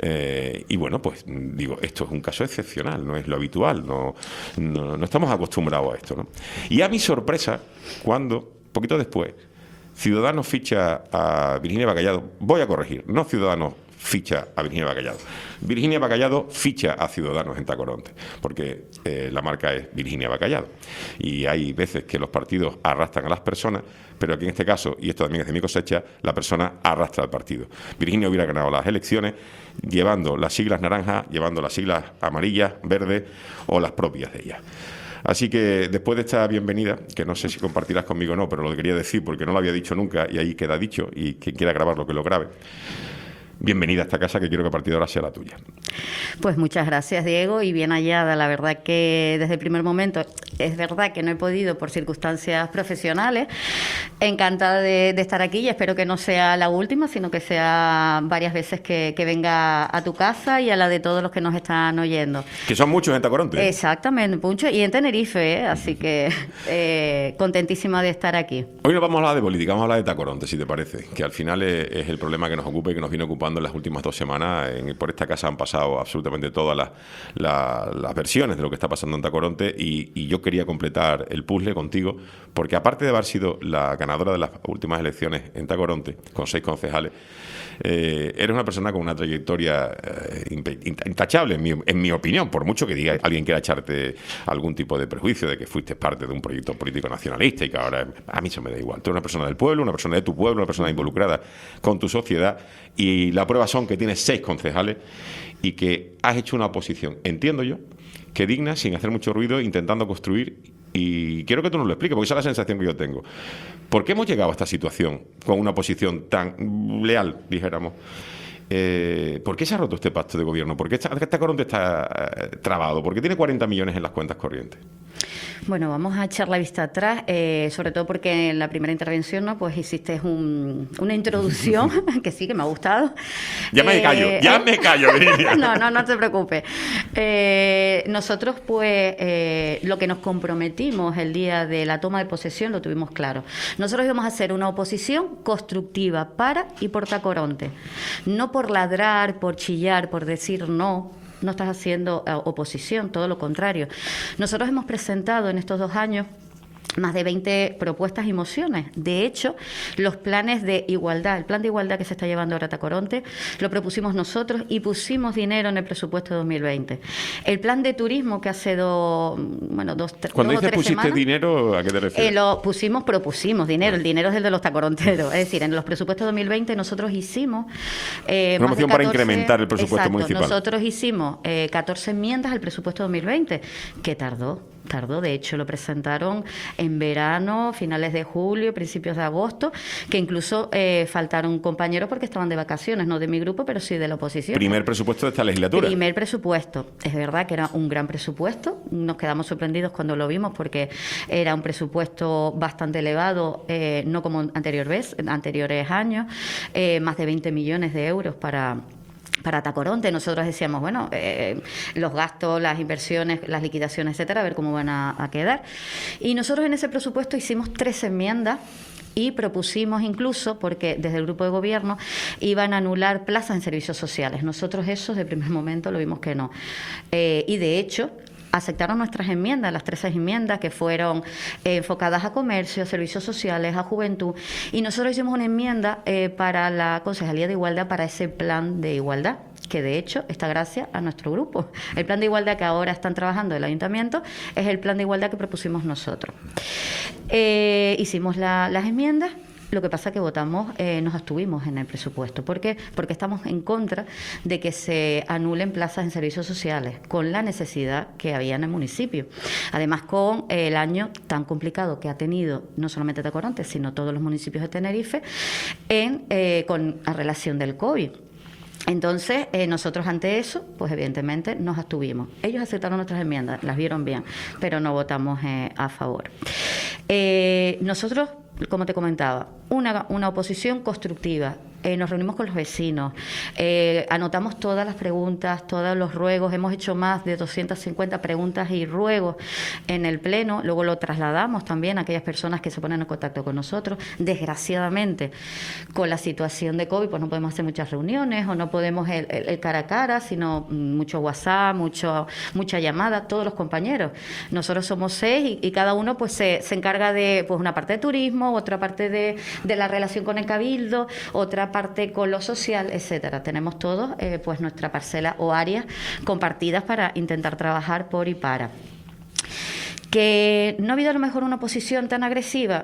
eh, y bueno, pues digo, esto es un caso excepcional, no es lo habitual, no, no, no estamos acostumbrados a esto, ¿no? Y a mi sorpresa, cuando, poquito después, Ciudadanos ficha a Virginia Bacallado, voy a corregir, no Ciudadanos ficha a Virginia Bacallado. Virginia Bacallado ficha a Ciudadanos en Tacoronte, porque eh, la marca es Virginia Bacallado. Y hay veces que los partidos arrastran a las personas, pero aquí en este caso, y esto también es de mi cosecha, la persona arrastra al partido. Virginia hubiera ganado las elecciones llevando las siglas naranjas, llevando las siglas amarillas, verdes o las propias de ella. Así que después de esta bienvenida, que no sé si compartirás conmigo o no, pero lo quería decir porque no lo había dicho nunca y ahí queda dicho, y quien quiera grabarlo que lo grabe. Bienvenida a esta casa, que quiero que a partir de ahora sea la tuya. Pues muchas gracias, Diego, y bien hallada. La verdad que desde el primer momento, es verdad que no he podido por circunstancias profesionales. Encantada de, de estar aquí y espero que no sea la última, sino que sea varias veces que, que venga a tu casa y a la de todos los que nos están oyendo. Que son muchos en Tacoronte. Exactamente, muchos, y en Tenerife, ¿eh? Así que eh, contentísima de estar aquí. Hoy no vamos a hablar de política, vamos a hablar de Tacoronte, si te parece, que al final es, es el problema que nos ocupa y que nos viene ocupando en las últimas dos semanas. En, por esta casa han pasado absolutamente todas las, las, las versiones de lo que está pasando en Tacoronte y, y yo quería completar el puzzle contigo, porque aparte de haber sido la ganadora de las últimas elecciones en Tacoronte, con seis concejales, eh, eres una persona con una trayectoria eh, intachable, en mi, en mi opinión, por mucho que diga alguien quiera echarte algún tipo de prejuicio de que fuiste parte de un proyecto político nacionalista y que ahora a mí se me da igual. Tú eres una persona del pueblo, una persona de tu pueblo, una persona involucrada con tu sociedad, y la prueba son que tienes seis concejales y que has hecho una oposición, entiendo yo, que digna, sin hacer mucho ruido, intentando construir. Y quiero que tú nos lo expliques, porque esa es la sensación que yo tengo. ¿Por qué hemos llegado a esta situación con una oposición tan leal, dijéramos? Eh, ¿Por qué se ha roto este pacto de gobierno? ¿Por qué esta, esta Tacoronte está eh, trabado? ¿Por qué tiene cuarenta millones en las cuentas corrientes? Bueno, vamos a echar la vista atrás, eh, sobre todo porque en la primera intervención, ¿no? Pues hiciste un, una introducción que sí, que me ha gustado. Ya me eh, callo, ya eh, me callo, Virginia. No, no, no te preocupes. Eh, nosotros, pues, eh, lo que nos comprometimos el día de la toma de posesión lo tuvimos claro. Nosotros íbamos a hacer una oposición constructiva para y por Tacoronte. No por ladrar, por chillar, por decir no. No estás haciendo uh, oposición, todo lo contrario. Nosotros hemos presentado en estos dos años más de veinte propuestas y mociones. De hecho, los planes de igualdad, el plan de igualdad que se está llevando ahora a Tacoronte, lo propusimos nosotros y pusimos dinero en el presupuesto de dos mil veinte. El plan de turismo que hace dos, bueno, dos, tres, Cuando dos dices o tres pusiste semanas, dinero, ¿a qué te refieres? Eh, lo pusimos, propusimos dinero. El dinero es el de los tacoronteros. Es decir, en los presupuestos de dos mil veinte nosotros hicimos Eh, Una más moción de catorce, para incrementar el presupuesto exacto, municipal. Nosotros hicimos eh, catorce enmiendas al presupuesto dos mil veinte, que tardó. tardó. De hecho, lo presentaron en verano, finales de julio, principios de agosto, que incluso eh, faltaron compañeros porque estaban de vacaciones, no de mi grupo, pero sí de la oposición. Primer presupuesto de esta legislatura. Primer presupuesto. Es verdad que era un gran presupuesto. Nos quedamos sorprendidos cuando lo vimos porque era un presupuesto bastante elevado, eh, no como anterior vez, anteriores años, eh, más de veinte millones de euros para... para Tacoronte. Nosotros decíamos, bueno, eh, los gastos, las inversiones, las liquidaciones, etcétera, a ver cómo van a, a quedar. Y nosotros en ese presupuesto hicimos tres enmiendas y propusimos incluso, porque desde el grupo de gobierno iban a anular plazas en servicios sociales. Nosotros eso de primer momento lo vimos que no. Eh, y de hecho... aceptaron nuestras enmiendas, las tres enmiendas que fueron eh, enfocadas a comercio, a servicios sociales, a juventud, y nosotros hicimos una enmienda eh, para la Concejalía de Igualdad, para ese plan de igualdad, que de hecho está gracias a nuestro grupo. El plan de igualdad que ahora están trabajando el Ayuntamiento es el plan de igualdad que propusimos nosotros. Eh, hicimos la, las enmiendas. Lo que pasa es que votamos, eh, nos abstuvimos en el presupuesto. ¿Por qué? Porque estamos en contra de que se anulen plazas en servicios sociales, con la necesidad que había en el municipio. Además, con el año tan complicado que ha tenido no solamente Tacoronte, sino todos los municipios de Tenerife, en, eh, con la relación del COVID. Entonces, eh, nosotros ante eso, pues evidentemente nos abstuvimos. Ellos aceptaron nuestras enmiendas, las vieron bien, pero no votamos eh, a favor. Eh, nosotros, como te comentaba, una, una oposición constructiva. Eh, nos reunimos con los vecinos, eh, anotamos todas las preguntas, todos los ruegos, hemos hecho más de doscientas cincuenta preguntas y ruegos en el Pleno, luego lo trasladamos también a aquellas personas que se ponen en contacto con nosotros. Desgraciadamente, con la situación de COVID, pues no podemos hacer muchas reuniones o no podemos el, el, el cara a cara, sino mucho WhatsApp, mucho, mucha llamada, todos los compañeros. Nosotros somos seis y, y cada uno pues se, se encarga de pues una parte de turismo, otra parte de, de la relación con el Cabildo, otra parte con lo social, etcétera. Tenemos todos eh, pues nuestra parcela o áreas compartidas para intentar trabajar por y para. Que no ha habido a lo mejor una oposición tan agresiva.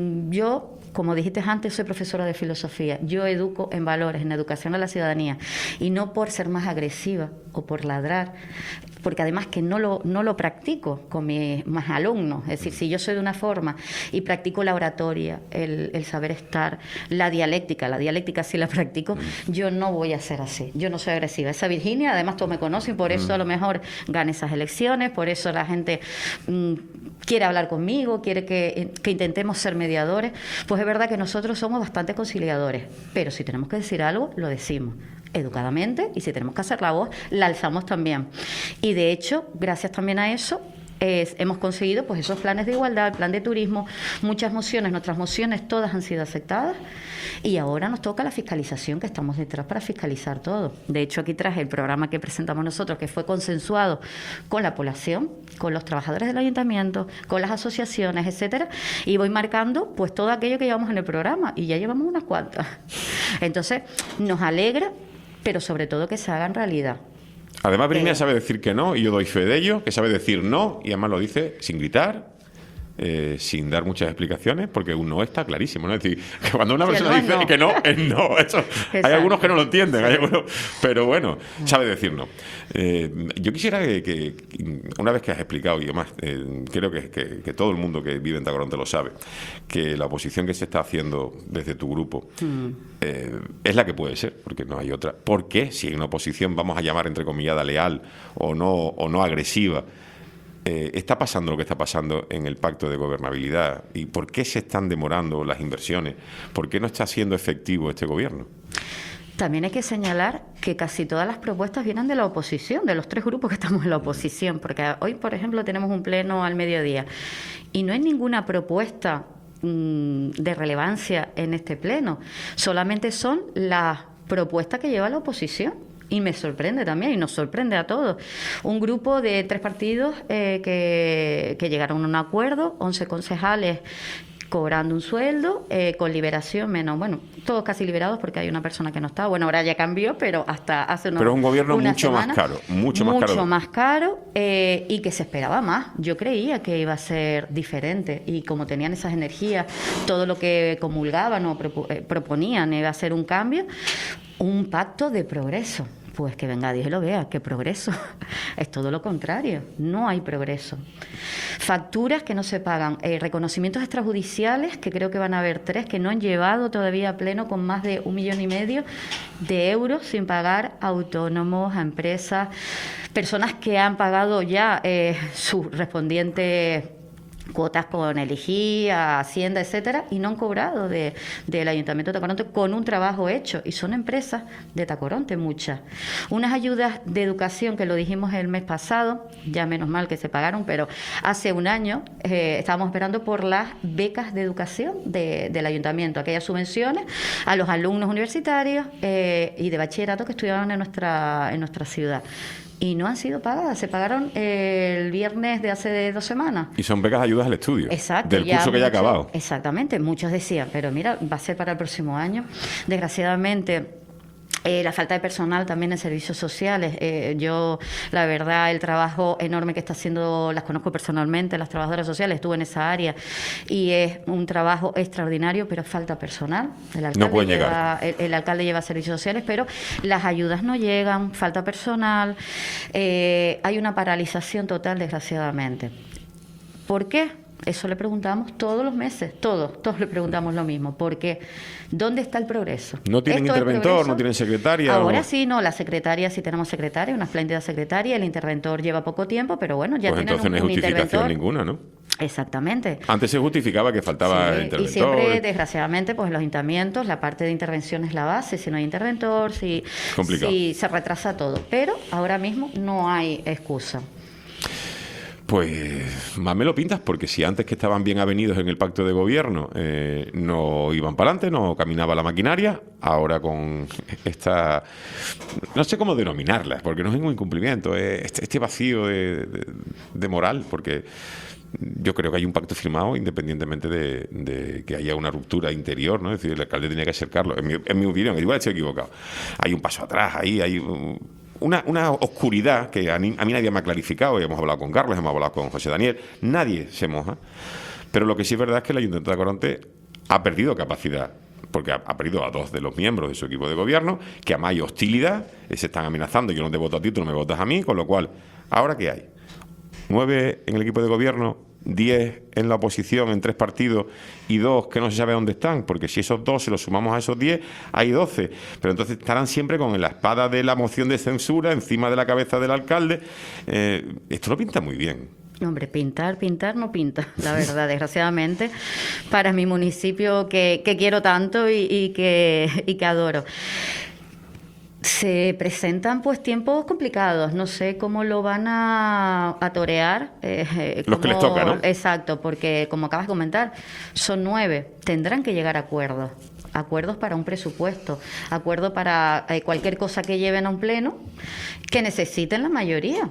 Yo, como dijiste antes, soy profesora de filosofía. Yo educo en valores, en educación a la ciudadanía. Y no por ser más agresiva o por ladrar, porque además que no lo, no lo practico con mis más alumnos. Es decir, si yo soy de una forma y practico la oratoria, el, el saber estar, la dialéctica, la dialéctica sí la practico, yo no voy a ser así. Yo no soy agresiva. Esa Virginia, además todos me conocen, por eso a lo mejor gane esas elecciones, por eso la gente mmm, quiere hablar conmigo, quiere que, que intentemos ser mediadores. Pues es verdad que nosotros somos bastante conciliadores, pero si tenemos que decir algo, lo decimos educadamente, y si tenemos que hacer la voz, la alzamos también. Y de hecho, gracias también a eso, es, hemos conseguido pues esos planes de igualdad, el plan de turismo, muchas mociones, nuestras mociones todas han sido aceptadas, y ahora nos toca la fiscalización, que estamos detrás para fiscalizar todo. De hecho, aquí traje el programa que presentamos nosotros, que fue consensuado con la población, con los trabajadores del ayuntamiento, con las asociaciones, etcétera, y voy marcando pues todo aquello que llevamos en el programa, y ya llevamos unas cuantas. Entonces, nos alegra, pero sobre todo que se hagan realidad. Además, Virginia eh, sabe decir que no, y yo doy fe de ello, que sabe decir no, y además lo dice sin gritar, eh, sin dar muchas explicaciones, porque un no está clarísimo, ¿no? Es decir, que cuando una sí, persona no dice no. que no, es no. Eso, hay algunos que no lo entienden, hay algunos, pero bueno, sabe decir no. Eh, yo quisiera que, que, una vez que has explicado, y además eh, creo que, que, que todo el mundo que vive en Tacoronte lo sabe, que la oposición que se está haciendo desde tu grupo mm. eh, es la que puede ser, porque no hay otra. ¿Por qué? Si hay una oposición, vamos a llamar entrecomillada leal o no, o no agresiva, Eh, está pasando lo que está pasando en el pacto de gobernabilidad? ¿Y por qué se están demorando las inversiones? ¿Por qué no está siendo efectivo este gobierno? También hay que señalar que casi todas las propuestas vienen de la oposición, de los tres grupos que estamos en la oposición, porque hoy, por ejemplo, tenemos un pleno al mediodía y no hay ninguna propuesta mmm, de relevancia en este pleno, solamente son las propuestas que lleva la oposición. Y me sorprende también, y nos sorprende a todos. Un grupo de tres partidos eh, que, que llegaron a un acuerdo, once concejales cobrando un sueldo, eh, con liberación menos, bueno, todos casi liberados porque hay una persona que no está, bueno, ahora ya cambió, pero hasta hace unos Pero es un gobierno mucho semana, más caro, mucho más mucho caro. Mucho más caro eh, y que se esperaba más. Yo creía que iba a ser diferente y como tenían esas energías, todo lo que comulgaban o propo, eh, proponían iba a ser un cambio, un pacto de progreso. Pues que venga Dios y lo vea, qué progreso. Es todo lo contrario, no hay progreso. Facturas que no se pagan, eh, reconocimientos extrajudiciales, que creo que van a haber tres, que no han llevado todavía a pleno con más de un millón y medio de euros sin pagar a autónomos, a empresas, personas que han pagado ya eh, sus respondientes cuotas con el I G I, a Hacienda, etcétera, y no han cobrado de, del Ayuntamiento de Tacoronte con un trabajo hecho, y son empresas de Tacoronte muchas. Unas ayudas de educación que lo dijimos el mes pasado, ya menos mal que se pagaron, pero hace un año eh, estábamos esperando por las becas de educación de, del Ayuntamiento, aquellas subvenciones a los alumnos universitarios eh, y de bachillerato que estudiaban en nuestra, en nuestra ciudad. Y no han sido pagadas, se pagaron eh, el viernes de hace dos semanas. Y son becas ayudas al estudio. Exacto. Del curso que ya ha acabado. Exactamente, muchos decían, pero mira, va a ser para el próximo año. Desgraciadamente, Eh, la falta de personal también en servicios sociales. Eh, yo, la verdad, el trabajo enorme que está haciendo, las conozco personalmente, las trabajadoras sociales, estuve en esa área y es un trabajo extraordinario, pero falta personal. El alcalde no pueden lleva, llegar. El, el alcalde lleva servicios sociales, pero las ayudas no llegan, falta personal. Eh, hay una paralización total, desgraciadamente. ¿Por qué? Eso le preguntamos todos los meses, todos, todos le preguntamos lo mismo. Porque ¿dónde está el progreso? No tienen ¿Esto es interventor, progreso? no tienen secretaria. Ahora o... sí, no, la secretaria, sí tenemos secretaria, una espléndida secretaria, el interventor lleva poco tiempo, pero bueno, ya Pues tienen entonces un, no hay un justificación interventor. ninguna, ¿no? Exactamente. Antes se justificaba que faltaba Sí, el interventor. y siempre, desgraciadamente, pues los ayuntamientos, la parte de intervención es la base, si no hay interventor, si, Complicado. si se retrasa todo. Pero ahora mismo no hay excusa. Pues más me lo pintas, porque si antes que estaban bien avenidos en el pacto de gobierno eh, no iban para adelante, no caminaba la maquinaria, ahora con esta, no sé cómo denominarla, porque no es ningún incumplimiento, es este, este vacío de, de, de moral, porque yo creo que hay un pacto firmado independientemente de, de que haya una ruptura interior, ¿no? Es decir, el alcalde tenía que acercarlo, en mi, en mi opinión, igual estoy equivocado. Hay un paso atrás, ahí hay un, Una, una oscuridad que a mí, a mí nadie me ha clarificado, y hemos hablado con Carlos, hemos hablado con José Daniel, nadie se moja, pero lo que sí es verdad es que el Ayuntamiento de Tacoronte ha perdido capacidad, porque ha, ha perdido a dos de los miembros de su equipo de gobierno, que además hay hostilidad, eh, se están amenazando, yo no te voto a ti, tú no me votas a mí, con lo cual, ¿ahora qué hay? Nueve en el equipo de gobierno, diez en la oposición, en tres partidos, y dos que no se sabe dónde están, porque si esos dos se los sumamos a esos diez, hay doce. Pero entonces estarán siempre con la espada de la moción de censura encima de la cabeza del alcalde. Eh, esto lo pinta muy bien. Hombre, pintar, pintar no pinta, la verdad, desgraciadamente, para mi municipio que, que quiero tanto y, y, que, y que adoro. Se presentan pues tiempos complicados, no sé cómo lo van a, a torear. Eh, Los que les toca, ¿no? Exacto, porque como acabas de comentar, son nueve, tendrán que llegar a acuerdos. Acuerdos para un presupuesto, acuerdos para eh, cualquier cosa que lleven a un pleno que necesiten la mayoría.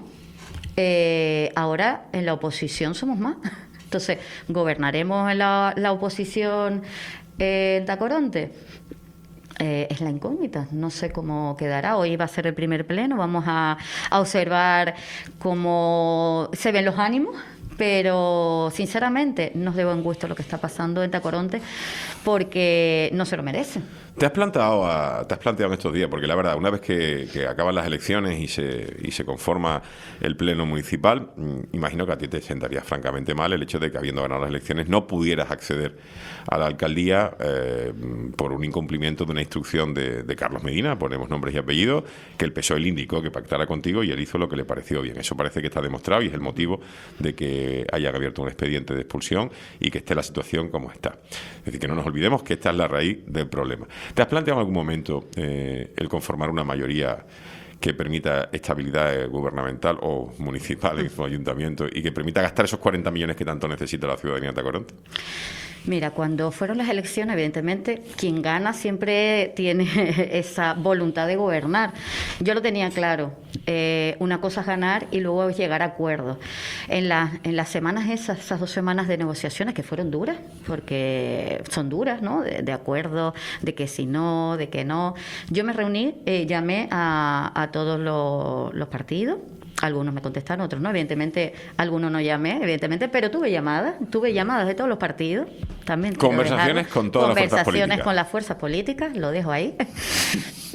Eh, ahora en la oposición somos más. Entonces, ¿gobernaremos en la, la oposición eh, en Tacoronte? Eh, es la incógnita, no sé cómo quedará. Hoy va a ser el primer pleno, vamos a, a observar cómo se ven los ánimos, pero sinceramente nos debo en gusto lo que está pasando en Tacoronte, porque no se lo merece. ¿Te has planteado a, te has planteado en estos días? Porque la verdad, una vez que, que acaban las elecciones y se, y se conforma el pleno municipal, imagino que a ti te sentaría francamente mal el hecho de que, habiendo ganado las elecciones, no pudieras acceder a la alcaldía eh, por un incumplimiento de una instrucción de, de Carlos Medina, ponemos nombres y apellidos, que el P S O E le indicó que pactara contigo y él hizo lo que le pareció bien. Eso parece que está demostrado y es el motivo de que hayan abierto un expediente de expulsión y que esté la situación como está. Es decir, que no nos olvidemos que esta es la raíz del problema. ¿Te has planteado en algún momento eh, el conformar una mayoría que permita estabilidad gubernamental o municipal en su ayuntamiento y que permita gastar esos cuarenta millones que tanto necesita la ciudadanía de Tacoronte? Mira, cuando fueron las elecciones, evidentemente, quien gana siempre tiene esa voluntad de gobernar. Yo lo tenía claro. Eh, una cosa es ganar y luego es llegar a acuerdos. En, la, en las semanas esas, esas dos semanas de negociaciones, que fueron duras, porque son duras, ¿no? De, de acuerdo, de que si no, de que no. Yo me reuní, eh, llamé a, a todos los, los partidos. Algunos me contestaron, otros no. Evidentemente, algunos no llamé, evidentemente, pero tuve llamadas, tuve llamadas de todos los partidos. También Conversaciones con todas las fuerzas políticas. Conversaciones con las fuerzas políticas, lo dejo ahí.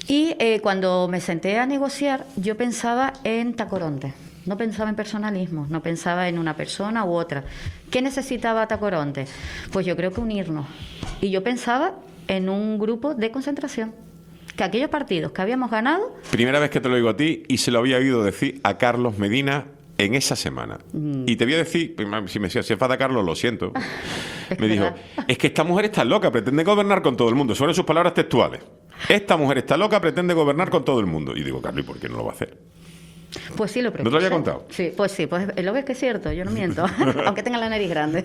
Y eh, cuando me senté a negociar, yo pensaba en Tacoronte. No pensaba en personalismo, no pensaba en una persona u otra. ¿Qué necesitaba Tacoronte? Pues yo creo que unirnos. Y yo pensaba en un grupo de concentración. Que aquellos partidos que habíamos ganado... Primera vez que te lo digo a ti y se lo había oído decir a Carlos Medina en esa semana. Mm. Y te voy a decir, si me si enfada Carlos, lo siento. Me dijo, es que esta mujer está loca, pretende gobernar con todo el mundo. Son sus palabras textuales. Esta mujer está loca, pretende gobernar con todo el mundo. Y digo, Carlos, ¿y por qué no lo va a hacer? Pues sí, lo propuse. ¿No te lo había contado? Sí, pues sí, pues lo ves que es cierto, yo no miento, aunque tenga la nariz grande.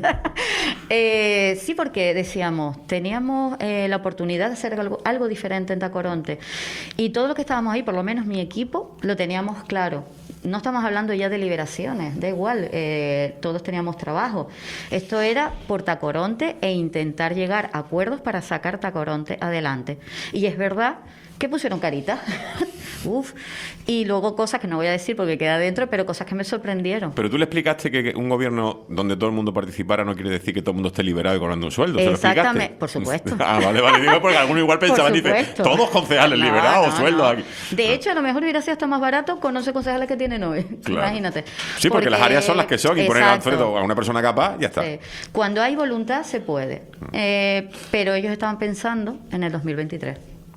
eh, sí, porque decíamos, teníamos eh, la oportunidad de hacer algo, algo diferente en Tacoronte. Y todo lo que estábamos ahí, por lo menos mi equipo, lo teníamos claro. No estamos hablando ya de liberaciones, da igual, eh, todos teníamos trabajo. Esto era por Tacoronte e intentar llegar a acuerdos para sacar Tacoronte adelante. Y es verdad que pusieron carita. Uf. Y luego cosas que no voy a decir porque queda dentro, pero cosas que me sorprendieron. Pero tú le explicaste que un gobierno donde todo el mundo participara no quiere decir que todo el mundo esté liberado y cobrando un sueldo. ¿Se lo explicaste? Exactamente, por supuesto. Ah, vale, vale. Digo, porque algunos igual pensaban, dice, todos concejales no, liberados, no, sueldos no. aquí. De hecho, a lo mejor hubiera sido hasta más barato con once concejales que tienen hoy. Claro. Imagínate. Sí, porque, porque las áreas son las que son y poner a Alfredo a una persona capaz, ya está. Sí. Cuando hay voluntad, se puede. Eh, pero ellos estaban pensando en el dos mil veintitrés.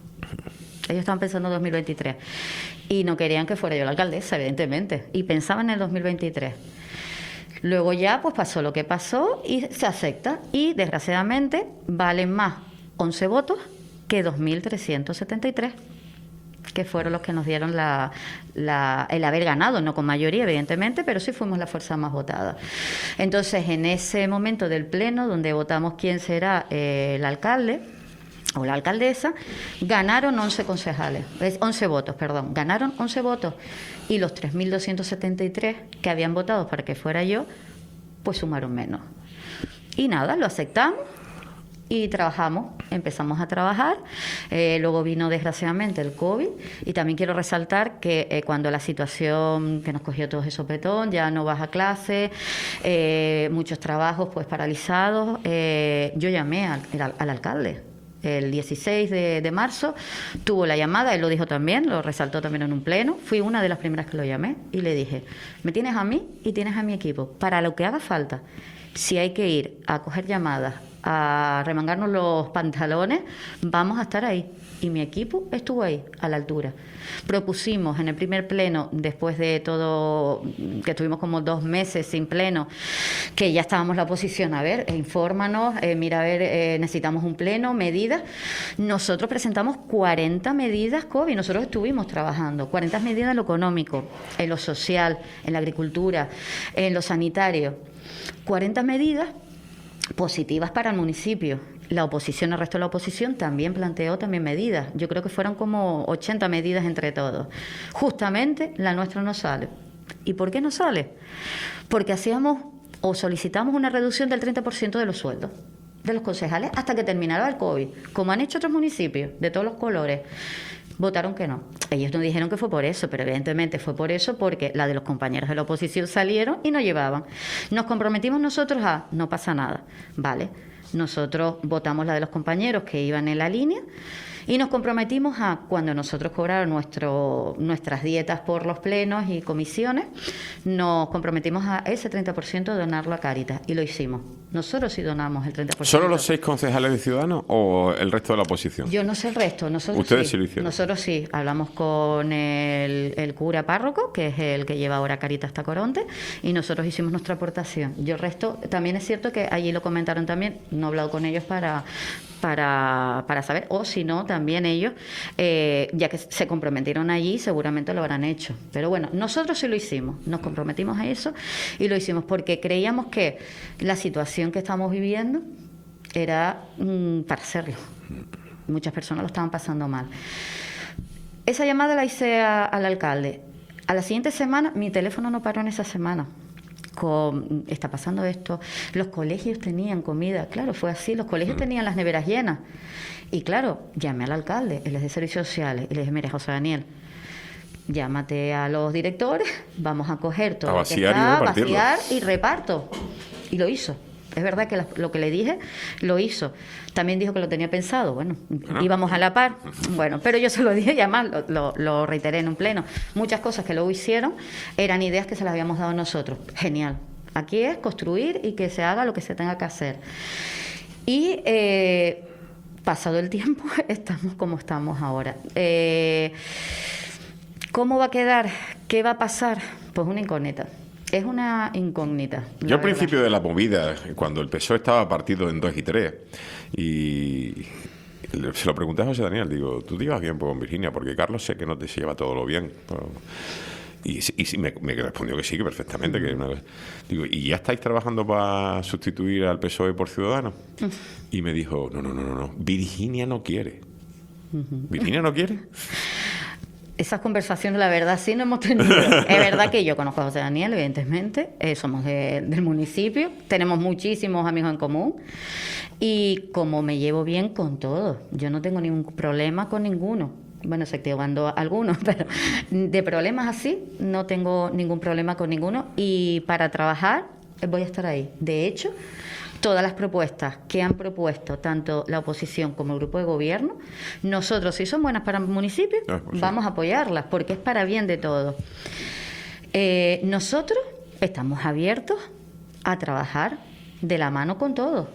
Ellos estaban pensando en dos mil veintitrés y no querían que fuera yo la alcaldesa, evidentemente, y pensaban en el dos mil veintitrés. Luego ya pues pasó lo que pasó y se acepta, y desgraciadamente valen más once votos que dos mil trescientos setenta y tres, que fueron los que nos dieron la, la, el haber ganado, no con mayoría evidentemente, pero sí fuimos la fuerza más votada. Entonces, en ese momento del pleno donde votamos quién será eh, el alcalde o la alcaldesa, ganaron once concejales, once votos, perdón, ganaron once votos, y los tres mil doscientos setenta y tres que habían votado para que fuera yo, pues sumaron menos. Y nada, lo aceptamos y trabajamos, empezamos a trabajar. Eh, luego vino desgraciadamente el COVID, y también quiero resaltar que eh, cuando la situación que nos cogió todos de sopetón, ya no vas a clase, eh, muchos trabajos pues paralizados, eh, yo llamé al, al alcalde. El dieciséis de, de marzo tuvo la llamada, él lo dijo también, lo resaltó también en un pleno. Fui una de las primeras que lo llamé y le dije, me tienes a mí y tienes a mi equipo, para lo que haga falta. Si hay que ir a coger llamadas, a remangarnos los pantalones, vamos a estar ahí. Y mi equipo estuvo ahí, a la altura. Propusimos en el primer pleno, después de todo, que estuvimos como dos meses sin pleno, que ya estábamos la oposición, a ver, infórmanos, eh, mira, a ver, eh, necesitamos un pleno, medidas. Nosotros presentamos cuarenta medidas COVID, nosotros estuvimos trabajando, cuarenta medidas en lo económico, en lo social, en la agricultura, en lo sanitario, cuarenta medidas positivas para el municipio. La oposición, el resto de la oposición también planteó también medidas. Yo creo que fueron como ochenta medidas entre todos. Justamente la nuestra no sale. ¿Y por qué no sale? Porque hacíamos o solicitamos una reducción del treinta por ciento de los sueldos de los concejales hasta que terminara el COVID, como han hecho otros municipios de todos los colores. Votaron que no. Ellos nos dijeron que fue por eso, pero evidentemente fue por eso porque la de los compañeros de la oposición salieron y no llevaban. Nos comprometimos nosotros a, no pasa nada, ¿vale? Nosotros votamos la de los compañeros que iban en la línea y nos comprometimos a, cuando nosotros cobraron nuestro, nuestras dietas por los plenos y comisiones, nos comprometimos a ese treinta por ciento de donarlo a Cáritas, y lo hicimos. Nosotros sí donamos el treinta por ciento. ¿Solo los seis concejales de Ciudadanos o el resto de la oposición? Yo no sé el resto. Nosotros ¿Ustedes sí, sí lo hicieron? Nosotros sí. Hablamos con el, el cura párroco, que es el que lleva ahora Cáritas Tacoronte, y nosotros hicimos nuestra aportación. Yo el resto, también es cierto que allí lo comentaron también, no he hablado con ellos para... Para, para saber, o si no, también ellos, eh, ya que se comprometieron allí, seguramente lo habrán hecho. Pero bueno, nosotros sí lo hicimos, nos comprometimos a eso y lo hicimos porque creíamos que la situación que estamos viviendo era mmm, para hacerlo. Muchas personas lo estaban pasando mal. Esa llamada la hice a, al alcalde. A la siguiente semana, mi teléfono no paró en esa semana. Con, está pasando esto, los colegios tenían comida, claro, fue así, los colegios tenían las neveras llenas, y claro, llamé al alcalde, él es de Servicios Sociales, y le dije, mire, José Daniel, llámate a los directores, vamos a coger todo a lo vaciar que está, y repartirlo. vaciar y reparto, y lo hizo. Es verdad que la- lo que le dije lo hizo. También dijo que lo tenía pensado. Bueno, Bueno. íbamos a la par. Bueno, pero yo se lo dije y además lo, lo- lo reiteré en un pleno. Muchas cosas que luego hicieron eran ideas que se las habíamos dado nosotros. Genial. Aquí es construir y que se haga lo que se tenga que hacer. Y eh, pasado el tiempo, estamos como estamos ahora. Eh, ¿Cómo va a quedar? ¿Qué va a pasar? Pues una incógnita. Es una incógnita. la Yo al verdad. principio de la movida, cuando el P S O E estaba partido en dos y tres, y le- se lo pregunté a José Daniel, digo, ¿tú te llevas bien con Virginia? Porque Carlos sé que no te se lleva todo lo bien. Pero- Y, sí- y sí, me, me respondió que sí, que perfectamente. Que una vez. Digo, ¿y ya estáis trabajando para sustituir al P S O E por Ciudadanos? Y me dijo, no, no, no, no, no, Virginia no quiere. ¿Virginia no quiere? Esas conversaciones, la verdad, sí no hemos tenido. Es verdad que yo conozco a José Daniel, evidentemente. eh, somos de- del municipio. Tenemos muchísimos amigos en común. Y como me llevo bien con todos, yo no tengo ningún problema con ninguno. Bueno, se llevando algunos, pero de problemas así no tengo ningún problema con ninguno. Y para trabajar eh, voy a estar ahí. De hecho, todas las propuestas que han propuesto tanto la oposición como el grupo de gobierno, nosotros, si son buenas para el municipio, Ah, pues sí. vamos a apoyarlas, porque es para bien de todos. Eh, nosotros estamos abiertos a trabajar de la mano con todos.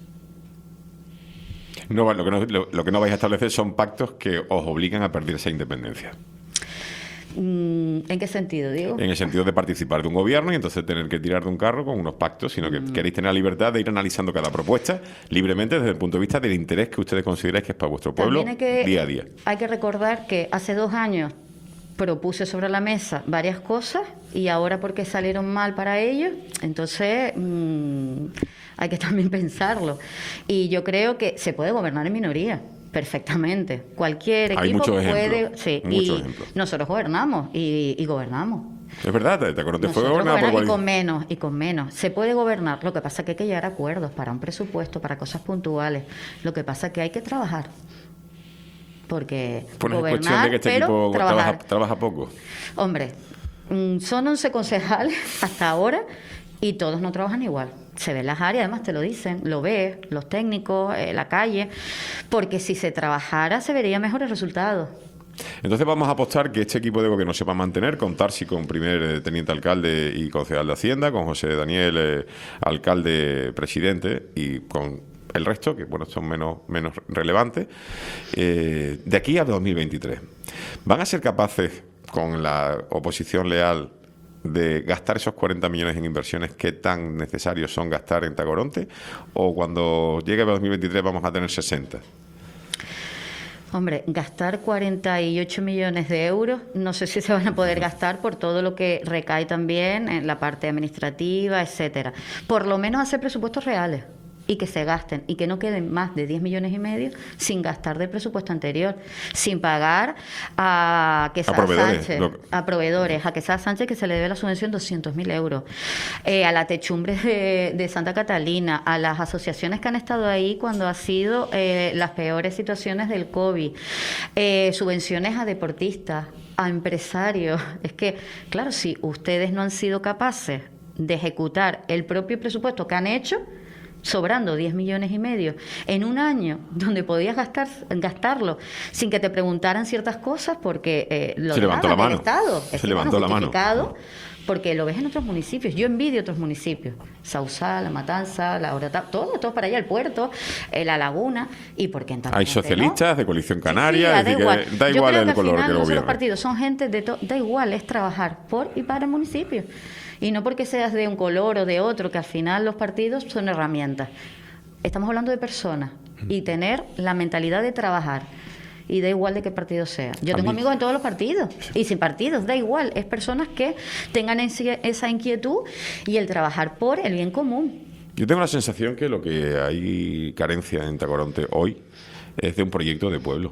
No, va- lo, que no, lo, lo que no vais a establecer son pactos que os obligan a perder esa independencia. Mm, ¿En qué sentido, digo? En el sentido de participar de un gobierno y entonces tener que tirar de un carro con unos pactos, sino que Mm. queréis tener la libertad de ir analizando cada propuesta libremente desde el punto de vista del interés que ustedes consideráis que es para vuestro pueblo También hay que, día a día. Hay que recordar que hace dos años propuse sobre la mesa varias cosas y ahora porque salieron mal para ellos, entonces mm, hay que también pensarlo. Y yo creo que se puede gobernar en minoría. Perfectamente. Cualquier Hay equipo muchos puede. ejemplos, Sí, muchos y ejemplos. nosotros gobernamos y, y gobernamos. Es verdad, te, te acuerdas, fue Nosotros gobernado por gobernamos y coalición. con menos, y con menos. Se puede gobernar. Lo que pasa es que hay que llegar a acuerdos para un presupuesto, para cosas puntuales. Lo que pasa es que hay que trabajar. Porque Pues no es gobernar, cuestión de que este pero equipo trabajar. trabaja, trabaja poco. Hombre, mm, son once concejales hasta ahora y todos no trabajan igual. Se ven las áreas, además te lo dicen, lo ves, los técnicos, eh, la calle, porque si se trabajara se vería mejores resultados. Entonces vamos a apostar que este equipo de gobierno se va a mantener, con Tarsi como primer eh, teniente alcalde y concejal de Hacienda, con José Daniel, eh, alcalde presidente, y con el resto, que bueno, son menos, menos relevantes, eh, de aquí a dos mil veintitrés. ¿Van a ser capaces, con la oposición leal, de gastar esos cuarenta millones en inversiones que tan necesarios son gastar en Tacoronte? ¿O cuando llegue a dos mil veintitrés vamos a tener sesenta? Hombre, gastar cuarenta y ocho millones de euros, no sé si se van a poder gastar por todo lo que recae también en la parte administrativa, etcétera. Por lo menos hacer presupuestos reales y que se gasten y que no queden más de diez millones y medio sin gastar del presupuesto anterior, sin pagar a Quesada A proveedores, Sánchez, lo- a proveedores, a Quesada Sánchez que se le debe la subvención doscientos mil euros, eh, a la Techumbre de, de Santa Catalina, a las asociaciones que han estado ahí cuando ha sido eh, las peores situaciones del COVID, eh, subvenciones a deportistas, a empresarios. Es que, claro, si ustedes no han sido capaces de ejecutar el propio presupuesto que han hecho, sobrando diez millones y medio en un año donde podías gastar gastarlo sin que te preguntaran ciertas cosas porque eh, lo Se levantó daban la del mano. Estado. Se Es que, levantó bueno, la mano. justificado, porque lo ves en otros municipios. Yo envidio otros municipios. Sausal, La Matanza, La Orota, todo, todo para allá, el puerto, eh, La Laguna. ¿Y por qué en Hay Tacoronte socialistas de Coalición no? Canaria, Sí, es da decir, que igual. da Yo igual creo el que al color final que no son los gobierne. partidos, son gente de to- da igual, es trabajar por y para el municipio. Y no porque seas de un color o de otro, que al final los partidos son herramientas. Estamos hablando de personas y tener la mentalidad de trabajar. Y da igual de qué partido sea. Yo A tengo mí- amigos en todos los partidos y sin partidos, da igual. Es personas que tengan ese- esa inquietud y el trabajar por el bien común. Yo tengo la sensación que lo que hay carencia en Tacoronte hoy es de un proyecto de pueblo.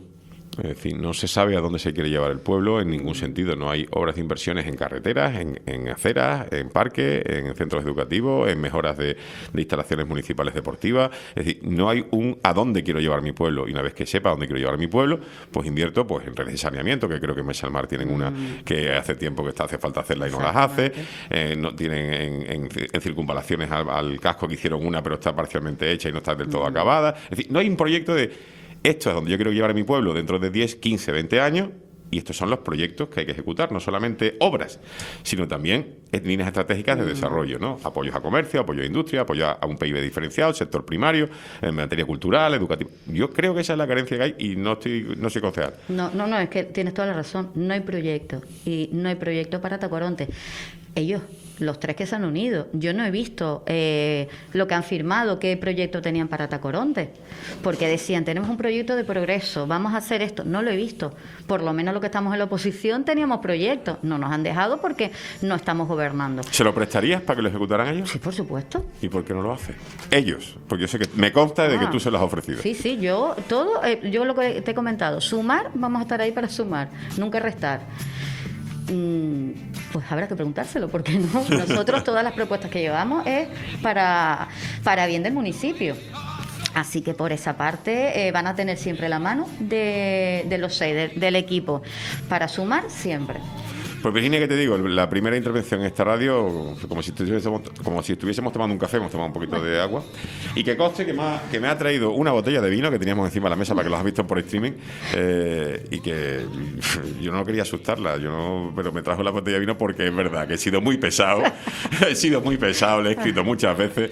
Es decir, no se sabe a dónde se quiere llevar el pueblo en ningún sentido. No hay obras de inversiones en carreteras, en, en aceras, en parques, en centros educativos, en mejoras de, de instalaciones municipales deportivas. Es decir, no hay un a dónde quiero llevar mi pueblo. Y una vez que sepa a dónde quiero llevar mi pueblo, pues invierto pues en redes de saneamiento, que creo que en Mesa del Mar tienen una que hace tiempo que está, hace falta hacerla y no las hace. Eh, no tienen en, en, en circunvalaciones al, al casco que hicieron una, pero está parcialmente hecha y no está del todo acabada. Es decir, no hay un proyecto de esto es donde yo quiero llevar a mi pueblo dentro de diez, quince, veinte años, y estos son los proyectos que hay que ejecutar, no solamente obras, sino también líneas estratégicas de desarrollo, ¿no? Apoyos a comercio, apoyo a industria, apoyo a un P I B diferenciado, sector primario, en materia cultural, educativa. Yo creo que esa es la carencia que hay y no estoy no soy concejal. No, no, no, es que tienes toda la razón. No hay proyecto. Y no hay proyecto para Tacoronte. Ellos, los tres que se han unido, yo no he visto eh, lo que han firmado, qué proyecto tenían para Tacoronte. Porque decían, tenemos un proyecto de progreso, vamos a hacer esto. No lo he visto. Por lo menos lo que estamos en la oposición teníamos proyectos. No nos han dejado porque no estamos gobernando. ¿Se lo prestarías para que lo ejecutaran ellos? Sí, por supuesto. ¿Y por qué no lo hace? Ellos, porque yo sé que me consta de Ah, que tú se los has ofrecido. Sí, sí, yo todo, eh, yo lo que te he comentado, sumar, vamos a estar ahí para sumar, nunca restar. Mm, pues habrá que preguntárselo, porque no, nosotros todas las propuestas que llevamos es para, para bien del municipio. Así que por esa parte eh, van a tener siempre la mano de, de los seis, de- del equipo, para sumar siempre. Pues Virginia, ¿qué te digo? La primera intervención en esta radio, como si estuviésemos, como si estuviésemos tomando un café, hemos tomado un poquito de agua. Y que conste que me, ha, que me ha traído una botella de vino que teníamos encima de la mesa para que los has visto por streaming. Eh, y que yo no quería asustarla, yo no, pero me trajo la botella de vino porque es verdad que he sido muy pesado. he sido muy pesado, le he escrito muchas veces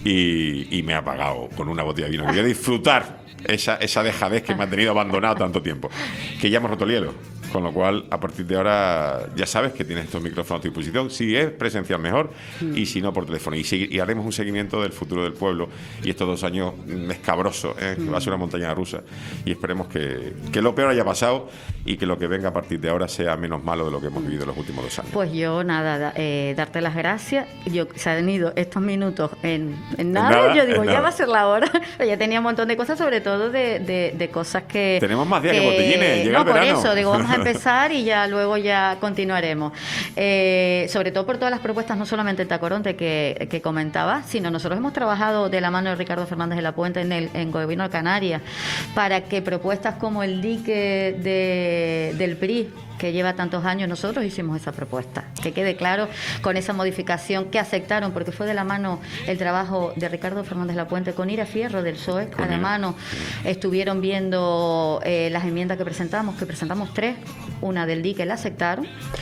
y, y me ha pagado con una botella de vino. Quería disfrutar esa, esa dejadez que me ha tenido abandonado tanto tiempo. Que ya hemos roto el hielo. Con lo cual, a partir de ahora, ya sabes que tienes estos micrófonos a tu disposición. Si es presencial, mejor. Y si no, por teléfono. Y, segui- y haremos un seguimiento del futuro del pueblo. Y estos dos años mm, escabrosos, ¿eh? Que va a ser una montaña rusa. Y esperemos que, que lo peor haya pasado y que lo que venga a partir de ahora sea menos malo de lo que hemos vivido en los últimos dos años. Pues yo, nada, da- eh, darte las gracias. Yo se han ido estos minutos en, en nada. nada, yo digo, en ya nada. va a ser la hora. Ya tenía un montón de cosas, sobre todo de, de, de cosas que... Tenemos más días que botellines, llega no, el por verano. eso, digo, vamos a empezar y ya luego ya continuaremos. Eh, sobre todo por todas las propuestas, no solamente en Tacoronte que, que comentaba, sino nosotros hemos trabajado de la mano de Ricardo Fernández de la Puente en el en Gobierno de Canarias para que propuestas como el dique de, del P R I, que lleva tantos años, nosotros hicimos esa propuesta. Que quede claro, con esa modificación que aceptaron, porque fue de la mano el trabajo de Ricardo Fernández de la Puente con Ira Fierro del P S O E, a la Ira. mano. Estuvieron viendo eh, las enmiendas que presentamos, que presentamos tres. Una del dique la aceptaron,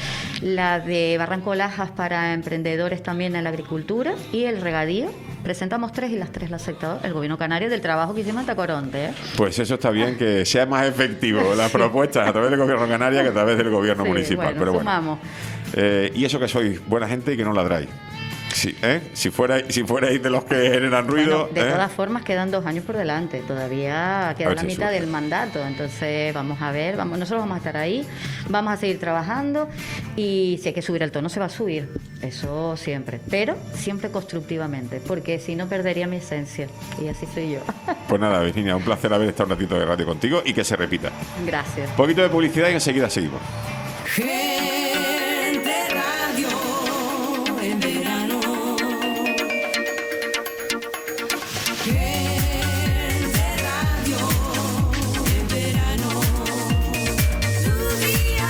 la de Barranco Lajas para emprendedores también en la agricultura y el regadío. Presentamos tres y las tres la aceptó el Gobierno canario del trabajo que hicimos en Tacoronte, ¿eh? Pues eso está bien, que sea más efectivo las propuestas a través del Gobierno canario que a través del Gobierno Sí, municipal. bueno, Pero bueno. sumamos. Eh, y eso que sois buena gente y que no ladráis. Si, ¿eh? si, fuera, si fuerais de los que generan ruido. Bueno, de ¿eh? todas formas quedan dos años por delante, todavía queda ver la si mitad surge. del mandato, entonces vamos a ver, vamos, nosotros vamos a estar ahí, vamos a seguir trabajando y si hay que subir el tono se va a subir, eso siempre, pero siempre constructivamente, porque si no perdería mi esencia y así soy yo. Pues nada, Virginia, un placer haber estado un ratito de radio contigo y que se repita. Gracias. Un poquito de publicidad y enseguida seguimos. Gente Radio en verano. Gente Radio en verano. Tu día.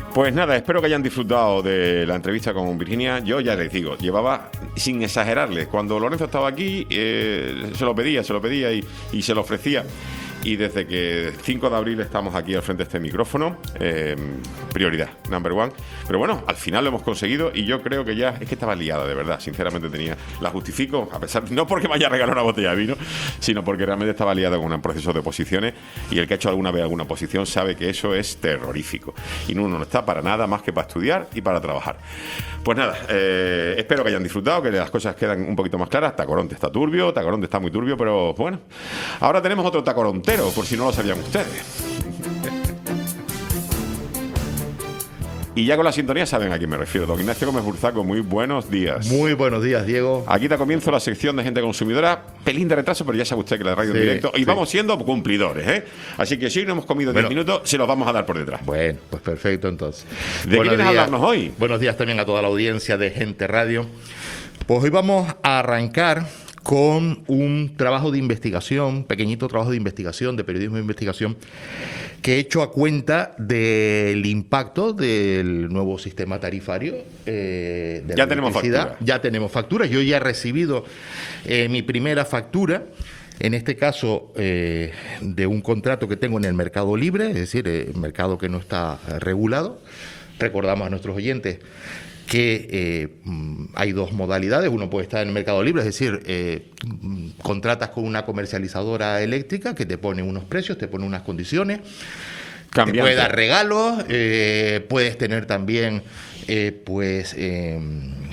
Pues nada, espero que hayan disfrutado de la entrevista con Virginia. Yo ya les digo, llevaba, sin exagerarles, cuando Lorenzo estaba aquí, eh, se lo pedía, se lo pedía y, y se lo ofrecía. Y desde que cinco de abril estamos aquí al frente de este micrófono, eh, prioridad, number one. Pero bueno, al final lo hemos conseguido y yo creo que ya, es que estaba liada, de verdad, sinceramente tenía, la justifico, a pesar, no porque me haya regalado una botella de vino, sino porque realmente estaba liada con un proceso de oposiciones y el que ha hecho alguna vez alguna oposición sabe que eso es terrorífico. Y uno no está para nada más que para estudiar y para trabajar. Pues nada, eh, espero que hayan disfrutado, que las cosas quedan un poquito más claras. Tacoronte está turbio, Tacoronte está muy turbio, pero bueno, ahora tenemos otro Tacoronte, por si no lo sabían ustedes. Y ya con la sintonía saben a quién me refiero. Don Ignacio Gómez Burzaco, muy buenos días. Muy buenos días, Diego. Aquí te comienzo la sección de gente consumidora. Pelín de retraso, pero ya sabe usted que la radio sí, en directo. Y sí. vamos siendo cumplidores, ¿eh? Así que si no hemos comido diez bueno, minutos, se los vamos a dar por detrás. Bueno, pues perfecto entonces. ¿De qué quieres hablarnos hoy? Buenos días también a toda la audiencia de Gente Radio. Pues hoy vamos a arrancar con un trabajo de investigación, pequeñito trabajo de investigación, de periodismo de investigación, que he hecho a cuenta del impacto del nuevo sistema tarifario eh, de ya la tenemos electricidad. factura. Ya tenemos facturas. Yo ya he recibido eh, mi primera factura, en este caso eh, de un contrato que tengo en el mercado libre, es decir, el mercado que no está regulado. Recordamos a nuestros oyentes que eh, hay dos modalidades. Uno puede estar en el mercado libre, es decir, eh, contratas con una comercializadora eléctrica que te pone unos precios, te pone unas condiciones, Cambiante. te puede dar regalos, eh, puedes tener también, eh, pues... Eh,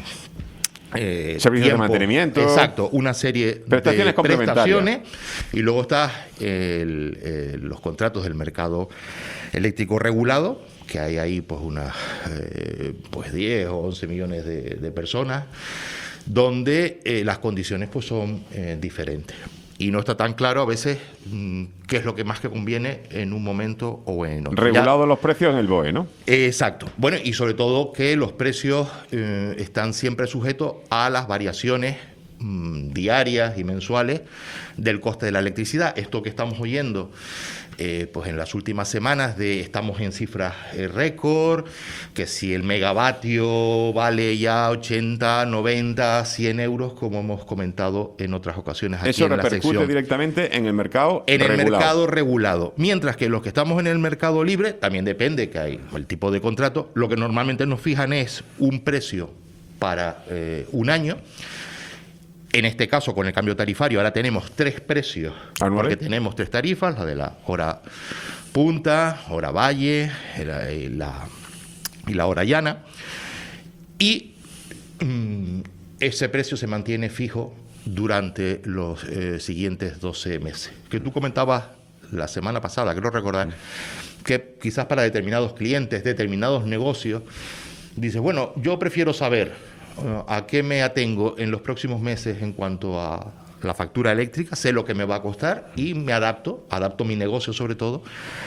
Eh, servicios de mantenimiento. Exacto, una serie prestaciones de complementarias. prestaciones. Y luego está el, el, los contratos del mercado eléctrico regulado, que hay ahí pues unas eh, pues diez o once millones de, de personas, donde eh, las condiciones pues son eh, diferentes. Y no está tan claro a veces mmm, qué es lo que más que conviene en un momento o en otro. Regulados los precios en el B O E, ¿no? Exacto. Bueno, y sobre todo que los precios eh, están siempre sujetos a las variaciones mmm, diarias y mensuales del coste de la electricidad. Esto que estamos oyendo eh, pues en las últimas semanas de estamos en cifras eh, récord, que si el megavatio vale ya ochenta, noventa, cien euros, como hemos comentado en otras ocasiones aquí Eso en la repercute sección. directamente en el mercado En regulado. el mercado regulado. Mientras que los que estamos en el mercado libre, también depende que hay el tipo de contrato, lo que normalmente nos fijan es un precio para eh, un año. En este caso, con el cambio tarifario, ahora tenemos tres precios, ¿Anuales? porque tenemos tres tarifas, la de la hora punta, hora valle la, y, la, y la hora llana, y mmm, ese precio se mantiene fijo durante los eh, siguientes doce meses. Que tú comentabas la semana pasada, creo recordar, que quizás para determinados clientes, determinados negocios, dices, bueno, yo prefiero saber a qué me atengo en los próximos meses en cuanto a la factura eléctrica, sé lo que me va a costar y me adapto, adapto mi negocio sobre todo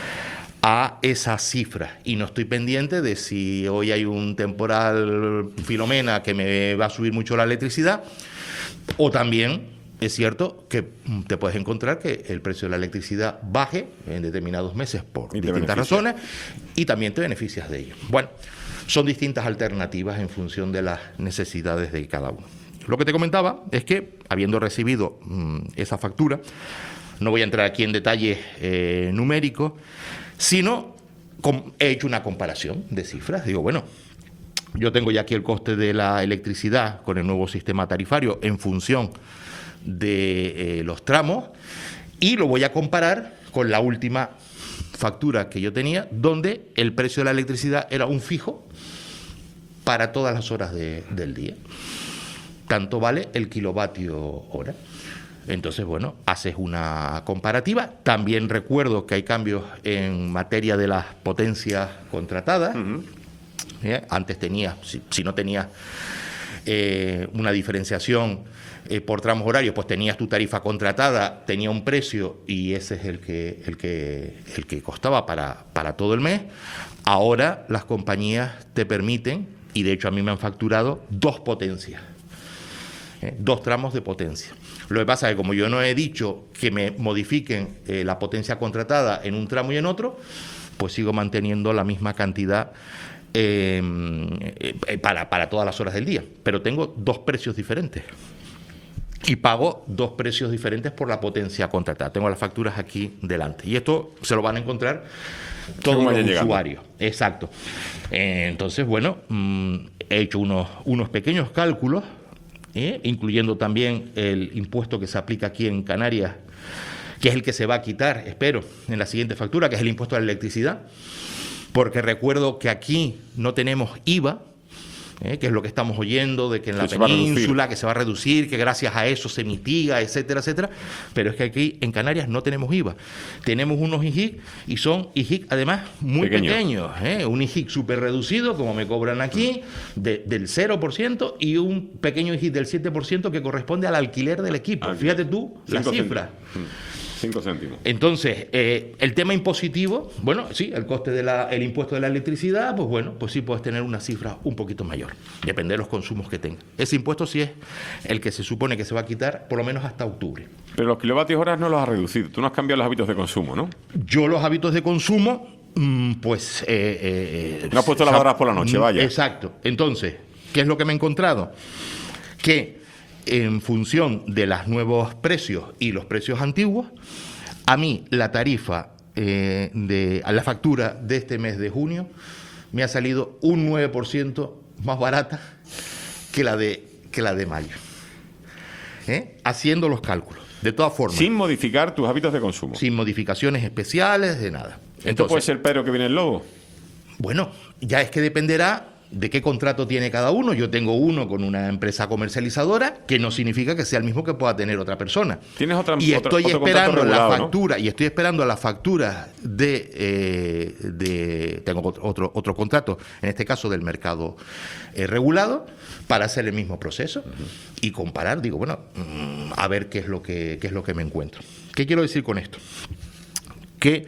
a esas cifras y no estoy pendiente de si hoy hay un temporal Filomena que me va a subir mucho la electricidad, o también es cierto que te puedes encontrar que el precio de la electricidad baje en determinados meses por distintas razones y también te beneficias de ello. Bueno, son distintas alternativas en función de las necesidades de cada uno. Lo que te comentaba es que, habiendo recibido mmm, esa factura, no voy a entrar aquí en detalles eh, numéricos, sino com- he hecho una comparación de cifras. Digo, bueno, yo tengo ya aquí el coste de la electricidad con el nuevo sistema tarifario en función de eh, los tramos y lo voy a comparar con la última factura que yo tenía, donde el precio de la electricidad era un fijo para todas las horas de, del día. Tanto vale el kilovatio hora. Entonces, bueno, haces una comparativa. También recuerdo que hay cambios en materia de las potencias contratadas. Uh-huh. ¿Eh? Antes tenías, si, si no tenías eh, una diferenciación eh, por tramos horarios, pues tenías tu tarifa contratada, tenía un precio y ese es el que, el que, el que costaba para, para todo el mes. Ahora las compañías te permiten, y de hecho a mí me han facturado, dos potencias, ¿eh? dos tramos de potencia. Lo que pasa es que como yo no he dicho que me modifiquen eh, la potencia contratada en un tramo y en otro, pues sigo manteniendo la misma cantidad eh, eh, para, para todas las horas del día, pero tengo dos precios diferentes. Y pago dos precios diferentes por la potencia contratada. Tengo las facturas aquí delante. Y esto se lo van a encontrar todos los usuarios. Exacto. Eh, entonces, bueno, mmm, he hecho unos, unos pequeños cálculos, eh, incluyendo también el impuesto que se aplica aquí en Canarias, que es el que se va a quitar, espero, en la siguiente factura, que es el impuesto a la electricidad. Porque recuerdo que aquí no tenemos I V A, ¿Eh? que es lo que estamos oyendo, de que en la que península, que se va a reducir, que gracias a eso se mitiga, etcétera, etcétera. Pero es que aquí en Canarias no tenemos I V A. Tenemos unos I G I C y son I G I C además muy Pequeño. pequeños. ¿eh? Un I G I C súper reducido, como me cobran aquí, de, del cero por ciento, y un pequeño I G I C del siete por ciento que corresponde al alquiler del equipo. Alquiler. Fíjate tú la Cinco cifra. céntimos. Cinco céntimos. Entonces, eh, el tema impositivo, bueno, sí, el coste del el impuesto de la electricidad, pues bueno, pues sí puedes tener una cifra un poquito mayor, depende de los consumos que tengas. Ese impuesto sí es el que se supone que se va a quitar por lo menos hasta octubre. Pero los kilovatios horas no los has reducido. Tú no has cambiado los hábitos de consumo, ¿no? Yo los hábitos de consumo, mmm, pues... Eh, eh, no has puesto las horas por la noche, vaya. Exacto. Entonces, ¿qué es lo que me he encontrado? Que en función de los nuevos precios y los precios antiguos, a mí la tarifa eh, de a la factura de este mes de junio me ha salido un nueve por ciento más barata que la de, que la de mayo. ¿Eh? Haciendo los cálculos. De todas formas. Sin modificar tus hábitos de consumo. Sin modificaciones especiales, de nada. ¿Esto Entonces, puede ser pero que viene el lobo? Bueno, ya es que dependerá de qué contrato tiene cada uno. Yo tengo uno con una empresa comercializadora, que no significa que sea el mismo que pueda tener otra persona. Tienes otra y otra, estoy otro esperando regulado, la ¿no? factura, y estoy esperando la factura de, eh, de tengo otro otro contrato, en este caso del mercado eh, regulado, para hacer el mismo proceso uh-huh. y comparar. Digo, bueno, mmm, a ver qué es lo que qué es lo que me encuentro. ¿Qué quiero decir con esto? Que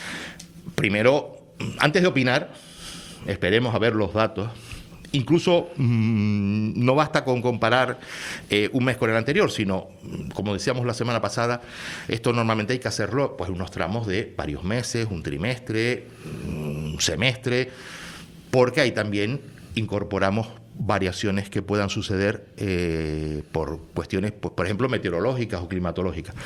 primero, antes de opinar, esperemos a ver los datos. Incluso mmm, no basta con comparar eh, un mes con el anterior, sino, como decíamos la semana pasada, esto normalmente hay que hacerlo pues unos tramos de varios meses, un trimestre, un semestre, porque ahí también incorporamos variaciones que puedan suceder eh, por cuestiones, pues, por ejemplo, meteorológicas o climatológicas.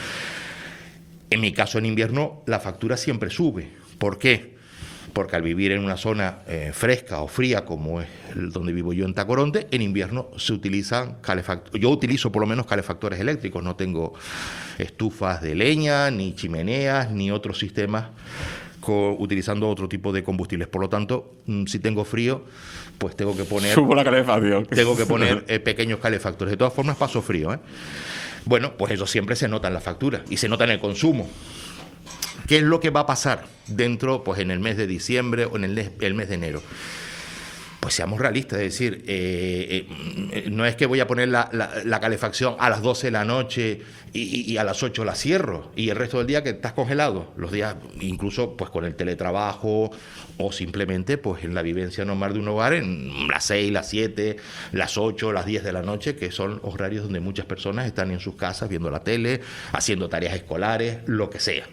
En mi caso, en invierno, la factura siempre sube. ¿Por qué? Porque al vivir en una zona eh, fresca o fría, como es el donde vivo yo en Tacoronte, en invierno se utilizan calefactores. Yo utilizo por lo menos calefactores eléctricos, no tengo estufas de leña, ni chimeneas, ni otros sistemas co- utilizando otro tipo de combustibles. Por lo tanto, mm, si tengo frío, pues tengo que poner... Subo la calefacción. Tengo que poner eh, pequeños calefactores. De todas formas, paso frío, ¿eh? Bueno, pues eso siempre se nota en la factura y se nota en el consumo. ¿Qué es lo que va a pasar dentro, pues en el mes de diciembre o en el, el mes de enero? Pues seamos realistas, es decir, eh, eh, no es que voy a poner la, la, la calefacción a las doce de la noche y, y a las ocho la cierro y el resto del día que estás congelado. Los días, incluso pues con el teletrabajo o simplemente pues en la vivencia normal de un hogar, en las seis, las siete, las ocho, las diez de la noche, que son horarios donde muchas personas están en sus casas viendo la tele, haciendo tareas escolares, lo que sea.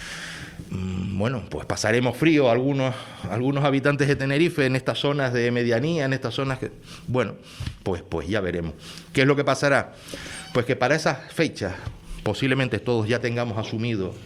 Bueno, pues pasaremos frío algunos, algunos habitantes de Tenerife en estas zonas de medianía, en estas zonas que... Bueno, pues, pues ya veremos. ¿Qué es lo que pasará? Pues que para esas fechas posiblemente todos ya tengamos asumido,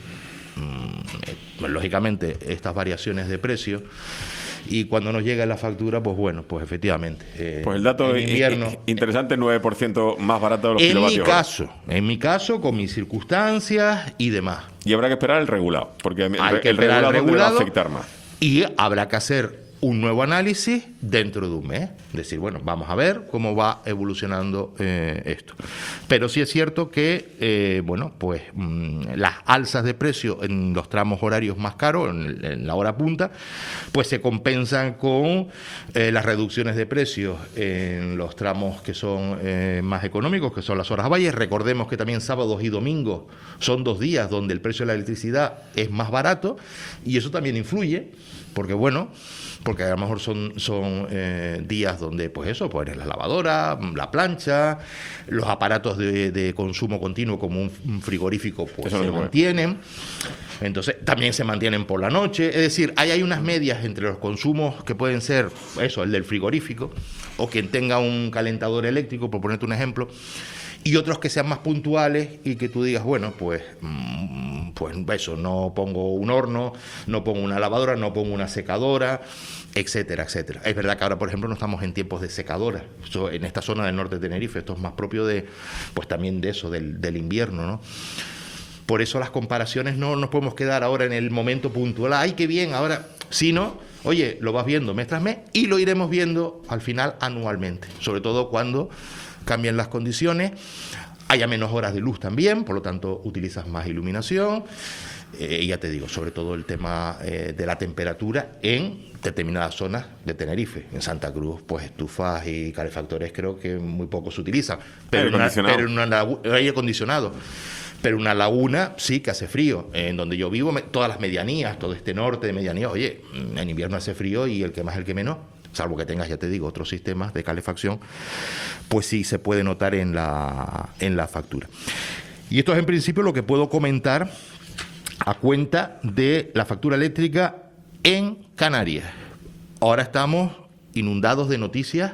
mmm, lógicamente, estas variaciones de precio. Y cuando nos llega la factura, pues bueno, pues efectivamente. Eh, pues el dato en invierno, i- interesante, nueve por ciento más barato de los en kilovatios. mi caso, en mi caso, con mis circunstancias y demás. Y habrá que esperar el regulado, porque el, Hay que el esperar regulado, el ¿dónde le va a regulado afectar más? y habrá que hacer un nuevo análisis dentro de un mes. Decir, bueno, vamos a ver cómo va evolucionando eh, esto. Pero sí es cierto que, eh, bueno, pues mmm, las alzas de precio en los tramos horarios más caros, en, en la hora punta, pues se compensan con eh, las reducciones de precios en los tramos que son eh, más económicos, que son las horas valles. Recordemos que también sábados y domingos son dos días donde el precio de la electricidad es más barato y eso también influye, porque bueno... porque a lo mejor son, son son eh, días donde, pues eso, pues la lavadora, la plancha, los aparatos de, de consumo continuo como un, un frigorífico, pues Eso no se se puede. mantienen. Entonces, también se mantienen por la noche. Es decir, ahí hay unas medias entre los consumos que pueden ser, eso, el del frigorífico, o quien tenga un calentador eléctrico, por ponerte un ejemplo, y otros que sean más puntuales y que tú digas, bueno, pues, mm, pues eso, no pongo un horno, no pongo una lavadora, no pongo una secadora, etcétera, etcétera. Es verdad que ahora, por ejemplo, no estamos en tiempos de secadora. Eso, en esta zona del norte de Tenerife, esto es más propio de, pues también de eso, del, del invierno, ¿no? Por eso las comparaciones no nos podemos quedar ahora en el momento puntual. ¡Ay, qué bien! Ahora, sino, oye, lo vas viendo mes tras mes y lo iremos viendo al final anualmente. Sobre todo cuando cambian las condiciones, haya menos horas de luz también, por lo tanto utilizas más iluminación. Eh, ya te digo, sobre todo el tema eh, de la temperatura en determinadas zonas de Tenerife. En Santa Cruz, pues estufas y calefactores creo que muy poco se utilizan. Pero Aire en una, acondicionado. pero en una lagu- aire acondicionado. Pero una laguna sí que hace frío. En donde yo vivo, me- todas las medianías, todo este norte de medianías, oye, en invierno hace frío y el que más, el que menos, salvo que tengas, ya te digo, otros sistemas de calefacción, pues sí se puede notar en la, en la factura. Y esto es en principio lo que puedo comentar a cuenta de la factura eléctrica en Canarias. Ahora estamos inundados de noticias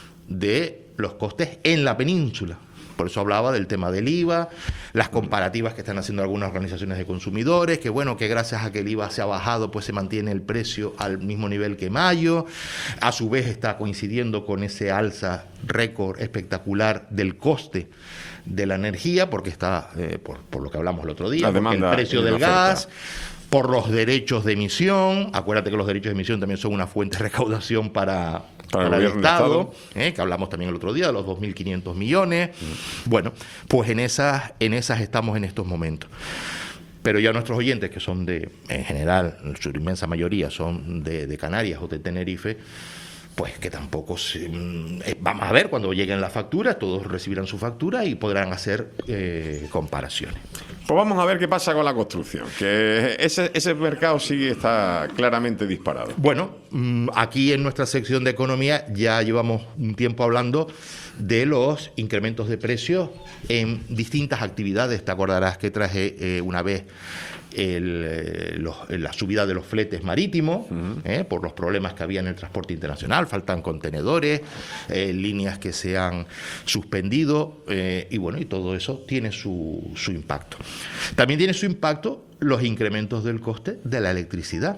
de los costes en la península. Por eso hablaba del tema del I V A, las comparativas que están haciendo algunas organizaciones de consumidores, que bueno, que gracias a que el I V A se ha bajado, pues se mantiene el precio al mismo nivel que mayo. A su vez está coincidiendo con ese alza récord espectacular del coste de la energía, porque está, eh, por, por lo que hablamos el otro día, La porque demanda el precio y la del oferta. gas, por los derechos de emisión. Acuérdate que los derechos de emisión también son una fuente de recaudación para, Para el para el gobierno del Estado, eh, que hablamos también el otro día de los dos mil quinientos millones. Mm. Bueno, pues en esas, en esas estamos en estos momentos. Pero ya nuestros oyentes, que son de, en general, su inmensa mayoría son de, de Canarias o de Tenerife, pues que tampoco se, eh, vamos a ver cuando lleguen las facturas, todos recibirán su factura y podrán hacer eh, comparaciones. Pues vamos a ver qué pasa con la construcción, que ese, ese mercado sí está claramente disparado. Bueno, mm, aquí en nuestra sección de economía ya llevamos un tiempo hablando de los incrementos de precios en distintas actividades. Te acordarás que traje eh, una vez el, eh, los, la subida de los fletes marítimos, uh-huh. eh, por los problemas que había en el transporte internacional, faltan contenedores, eh, líneas que se han suspendido, eh, y bueno, y todo eso tiene su, su impacto. También tiene su impacto los incrementos del coste de la electricidad,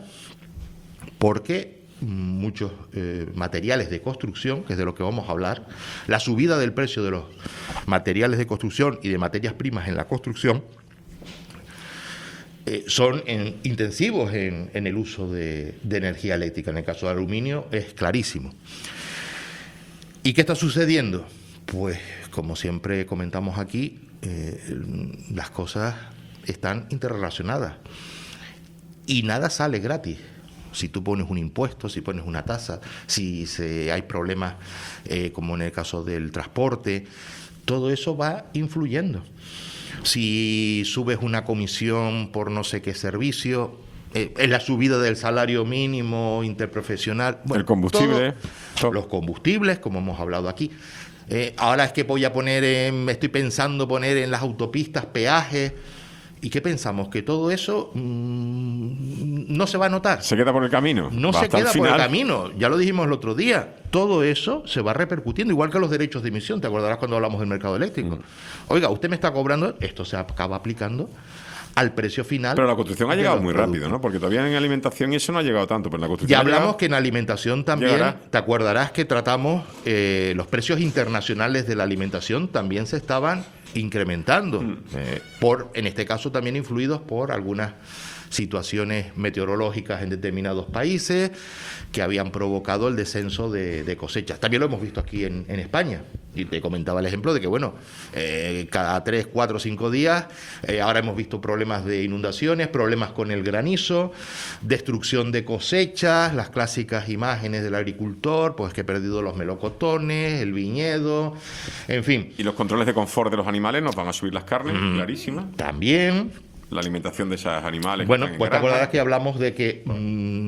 porque muchos eh, materiales de construcción, que es de lo que vamos a hablar, la subida del precio de los materiales de construcción y de materias primas en la construcción, eh, son en, intensivos en, en el uso de, de energía eléctrica. En el caso del aluminio es clarísimo. ¿Y qué está sucediendo? Pues, como siempre comentamos aquí, eh, las cosas están interrelacionadas y nada sale gratis. Si tú pones un impuesto, si pones una tasa, si se, hay problemas eh, como en el caso del transporte, todo eso va influyendo. Si subes una comisión por no sé qué servicio, eh, es la subida del salario mínimo interprofesional. Bueno, el combustible. Todo, los combustibles, como hemos hablado aquí. Eh, ahora es que voy a poner, en, estoy pensando poner en las autopistas peajes. ¿Y qué pensamos? Que todo eso mmm, no se va a notar. Se queda por el camino. No se queda por el camino. Ya lo dijimos el otro día. Todo eso se va repercutiendo, igual que los derechos de emisión. ¿Te acordarás cuando hablamos del mercado eléctrico? Mm. Oiga, usted me está cobrando, esto se acaba aplicando al precio final. Pero la construcción ha llegado muy productos. rápido, ¿no? Porque todavía en alimentación eso no ha llegado tanto, pero en la construcción ya hablamos llegado... que en alimentación también, llegará. Te acordarás que tratamos eh, los precios internacionales de la alimentación también se estaban incrementando, mm. eh, por, en este caso también influidos por algunas situaciones meteorológicas en determinados países que habían provocado el descenso de, de cosechas. También lo hemos visto aquí en, en España. Y te comentaba el ejemplo de que, bueno, eh, cada tres, cuatro, cinco días, eh, ahora hemos visto problemas de inundaciones, problemas con el granizo, destrucción de cosechas, las clásicas imágenes del agricultor, pues que ha perdido los melocotones, el viñedo, en fin. Y los controles de confort de los animales nos van a subir las carnes, mm, clarísimas. También. La alimentación de esos animales. Bueno, pues te acordarás que hablamos de que mmm,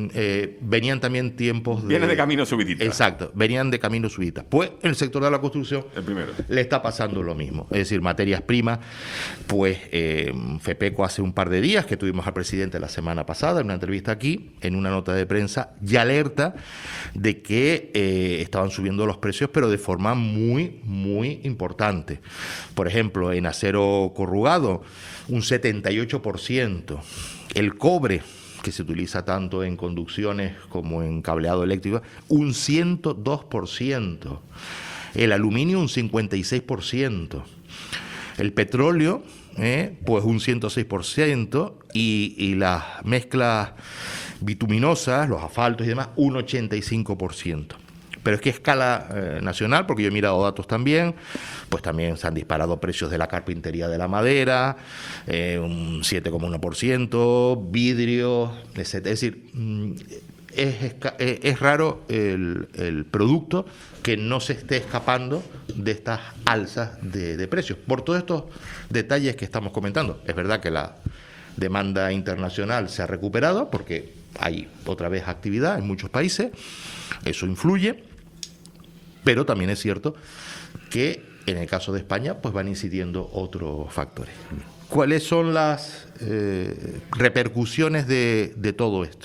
eh, venían también tiempos de... Viene de camino subidita. Exacto, venían de camino subidita. Pues en el sector de la construcción El primero. le está pasando lo mismo. Es decir, materias primas, pues eh, FEPECO hace un par de días que tuvimos al presidente la semana pasada en una entrevista aquí, en una nota de prensa, ya alerta de que eh, estaban subiendo los precios, pero de forma muy, muy importante. Por ejemplo, en acero corrugado, un setenta y ocho por ciento. El cobre, que se utiliza tanto en conducciones como en cableado eléctrico, un ciento dos por ciento. El aluminio, un cincuenta y seis por ciento. El petróleo, eh, pues un ciento seis por ciento. Y, y las mezclas bituminosas, los asfaltos y demás, un ochenta y cinco por ciento. Pero es que a escala eh, nacional, porque yo he mirado datos también, pues también se han disparado precios de la carpintería de la madera, eh, un siete coma uno por ciento, vidrio, etcétera. Es decir, mm, es, es, es raro el, el producto que no se esté escapando de estas alzas de, de precios. Por todos estos detalles que estamos comentando. Es verdad que la demanda internacional se ha recuperado porque hay otra vez actividad en muchos países, eso influye, pero también es cierto que en el caso de España pues van incidiendo otros factores. ¿Cuáles son las eh, repercusiones de, de todo esto?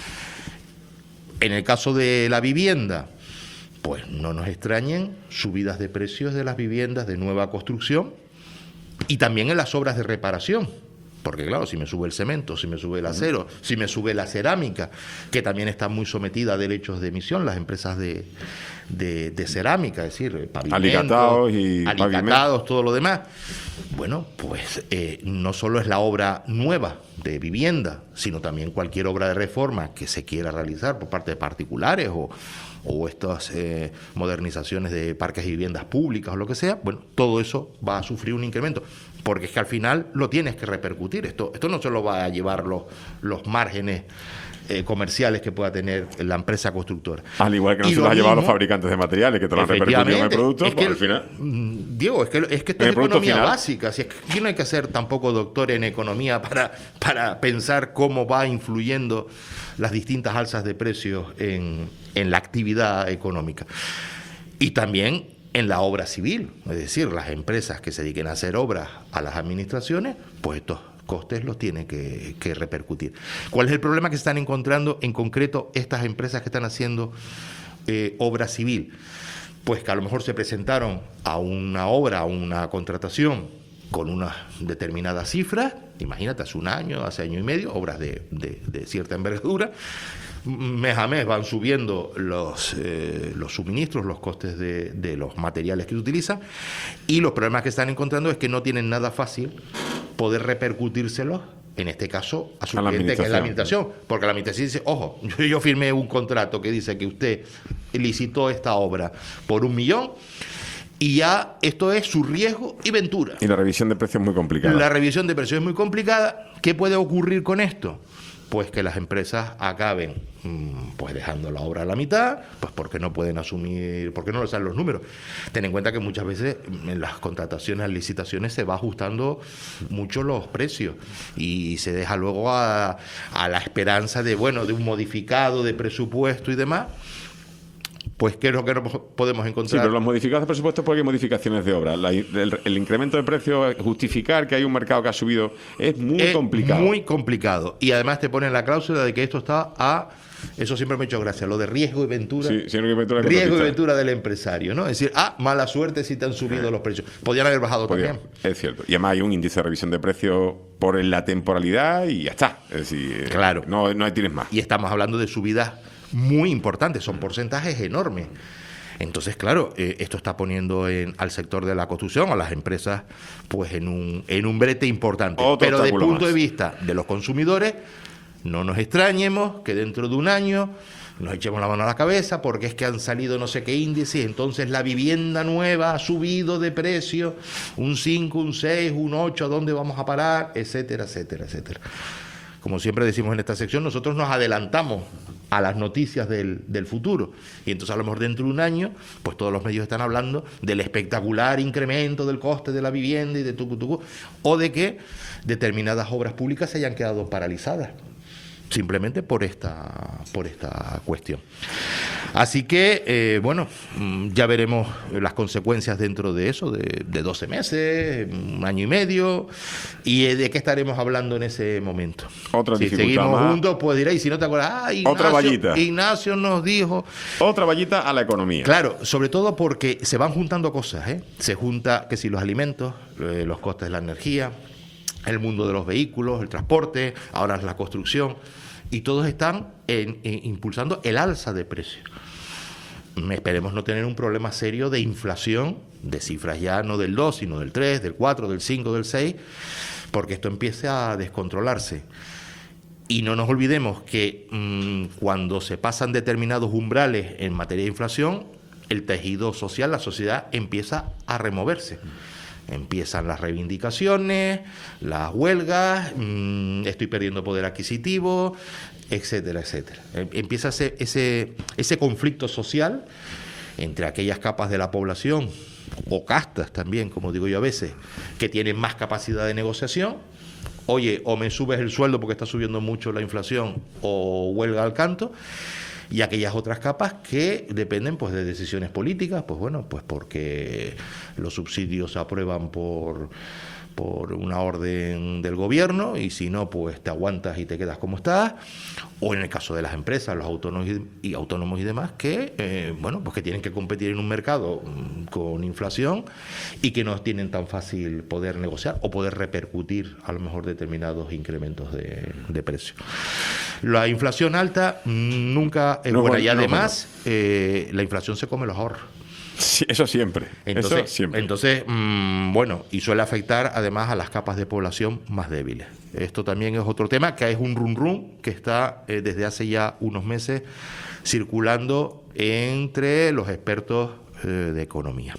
En el caso de la vivienda, pues no nos extrañen subidas de precios de las viviendas de nueva construcción y también en las obras de reparación. Porque claro, si me sube el cemento, si me sube el acero, si me sube la cerámica, que también está muy sometida a derechos de emisión, las empresas de, de, de cerámica, es decir, pavimentos, alicatados y alicatados, pavimentos. todo lo demás. Bueno, pues eh, no solo es la obra nueva de vivienda, sino también cualquier obra de reforma que se quiera realizar por parte de particulares o, o estas eh, modernizaciones de parques y viviendas públicas o lo que sea, bueno, todo eso va a sufrir un incremento. Porque es que al final lo tienes que repercutir. Esto, esto no solo va a llevar los, los márgenes eh, comerciales que pueda tener la empresa constructora. Al igual que no Y se lo los ha llevado a los mismo, fabricantes de materiales, que te lo han repercutido en el efectivamente, producto, es pues que, al final... mm, Diego, es que, es que esto En es el producto economía final. básica. Si es que aquí no hay que ser tampoco doctor en economía para, para pensar cómo va influyendo las distintas alzas de precios en, en la actividad económica. Y también en la obra civil, es decir, las empresas que se dediquen a hacer obras a las administraciones, pues estos costes los tienen que, que repercutir. ¿Cuál es el problema que se están encontrando en concreto estas empresas que están haciendo eh, obra civil? Pues que a lo mejor se presentaron a una obra, a una contratación con unas determinadas cifras, imagínate, hace un año, hace año y medio, obras de, de, de cierta envergadura, mes a mes van subiendo los, eh, los suministros, los costes de, de los materiales que se utilizan, y los problemas que están encontrando es que no tienen nada fácil poder repercutírselos, en este caso, a su A la cliente, que es la administración. administración. Porque la administración dice, ojo, yo, yo firmé un contrato que dice que usted licitó esta obra por un millón, y ya esto es su riesgo y ventura. Y la revisión de precios es muy complicada. La revisión de precios es muy complicada. ¿Qué puede ocurrir con esto? Pues que las empresas acaben mmm, pues dejando la obra a la mitad, pues porque no pueden asumir, porque no les salen los números. Ten en cuenta que muchas veces en las contrataciones, las licitaciones, se va ajustando mucho los precios y se deja luego a, a la esperanza de, bueno, de un modificado de presupuesto y demás. Pues, ¿qué es lo que no podemos encontrar? Sí, pero los modificados de presupuesto porque hay modificaciones de obra. La- el, el incremento de precios, justificar que hay un mercado que ha subido, es muy es complicado. Muy complicado. Y además te ponen la cláusula de que esto está a... Eso siempre me ha hecho gracia, lo de riesgo y ventura. Sí, sí, riesgo y ventura del riesgo y contratista. ventura del empresario, ¿no? Es decir, ah, mala suerte si te han subido los precios. Podrían haber bajado Podría- también. Es cierto. Y además hay un índice de revisión de precios por la temporalidad y ya está. Es decir, Claro. no, no tienes más. Y estamos hablando de subidas muy importantes, son porcentajes enormes. Entonces, claro, eh, esto está poniendo en, al sector de la construcción, a las empresas, pues en un, en un brete importante. Otro Pero desde el obstáculo punto más. de vista de los consumidores, no nos extrañemos que dentro de un año nos echemos la mano a la cabeza porque es que han salido no sé qué índices, entonces la vivienda nueva ha subido de precio un cinco, un seis, un ocho, ¿a dónde vamos a parar? Etcétera, etcétera, etcétera. Como siempre decimos en esta sección, nosotros nos adelantamos a las noticias del, del futuro. Y entonces a lo mejor dentro de un año, pues todos los medios están hablando del espectacular incremento del coste de la vivienda y de tucu, tucu, o de que determinadas obras públicas se hayan quedado paralizadas. simplemente por esta, por esta cuestión. Así que, eh, bueno, ya veremos las consecuencias dentro de eso, de, de doce meses, un año y medio, y de qué estaremos hablando en ese momento. Otra si dificultad seguimos más. juntos, pues diréis, si no te acuerdas, ah, Ignacio, Otra vallita. Ignacio nos dijo... Otra vallita a la economía. Claro, sobre todo porque se van juntando cosas, ¿eh? Se junta, que si los alimentos, eh, los costes de la energía, el mundo de los vehículos, el transporte, ahora la construcción, y todos están en, en, impulsando el alza de precios. Esperemos no tener un problema serio de inflación, de cifras ya no del dos, sino del tres, del cuatro, del cinco, del seis, porque esto empiece a descontrolarse. Y no nos olvidemos que mmm, cuando se pasan determinados umbrales en materia de inflación, el tejido social, la sociedad, empieza a removerse. Empiezan las reivindicaciones, las huelgas, mmm, estoy perdiendo poder adquisitivo, etcétera, etcétera. Empieza ese, ese, ese conflicto social entre aquellas capas de la población, o castas también, como digo yo a veces, que tienen más capacidad de negociación. Oye, o me subes el sueldo porque está subiendo mucho la inflación, o huelga al canto. Y aquellas otras capas que dependen pues de decisiones políticas, pues bueno, pues porque los subsidios se aprueban por, por una orden del gobierno, y si no, pues te aguantas y te quedas como estás. O en el caso de las empresas, los autónomos y, y autónomos y demás, que eh, bueno, pues que tienen que competir en un mercado mm, con inflación, y que no tienen tan fácil poder negociar o poder repercutir a lo mejor determinados incrementos de, de precio. La inflación alta mm, nunca es no, buena, y no, además eh, la inflación se come los ahorros. Sí, eso siempre. Entonces, eso siempre. entonces mmm, bueno, y suele afectar además a las capas de población más débiles. Esto también es otro tema, que es un rum rum que está eh, desde hace ya unos meses circulando entre los expertos eh, de economía.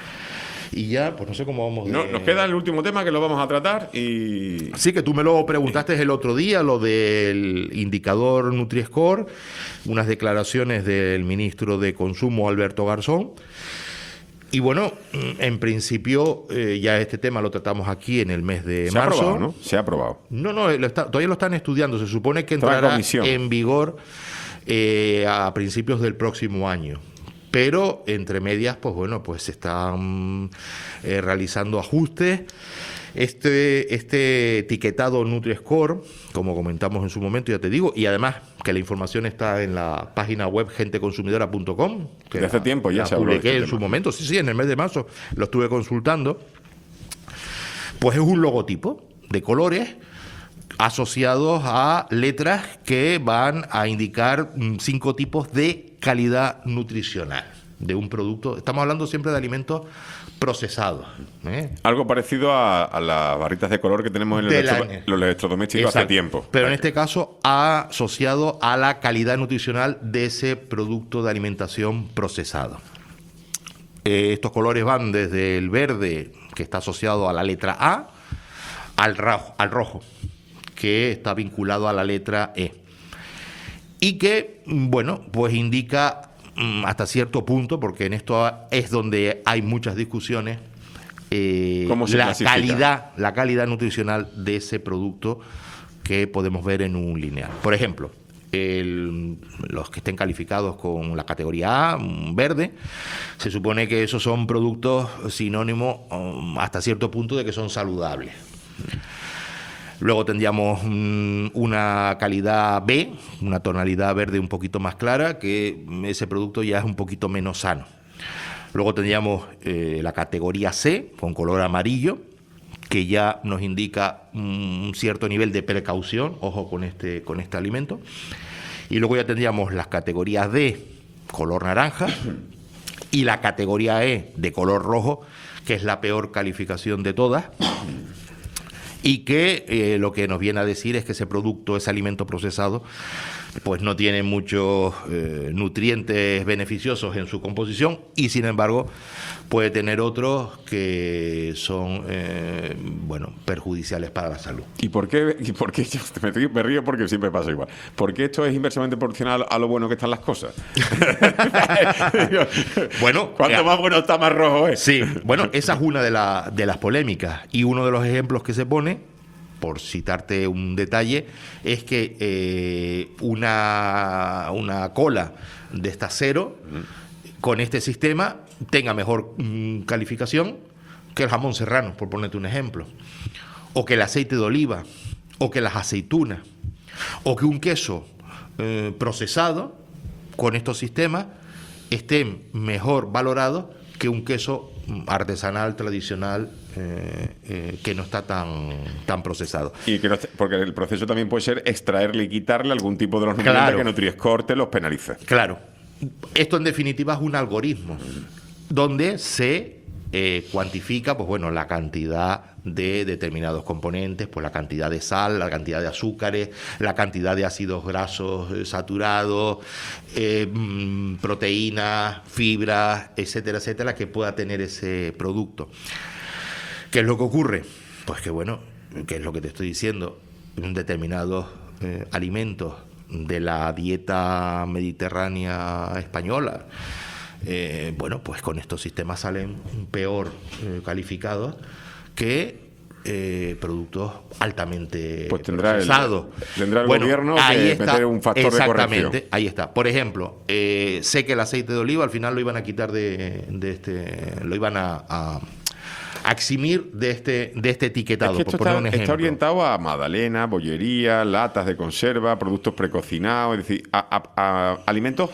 Y ya, pues no sé cómo vamos de... No, nos queda el último tema que lo vamos a tratar y... Sí, que tú me lo preguntaste el otro día, lo del indicador Nutri-Score, unas declaraciones del ministro de Consumo, Alberto Garzón. Y bueno, en principio eh, ya este tema lo tratamos aquí en el mes de Se marzo. ha aprobado, ¿no? Se ha aprobado. No, no, lo está, todavía lo están estudiando. Se supone que Está en entrará comisión. en vigor eh, a principios del próximo año. Pero entre medias, pues bueno, pues se están eh, realizando ajustes. Este, este etiquetado Nutri-Score, como comentamos en su momento, ya te digo, y además que la información está en la página web gente consumidora punto com. De hace tiempo ya la se habló de publiqué este en tema. su momento, sí, sí, en el mes de marzo lo estuve consultando. Pues es un logotipo de colores asociados a letras que van a indicar mm, cinco tipos de calidad nutricional de un producto. Estamos hablando siempre de alimentos procesados, ¿eh? Algo parecido a, a las barritas de color que tenemos en el Del electro- año. los electrodomésticos hace Exacto. tiempo. Pero en este caso asociado a la calidad nutricional de ese producto de alimentación procesado. Eh, estos colores van desde el verde, que está asociado a la letra A, al, rajo, al rojo, que está vinculado a la letra E. Y que, bueno, pues indica mm, hasta cierto punto, porque en esto es donde hay muchas discusiones, eh, ¿Cómo se la clasifica? calidad, la calidad nutricional de ese producto que podemos ver en un lineal. Por ejemplo, el- los que estén calificados con la categoría A, un verde, se supone que esos son productos sinónimos um, hasta cierto punto de que son saludables. Luego tendríamos mm, una calidad B, una tonalidad verde un poquito más clara, que ese producto ya es un poquito menos sano. Luego tendríamos eh, la categoría C, con color amarillo, que ya nos indica un cierto nivel de precaución, ojo con este, con este alimento. Y luego ya tendríamos las categorías D, color naranja, y la categoría E, de color rojo, que es la peor calificación de todas, y que eh, lo que nos viene a decir es que ese producto, ese alimento procesado, pues no tiene muchos eh, nutrientes beneficiosos en su composición, y sin embargo puede tener otros que son eh, bueno, perjudiciales para la salud. ¿Y por qué? ¿Y por qué? Yo me río, me río porque siempre pasa igual. ¿Por qué esto es inversamente proporcional a lo bueno que están las cosas? Bueno, cuanto ya. más bueno está, más rojo es. Sí, bueno, esa es una de, la, de las polémicas, y uno de los ejemplos que se pone por citarte un detalle, es que eh, una, una cola de esta cero, con este sistema, tenga mejor mm, calificación que el jamón serrano, por ponerte un ejemplo, o que el aceite de oliva, o que las aceitunas, o que un queso eh, procesado con estos sistemas esté mejor valorado que un queso artesanal, tradicional, eh, eh, que no está tan, tan procesado. Y que no, porque el proceso también puede ser extraerle y quitarle algún tipo de los nutrientes Claro. que Nutri-Score te los penalice. Claro. Esto en definitiva es un algoritmo donde se eh, cuantifica, pues bueno, la cantidad de determinados componentes, pues la cantidad de sal, la cantidad de azúcares, la cantidad de ácidos grasos eh, saturados, eh, mm, proteínas, fibras, etcétera, etcétera, que pueda tener ese producto. ¿Qué es lo que ocurre? Pues que bueno, que es lo que te estoy diciendo, determinados eh, alimentos de la dieta mediterránea española, eh, bueno, pues con estos sistemas salen peor eh, calificados que eh, productos altamente Pues tendrá el, procesados. tendrá el Bueno, gobierno ahí que está, meter un factor de exactamente, corrección. ahí está. Por ejemplo, eh, sé que el aceite de oliva al final lo iban a quitar de, de este, lo iban a, a a eximir de este, de este etiquetado, Es que esto por poner está, un está ejemplo. orientado a magdalena, bollería, latas de conserva, productos precocinados, es decir, a, a- a alimentos,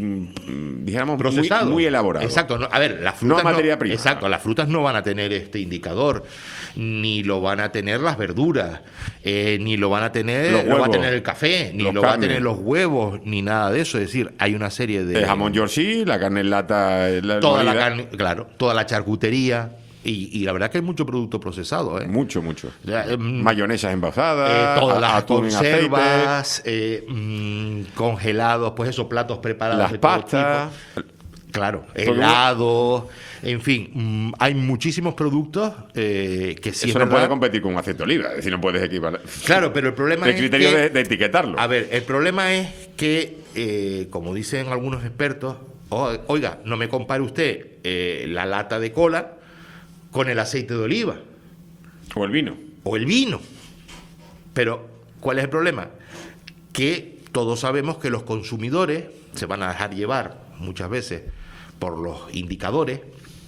mm, dijéramos, muy, Procesado. muy elaborados. Exacto. No, a ver, las frutas No materia prima. Exacto, las frutas no van a tener este indicador, ni lo van a tener las verduras, eh, ni lo van a tener, Los lo va a huevos, tener el café, ni los lo va a carnes. tener los huevos, ni nada de eso. Es decir, hay una serie de El jamón Yorkshire, la carne en lata, eh, la toda la molida. carne, claro, toda la charcutería. Y, y la verdad que hay mucho producto procesado, ¿eh? Mucho, mucho. Ya, em, Mayonesas Eh, envasadas, todas a- las atún en aceite, conservas, eh, mm, congelados, pues esos platos preparados las de todo pastas. tipo. Claro, Todo- helados, en fin, mm, hay muchísimos productos eh, que sí es Eso no verdad- puede competir con un aceite de oliva, es decir, no puedes equiparar. Claro, pero el problema El es criterio que- de, de etiquetarlo. A ver, el problema es que, eh, como dicen algunos expertos, o- oiga, no me compare usted eh, la lata de cola con el aceite de oliva. O el vino. O el vino. Pero, ¿cuál es el problema? Que todos sabemos que los consumidores se van a dejar llevar muchas veces por los indicadores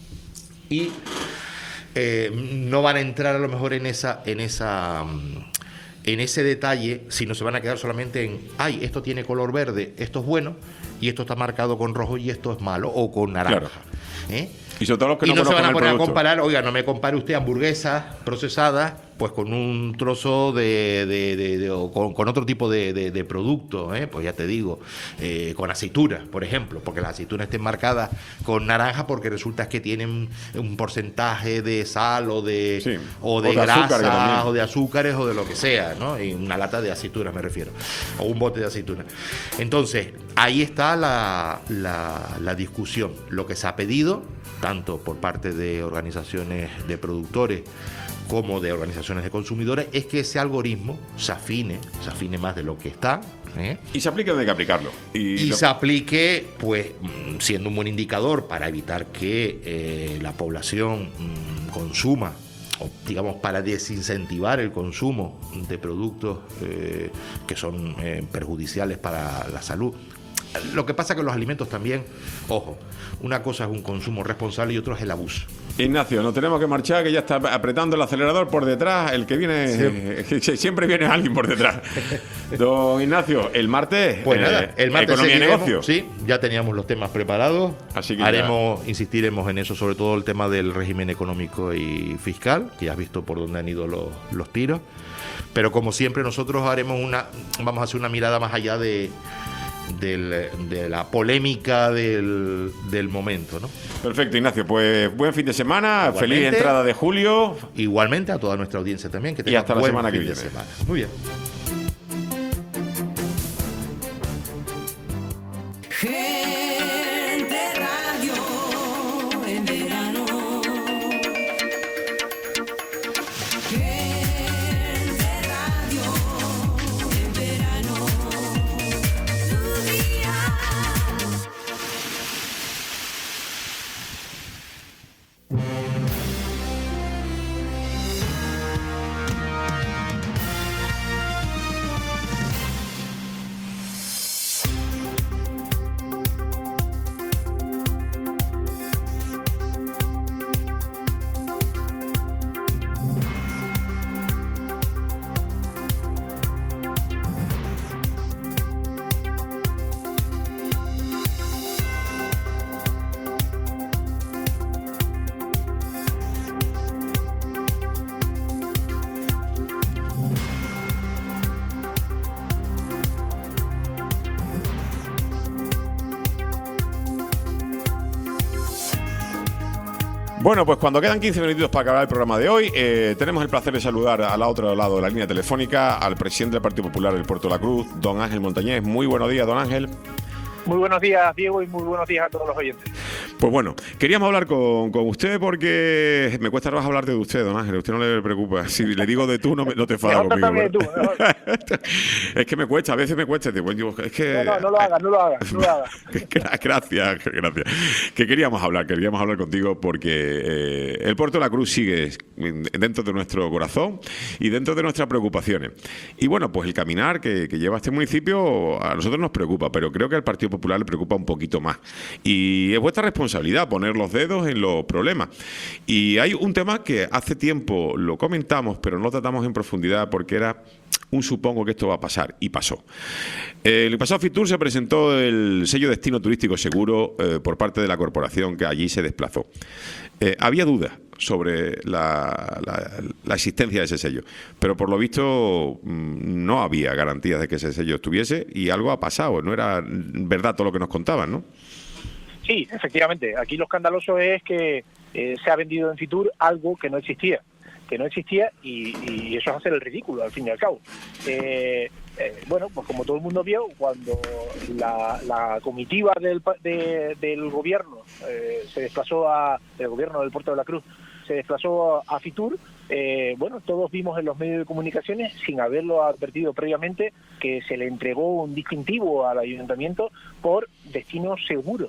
y eh, no van a entrar a lo mejor en esa, en esa, mm, en ese detalle, sino se van a quedar solamente en, ay, esto tiene color verde, esto es bueno, y esto está marcado con rojo y esto es malo, o con naranja. Claro. ¿Eh? Y sobre todo los que Y no, no se van conozcan a el poner a producto. comparar, oiga, no me compare usted hamburguesas procesadas pues con un trozo de, de- de- de- o con, con otro tipo de, de- de producto, ¿eh? Pues ya te digo, eh, con aceitunas, por ejemplo, porque las aceitunas estén marcadas con naranja porque resulta que tienen un porcentaje de sal o de, Sí. o de, O de azúcar, que grasa también. o de azúcares o de lo que sea, ¿no? Y una lata de aceitunas me refiero, o un bote de aceitunas. Entonces, ahí está la, la, la discusión. Lo que se ha pedido, tanto por parte de organizaciones de productores como de organizaciones de consumidores, es que ese algoritmo se afine, se afine más de lo que está, ¿eh? Y se aplica donde hay que aplicarlo. Y, Y lo- se aplique, pues, mm, siendo un buen indicador para evitar que eh, la población mm, consuma, o digamos, para desincentivar el consumo de productos eh, que son eh, perjudiciales para la salud. Lo que pasa es que los alimentos también, ojo, una cosa es un consumo responsable y otro es el abuso. Ignacio, nos tenemos que marchar, que ya está apretando el acelerador por detrás. El que viene, siempre, siempre viene alguien por detrás. Don Ignacio, el martes, Pues eh, nada, el martes economía y seguiremos, negocio. sí, ya teníamos los temas preparados. Así que haremos, insistiremos en eso, sobre todo el tema del régimen económico y fiscal, que ya has visto por dónde han ido los, los tiros. Pero como siempre nosotros haremos una, vamos a hacer una mirada más allá de, del- de la polémica del, del momento, ¿no? Perfecto, Ignacio. Pues buen fin de semana, Igualmente. feliz entrada de julio. Igualmente a toda nuestra audiencia también, que Y tenga hasta la buen semana que fin de viene. semana. Muy bien. Gente Radio en verano. Gente Radio en verano. Tu día. Bueno, pues cuando quedan quince minutitos para acabar el programa de hoy, eh, tenemos el placer de saludar al otro lado de la línea telefónica al presidente del Partido Popular del Puerto de la Cruz, don Ángel Montañés. Muy buenos días, don Ángel. Muy buenos días, Diego, y muy buenos días a todos los oyentes. Pues bueno, queríamos hablar con, con usted porque me cuesta más hablar de usted, don Ángel. A usted no le preocupa. Si le digo de tú, no, me, no te enfada conmigo. De tú, es que me cuesta, a veces me cuesta. Digo, es que, no, no, no lo hagas, no lo hagas, no lo hagas. Gracias, gracias. Que queríamos hablar, queríamos hablar contigo porque eh, el Puerto de la Cruz sigue dentro de nuestro corazón y dentro de nuestras preocupaciones. Y bueno, pues el caminar que, que lleva este municipio a nosotros nos preocupa, pero creo que al Partido Popular le preocupa un poquito más. Y es vuestra responsabilidad poner los dedos en los problemas. Y hay un tema que hace tiempo lo comentamos, pero no tratamos en profundidad porque era un supongo que esto va a pasar, y pasó. Eh, el pasado Fitur se presentó el sello Destino Turístico Seguro eh, por parte de la corporación que allí se desplazó. Eh, había dudas sobre la, la, la existencia de ese sello, pero por lo visto mmm, no había garantías de que ese sello estuviese y algo ha pasado, no era verdad todo lo que nos contaban, ¿no? Sí, efectivamente, aquí lo escandaloso es que eh, se ha vendido en Fitur algo que no existía, que no existía y, y eso es hacer el ridículo al fin y al cabo. Eh, eh, bueno, pues como todo el mundo vio, cuando la, la comitiva del, de, del gobierno eh, se desplazó a, el gobierno del Puerto de la Cruz se desplazó a Fitur, eh, bueno, todos vimos en los medios de comunicaciones, sin haberlo advertido previamente, que se le entregó un distintivo al ayuntamiento por destino seguro.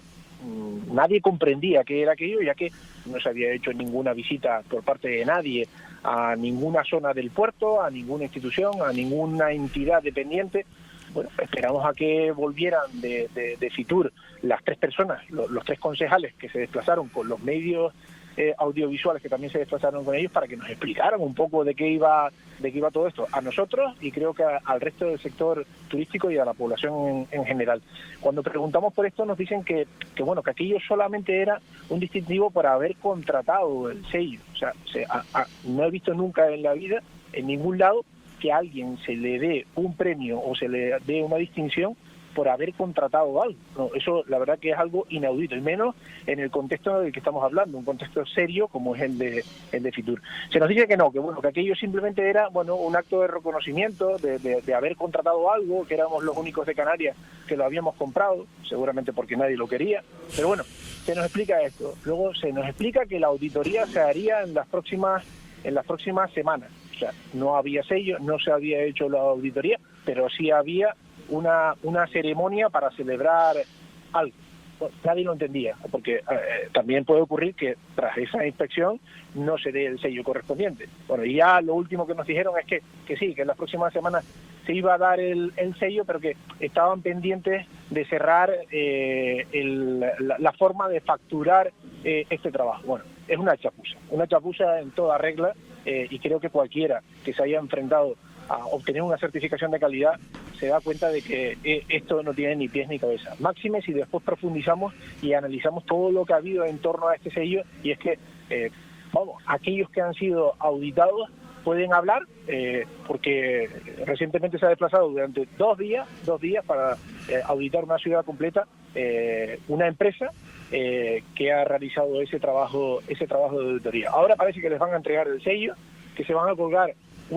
Nadie comprendía qué era aquello, ya que no se había hecho ninguna visita por parte de nadie a ninguna zona del puerto, a ninguna institución, a ninguna entidad dependiente. Bueno, esperamos a que volvieran de, de, de Fitur las tres personas, los, los tres concejales que se desplazaron con los medios eh, audiovisuales que también se desplazaron con ellos para que nos explicaran un poco de qué iba de qué iba todo esto, a nosotros y creo que a, al resto del sector turístico y a la población en, en general. Cuando preguntamos por esto nos dicen que, que bueno, que aquello solamente era un distintivo para haber contratado el sello. O sea, se, a, a, no he visto nunca en la vida, en ningún lado, que a alguien se le dé un premio o se le dé una distinción por haber contratado algo. No, eso la verdad que es algo inaudito, y menos en el contexto del que estamos hablando, un contexto serio como es el de el de Fitur. Se nos dice que no, que bueno, que aquello simplemente era bueno un acto de reconocimiento de, de, de haber contratado algo, que éramos los únicos de Canarias que lo habíamos comprado, seguramente porque nadie lo quería, pero bueno, se nos explica esto. Luego se nos explica que la auditoría se haría en las próximas en las próximas semanas. O sea, no había sello, no se había hecho la auditoría, pero sí había una una ceremonia para celebrar algo. Bueno, nadie lo entendía, porque eh, también puede ocurrir que tras esa inspección no se dé el sello correspondiente. Bueno, y ya lo último que nos dijeron es que, que sí, que en las próximas semanas se iba a dar el, el sello, pero que estaban pendientes de cerrar eh, el, la, la forma de facturar eh, este trabajo. Bueno, es una chapuza, una chapuza en toda regla, eh, y creo que cualquiera que se haya enfrentado a obtener una certificación de calidad se da cuenta de que eh, esto no tiene ni pies ni cabeza. Máxime si después profundizamos y analizamos todo lo que ha habido en torno a este sello, y es que, eh, vamos, aquellos que han sido auditados pueden hablar, eh, porque recientemente se ha desplazado durante dos días, dos días para eh, auditar una ciudad completa, eh, una empresa eh, que ha realizado ese trabajo, ese trabajo de auditoría. Ahora parece que les van a entregar el sello, que se van a colgar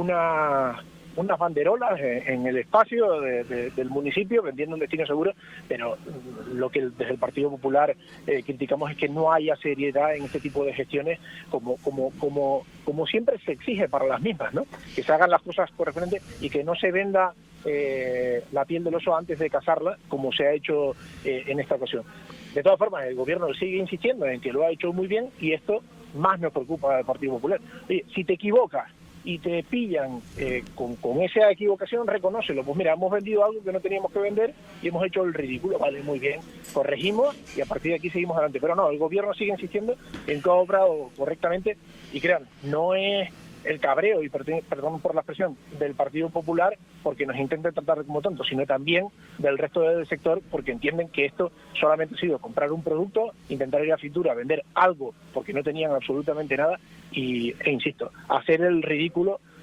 una unas banderolas en el espacio de, de, del municipio vendiendo un destino seguro, pero lo que desde el Partido Popular eh, criticamos es que no haya seriedad en este tipo de gestiones como como como como siempre se exige para las mismas, ¿no? Que se hagan las cosas correspondientes y que no se venda eh, la piel del oso antes de cazarla, como se ha hecho eh, en esta ocasión. De todas formas, el gobierno sigue insistiendo en que lo ha hecho muy bien, y esto más nos preocupa al Partido Popular. Oye, si te equivocas y te pillan eh, con, con esa equivocación, reconócelo. Pues mira, hemos vendido algo que no teníamos que vender y hemos hecho el ridículo. Vale, muy bien, corregimos y a partir de aquí seguimos adelante. Pero no, el gobierno sigue insistiendo en que ha obrado correctamente, y crean, no es el cabreo, y perdón por la expresión, del Partido Popular porque nos intenten tratar como tontos, sino también del resto del sector, porque entienden que esto solamente ha sido comprar un producto, intentar ir a Fitur a vender algo porque no tenían absolutamente nada, y, e insisto, hacer el ridículo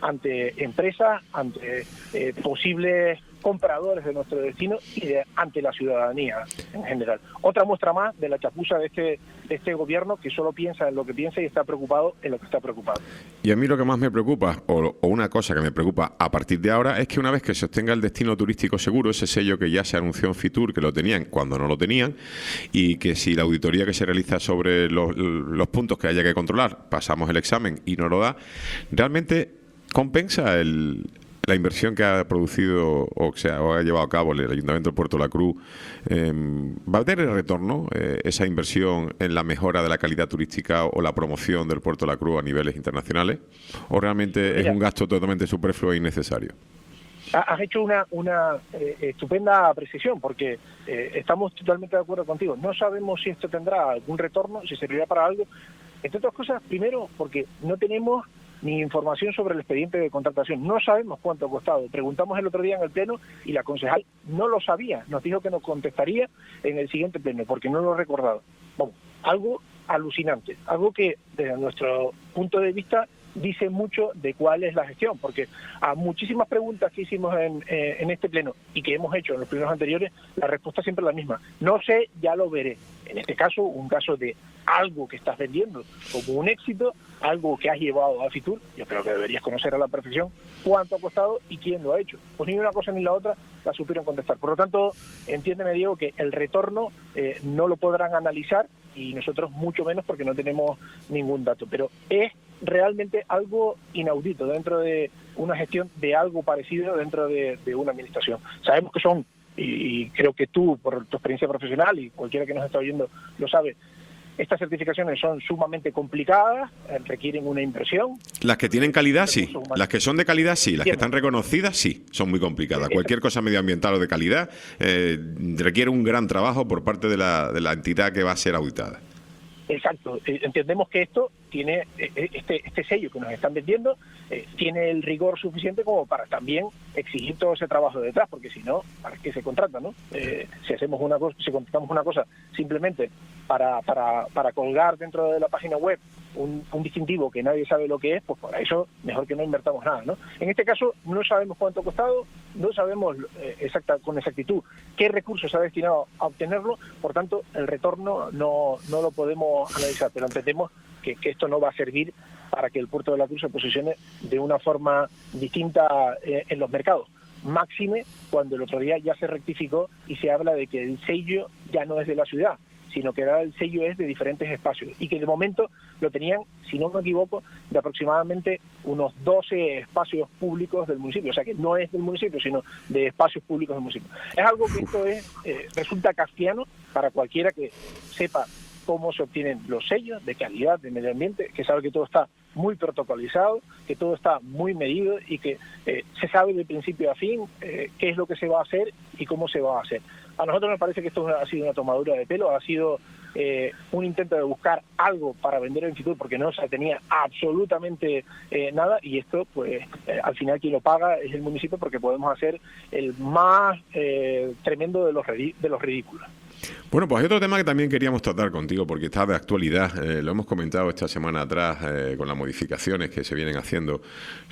ante empresas, ante eh, posibles compradores de nuestro destino y de, ante la ciudadanía en general. Otra muestra más de la chapuza de este, de este gobierno que solo piensa en lo que piensa y está preocupado en lo que está preocupado. Y a mí lo que más me preocupa, o, o una cosa que me preocupa a partir de ahora, es que una vez que se obtenga el destino turístico seguro, ese sello que ya se anunció en Fitur, que lo tenían cuando no lo tenían, y que si la auditoría que se realiza sobre los, los puntos que haya que controlar, pasamos el examen y no lo da, realmente compensa el... la inversión que ha producido o que se ha, o ha llevado a cabo el Ayuntamiento de Puerto de la Cruz, eh, ¿va a tener retorno eh, esa inversión en la mejora de la calidad turística o la promoción del Puerto de la Cruz a niveles internacionales? ¿O realmente Mira, es un gasto totalmente superfluo e innecesario? Has hecho una, una eh, estupenda precisión, porque eh, estamos totalmente de acuerdo contigo. No sabemos si esto tendrá algún retorno, si servirá para algo. Entre otras cosas, primero, porque no tenemos ni información sobre el expediente de contratación. No sabemos cuánto ha costado. Preguntamos el otro día en el Pleno y la concejal no lo sabía. Nos dijo que nos contestaría en el siguiente Pleno, porque no lo ha recordado. Bueno, algo alucinante, algo que desde nuestro punto de vista dice mucho de cuál es la gestión, porque a muchísimas preguntas que hicimos en, eh, en este Pleno y que hemos hecho en los plenos anteriores, la respuesta siempre es la misma. No sé, ya lo veré. En este caso, un caso de algo que estás vendiendo como un éxito, algo que has llevado a Fitur, yo creo que deberías conocer a la perfección cuánto ha costado y quién lo ha hecho. Pues ni una cosa ni la otra la supieron contestar. Por lo tanto, entiéndeme, Diego, que el retorno eh, no lo podrán analizar y nosotros mucho menos porque no tenemos ningún dato. Pero es realmente algo inaudito dentro de una gestión de algo parecido dentro de, de una administración. Sabemos que son, y, y creo que tú, por tu experiencia profesional y cualquiera que nos está oyendo lo sabe, estas certificaciones son sumamente complicadas, eh, requieren una inversión. Las que tienen calidad, sí. Las que son de calidad, sí. Las que están reconocidas, sí. Son muy complicadas. Cualquier cosa medioambiental o de calidad eh, requiere un gran trabajo por parte de la, de la entidad que va a ser auditada. Exacto. Entendemos que esto tiene, este, este sello que nos están vendiendo, eh, tiene el rigor suficiente como para también exigir todo ese trabajo detrás, porque si no, ¿para qué se contrata, no? Eh, si hacemos una cosa, si contratamos una cosa simplemente para, para, para colgar dentro de la página web un, un distintivo que nadie sabe lo que es, pues para eso mejor que no invertamos nada, ¿no? En este caso no sabemos cuánto ha costado, no sabemos eh, exacta, con exactitud qué recursos se ha destinado a obtenerlo, por tanto el retorno no, no lo podemos analizar, pero entendemos que, que esto no va a servir para que el Puerto de la Cruz se posicione de una forma distinta eh, en los mercados. Máxime cuando el otro día ya se rectificó y se habla de que el sello ya no es de la ciudad, sino que ahora el sello es de diferentes espacios y que de momento lo tenían, si no me equivoco, de aproximadamente unos doce espacios públicos del municipio, o sea que no es del municipio, sino de espacios públicos del municipio. Es algo que esto es eh, resulta kafkiano para cualquiera que sepa cómo se obtienen los sellos de calidad, de medio ambiente, que sabe que todo está muy protocolizado, que todo está muy medido y que eh, se sabe de principio a fin eh, qué es lo que se va a hacer y cómo se va a hacer. A nosotros nos parece que esto ha sido una tomadura de pelo, ha sido eh, un intento de buscar algo para vender en Fitur porque no se tenía absolutamente eh, nada y esto, pues, eh, al final quien lo paga es el municipio porque podemos hacer el más eh, tremendo de los, de los ridículos. Bueno, pues hay otro tema que también queríamos tratar contigo porque está de actualidad, eh, lo hemos comentado esta semana atrás eh, con las modificaciones que se vienen haciendo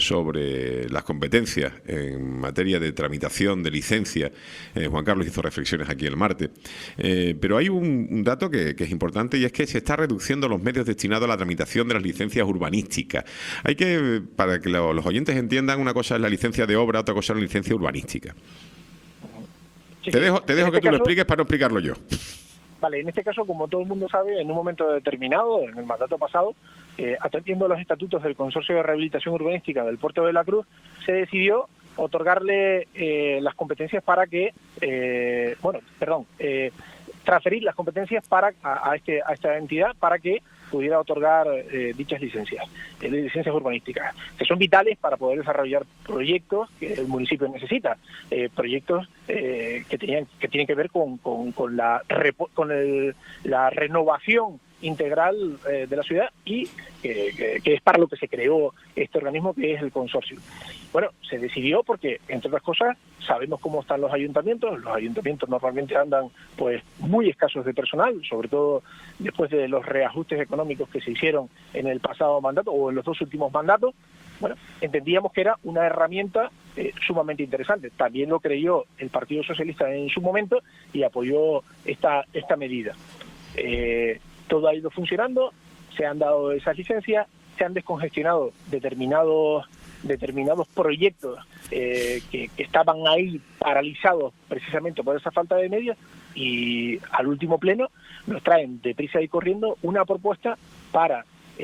sobre las competencias en materia de tramitación de licencia. Eh, Juan Carlos hizo reflexiones aquí el martes, eh, pero hay un, un dato que, que es importante y es que se está reduciendo los medios destinados a la tramitación de las licencias urbanísticas. Hay que, para que lo, los oyentes entiendan, una cosa es la licencia de obra, otra cosa es la licencia urbanística. Sí, te dejo, te dejo este que tú caso, lo expliques para no explicarlo yo. Vale, en este caso, como todo el mundo sabe, en un momento determinado, en el mandato pasado, eh, atendiendo a los estatutos del Consorcio de Rehabilitación Urbanística del Puerto de la Cruz, se decidió otorgarle eh, las competencias para que, eh, bueno, perdón, eh, transferir las competencias para a, a, este, a esta entidad para que pudiera otorgar eh, dichas licencias, eh, licencias urbanísticas, que son vitales para poder desarrollar proyectos que el municipio necesita, eh, proyectos eh, que tenían que tienen que ver con, con, con la repo, con el, la renovación integral eh, de la ciudad y eh, que, que es para lo que se creó este organismo que es el consorcio. Bueno, se decidió porque, entre otras cosas, sabemos cómo están los ayuntamientos. Los ayuntamientos normalmente andan pues muy escasos de personal, sobre todo después de los reajustes económicos que se hicieron en el pasado mandato o en los dos últimos mandatos, bueno, entendíamos que era una herramienta eh, sumamente interesante. También lo creyó el Partido Socialista en su momento y apoyó esta, esta medida. Eh, todo ha ido funcionando, se han dado esas licencias, se han descongestionado determinados determinados proyectos eh, que, que estaban ahí paralizados precisamente por esa falta de medios, y al último pleno nos traen deprisa y corriendo una propuesta para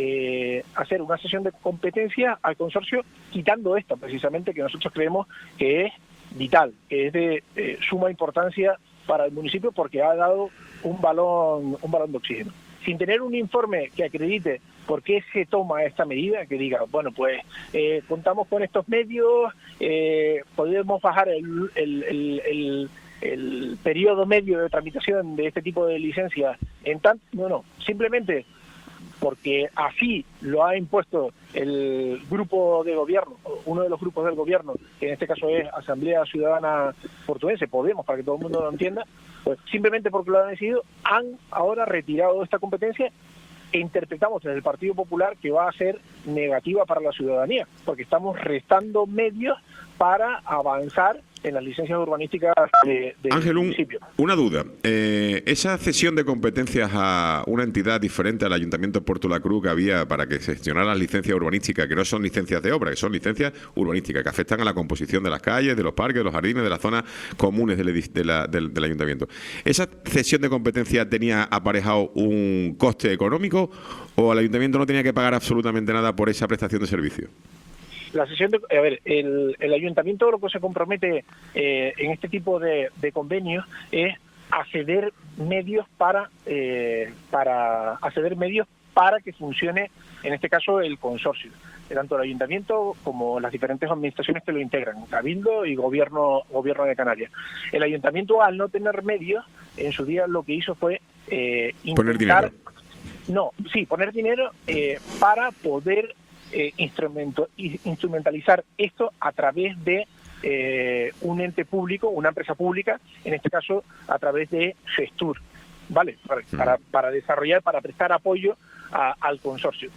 eh, hacer una sesión de competencia al consorcio, quitando esta precisamente que nosotros creemos que es vital, que es de eh, suma importancia para el municipio, porque ha dado un balón un balón de oxígeno. Sin tener un informe que acredite por qué se toma esta medida, que diga, bueno, pues eh, contamos con estos medios, eh, podemos bajar el, el, el, el, el periodo medio de tramitación de este tipo de licencias en tanto. No, no, simplemente porque así lo ha impuesto el grupo de gobierno, uno de los grupos del gobierno, que en este caso es Asamblea Ciudadana Portuense, Podemos, para que todo el mundo lo entienda, pues simplemente porque lo han decidido, han ahora retirado esta competencia, e interpretamos desde el Partido Popular que va a ser negativa para la ciudadanía, porque estamos restando medios para avanzar en las licencias urbanísticas de, de Ángel, un, municipio. una duda. Eh, esa cesión de competencias a una entidad diferente al Ayuntamiento de Puerto La Cruz que había para que se gestionaran las licencias urbanísticas, que no son licencias de obra, que son licencias urbanísticas, que afectan a la composición de las calles, de los parques, de los jardines, de las zonas comunes del, edif- de la, del, del Ayuntamiento. ¿Esa cesión de competencias tenía aparejado un coste económico o el Ayuntamiento no tenía que pagar absolutamente nada por esa prestación de servicio? La sesión de, a ver, el, el ayuntamiento lo que se compromete eh, en este tipo de, de convenios es acceder medios para eh, para acceder medios para que funcione, en este caso, el consorcio, tanto el ayuntamiento como las diferentes administraciones que lo integran, Cabildo y gobierno gobierno de Canarias. El ayuntamiento, al no tener medios, en su día lo que hizo fue eh, intentar, poner dinero. No, sí, poner dinero eh, para poder Eh, instrumento, instrumentalizar esto a través de eh, un ente público, una empresa pública, en este caso a través de Gestur, ¿vale? Para, para, para desarrollar, para prestar apoyo a, al consorcio.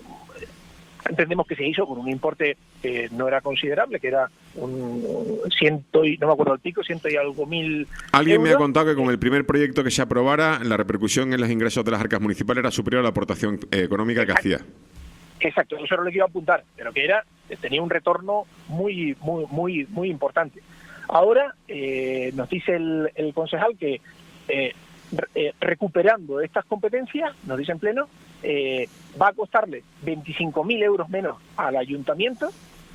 Entendemos que se hizo con un importe que no era considerable, que era un ciento y, no me acuerdo el pico, ciento y algo mil Alguien euros. me ha contado que con el primer proyecto que se aprobara, la repercusión en los ingresos de las arcas municipales era superior a la aportación eh, económica que hacía. Exacto, eso era lo que iba a apuntar, pero que era tenía un retorno muy muy muy muy importante. Ahora eh, nos dice el, el concejal que eh, re, eh, recuperando estas competencias, nos dice en pleno, eh, va a costarle veinticinco mil euros menos al ayuntamiento,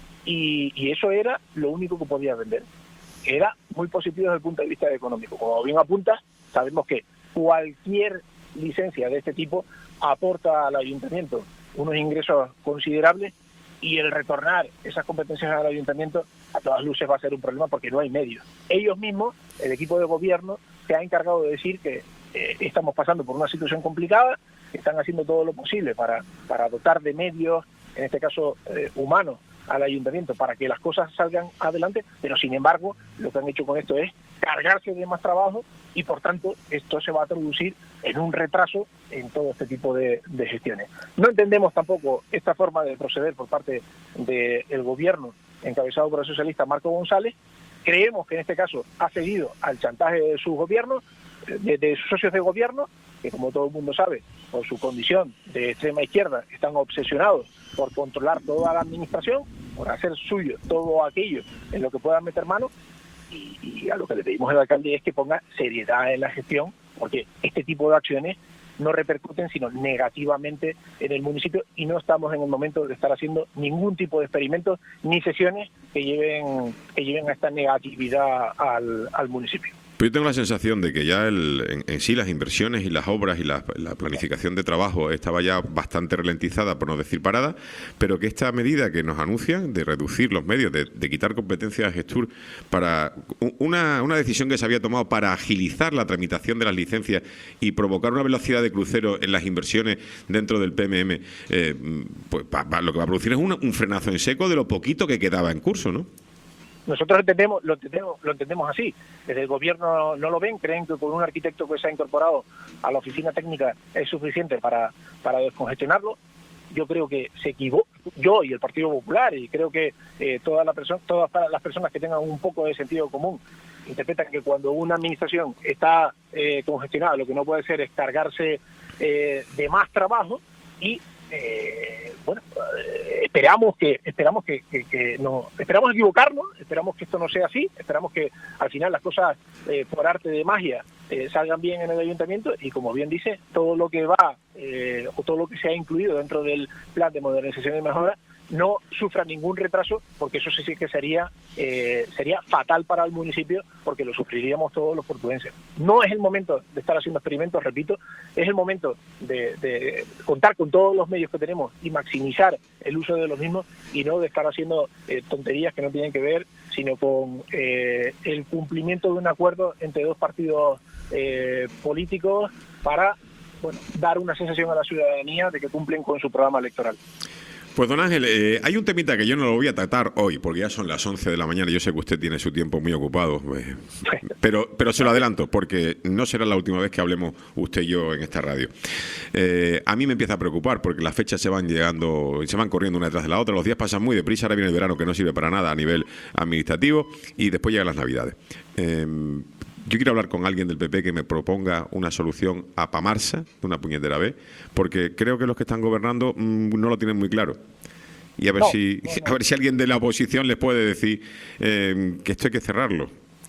y, y eso era lo único que podía vender. Era muy positivo desde el punto de vista económico. Como bien apunta, sabemos que cualquier licencia de este tipo aporta al ayuntamiento unos ingresos considerables, y el retornar esas competencias al ayuntamiento a todas luces va a ser un problema porque no hay medios. Ellos mismos, el equipo de gobierno, se ha encargado de decir que eh, estamos pasando por una situación complicada, que están haciendo todo lo posible para, para dotar de medios, en este caso eh, humanos, al ayuntamiento para que las cosas salgan adelante, pero sin embargo lo que han hecho con esto es cargarse de más trabajo, y por tanto esto se va a traducir en un retraso en todo este tipo de, de gestiones. No entendemos tampoco esta forma de proceder por parte del gobierno encabezado por el socialista Marco González. Creemos que en este caso ha cedido al chantaje de sus gobiernos, de, de sus socios de gobierno, que como todo el mundo sabe, por su condición de extrema izquierda, están obsesionados por controlar toda la administración, por hacer suyo todo aquello en lo que puedan meter mano, y, y a lo que le pedimos al alcalde es que ponga seriedad en la gestión, porque este tipo de acciones no repercuten sino negativamente en el municipio, y no estamos en el momento de estar haciendo ningún tipo de experimentos ni sesiones que lleven que lleven a esta negatividad al, al municipio. Pero yo tengo la sensación de que ya el, en, en sí las inversiones y las obras y la, la planificación de trabajo estaba ya bastante ralentizada, por no decir parada, pero que esta medida que nos anuncian de reducir los medios, de, de quitar competencias a Gestur, para una, una decisión que se había tomado para agilizar la tramitación de las licencias y provocar una velocidad de crucero en las inversiones dentro del P M M, eh, pues pa, pa, lo que va a producir es un, un frenazo en seco de lo poquito que quedaba en curso, ¿no? Nosotros entendemos, lo entendemos, lo entendemos así. Desde el gobierno no lo ven, creen que con un arquitecto que se ha incorporado a la oficina técnica es suficiente para, para descongestionarlo. yo creo que se equivocó, yo y el Partido Popular, y creo que eh, todas, la perso- todas las personas que tengan un poco de sentido común interpretan que cuando una administración está eh, congestionada, lo que no puede ser es cargarse eh, de más trabajo y eh, bueno, eh, esperamos que esperamos que, que, que no esperamos equivocarnos, esperamos que esto no sea así, esperamos que al final las cosas eh, por arte de magia eh, salgan bien en el ayuntamiento y, como bien dice, todo lo que va eh, o todo lo que se ha incluido dentro del plan de modernización y mejora no sufra ningún retraso, porque eso sí que sería eh, sería fatal para el municipio, porque lo sufriríamos todos los portugueses. No es el momento de estar haciendo experimentos, repito, es el momento de, de contar con todos los medios que tenemos y maximizar el uso de los mismos, y no de estar haciendo eh, tonterías que no tienen que ver, sino con eh, el cumplimiento de un acuerdo entre dos partidos eh, políticos para, bueno, dar una sensación a la ciudadanía de que cumplen con su programa electoral. Pues don Ángel, eh, hay un temita que yo no lo voy a tratar hoy, porque ya son las once de la mañana, yo sé que usted tiene su tiempo muy ocupado, eh, pero, pero se lo adelanto, porque no será la última vez que hablemos usted y yo en esta radio. Eh, a mí me empieza a preocupar, porque las fechas se van llegando, se van corriendo una detrás de la otra, los días pasan muy deprisa, ahora viene el verano que no sirve para nada a nivel administrativo, y después llegan las Navidades. Eh, Yo quiero hablar con alguien del P P que me proponga una solución a Pamarsa, de una puñetera vez, porque creo que los que están gobernando mmm, no lo tienen muy claro. Y a ver, no, si, no, no. a ver si alguien de la oposición les puede decir eh, que esto hay que cerrarlo.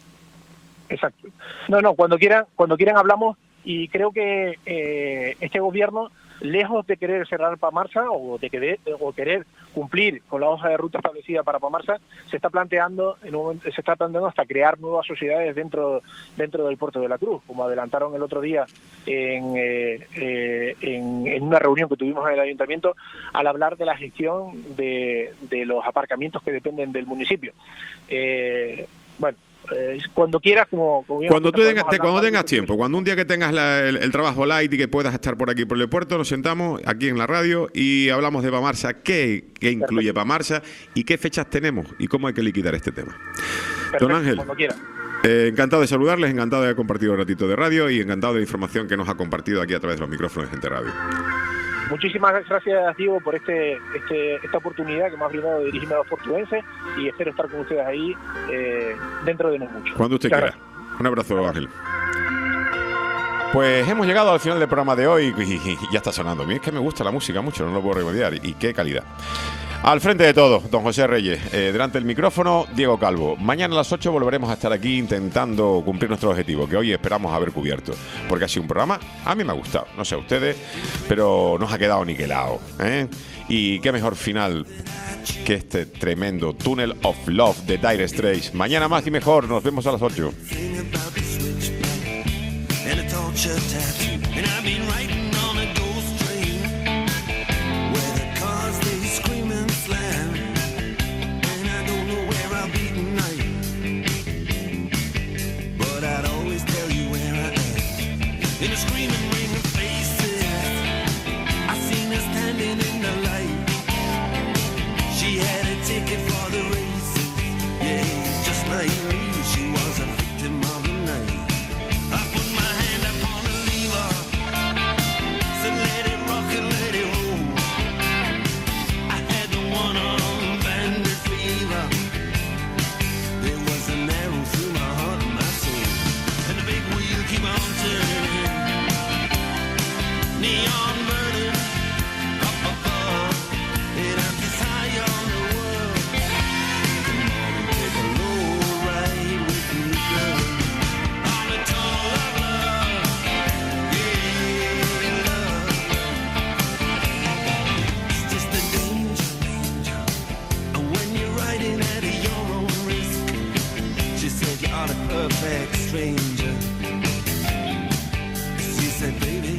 Exacto. No, no, cuando quieran, cuando quieran hablamos, y creo que eh, este gobierno, lejos de querer cerrar Pamarsa o de querer, o querer cumplir con la hoja de ruta establecida para Pamarsa, se está planteando en un momento, se está planteando hasta crear nuevas sociedades dentro dentro del Puerto de la Cruz, como adelantaron el otro día en, eh, eh, en, en una reunión que tuvimos en el ayuntamiento, al hablar de la gestión de, de los aparcamientos que dependen del municipio. Eh, bueno. Eh, cuando quieras, como, como cuando tú tengas, te, cuando tengas tiempo, cuando un día que tengas la, el, el trabajo light y que puedas estar por aquí por el puerto, nos sentamos aquí en la radio y hablamos de Pamarsa, qué, qué incluye Pamarsa y qué fechas tenemos y cómo hay que liquidar este tema. Perfecto, don Ángel, cuando quiera. Eh, encantado de saludarles, encantado de haber compartido un ratito de radio y encantado de la información que nos ha compartido aquí a través de los micrófonos de Gente Radio. Muchísimas gracias, Diego, por este, este esta oportunidad que me has brindado de dirigirme a los portugueses, y espero estar con ustedes ahí eh, dentro de no mucho. Cuando usted quiera. Un abrazo, Ángel. Pues hemos llegado al final del programa de hoy y ya está sonando. A mí es que me gusta la música mucho, no lo puedo remediar. Y qué calidad. Al frente de todo, don José Reyes, eh, delante del micrófono, Diego Calvo. Mañana a las ocho volveremos a estar aquí intentando cumplir nuestro objetivo, que hoy esperamos haber cubierto, porque ha sido un programa, a mí me ha gustado, no sé a ustedes, pero nos ha quedado niquelado, ¿eh? Y qué mejor final que este tremendo Tunnel of Love de Dire Straits. Mañana más y mejor, nos vemos a las ocho. In a screaming ring of faces, I seen her standing in the light. She had a ticket for the races, yeah, just like me, she was a victim of the night. I put my hand upon the lever, said let it rock and let it roll. I had the one-on bandit fever, there was an arrow through my heart and my soul, and the big wheel keep on turning. Neon burning up above, it empties high on the world. Come on and take a low ride with me, girl, on the tunnel of love, yeah, love. It's just a danger, danger, and when you're riding at your own risk, she said you're a perfect stranger. She said, baby,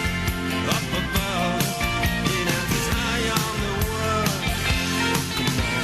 come on.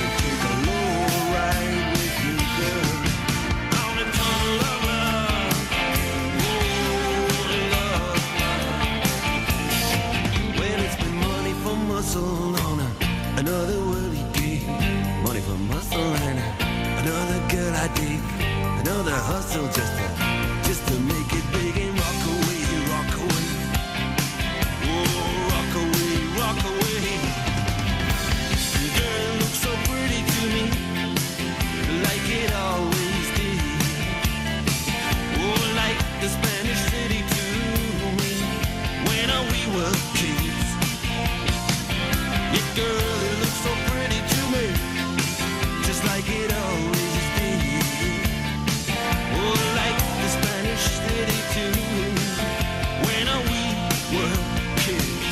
boyfriend, another girl I dig, another hustle just to, just to make it big and rock away, rock away. Oh, rock away, rock away. The girl looks so pretty to me, like it always did. Oh, like the Spanish city to me, when we were kids. Yeah, girl, it looks so pretty to me, just like it always did. Oh, like the Spanish city to me, when we were kids.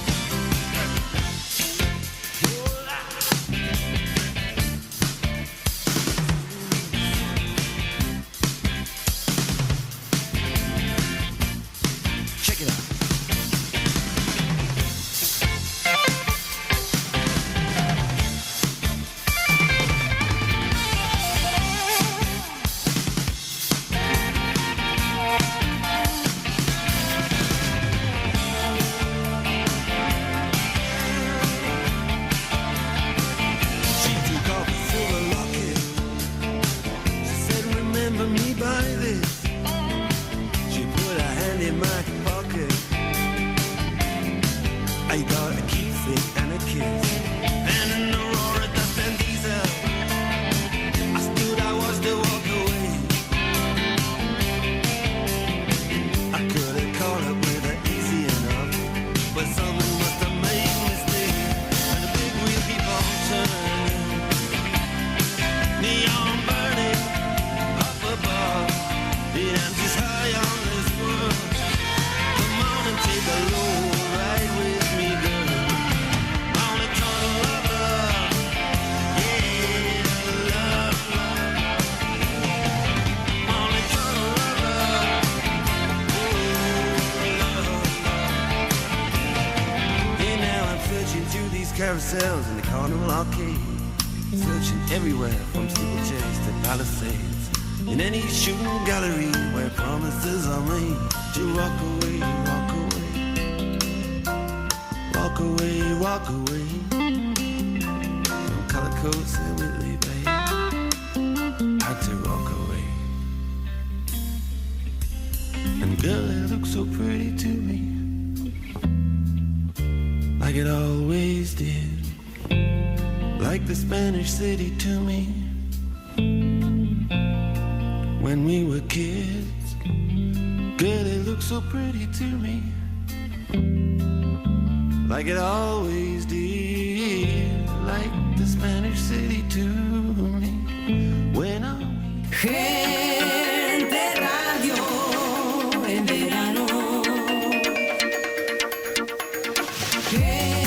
Check it out. She took off a silver locket. She said, remember me by this. She put her hand in my pocket. I got a keepsake and a kiss. And an Aurora dust and diesel. I stood, I was to walk away. I could have caught up with her easy enough, but someone must have made a mistake. And the big wheel keep on turning, neon burning up above. It empties high on this world. Come on and take a load ride with me, girl. On a tunnel of love, yeah, love, love. On a tunnel of love, oh, love, love. Hey, now I'm searching through these carousels in the Carnival Arcade, searching everywhere from steeplechase to Palisades. In any shooting gallery where promises are made to walk away, walk away, walk away, walk away from color coats and Whitley Bay. Had to walk away. And girl, it looks so pretty to me, like it always did, like the Spanish city to me, when we were kids. Girl, it looks so pretty to me, like it always did, like the Spanish city to me, when I... Gente Radio en verano. Gente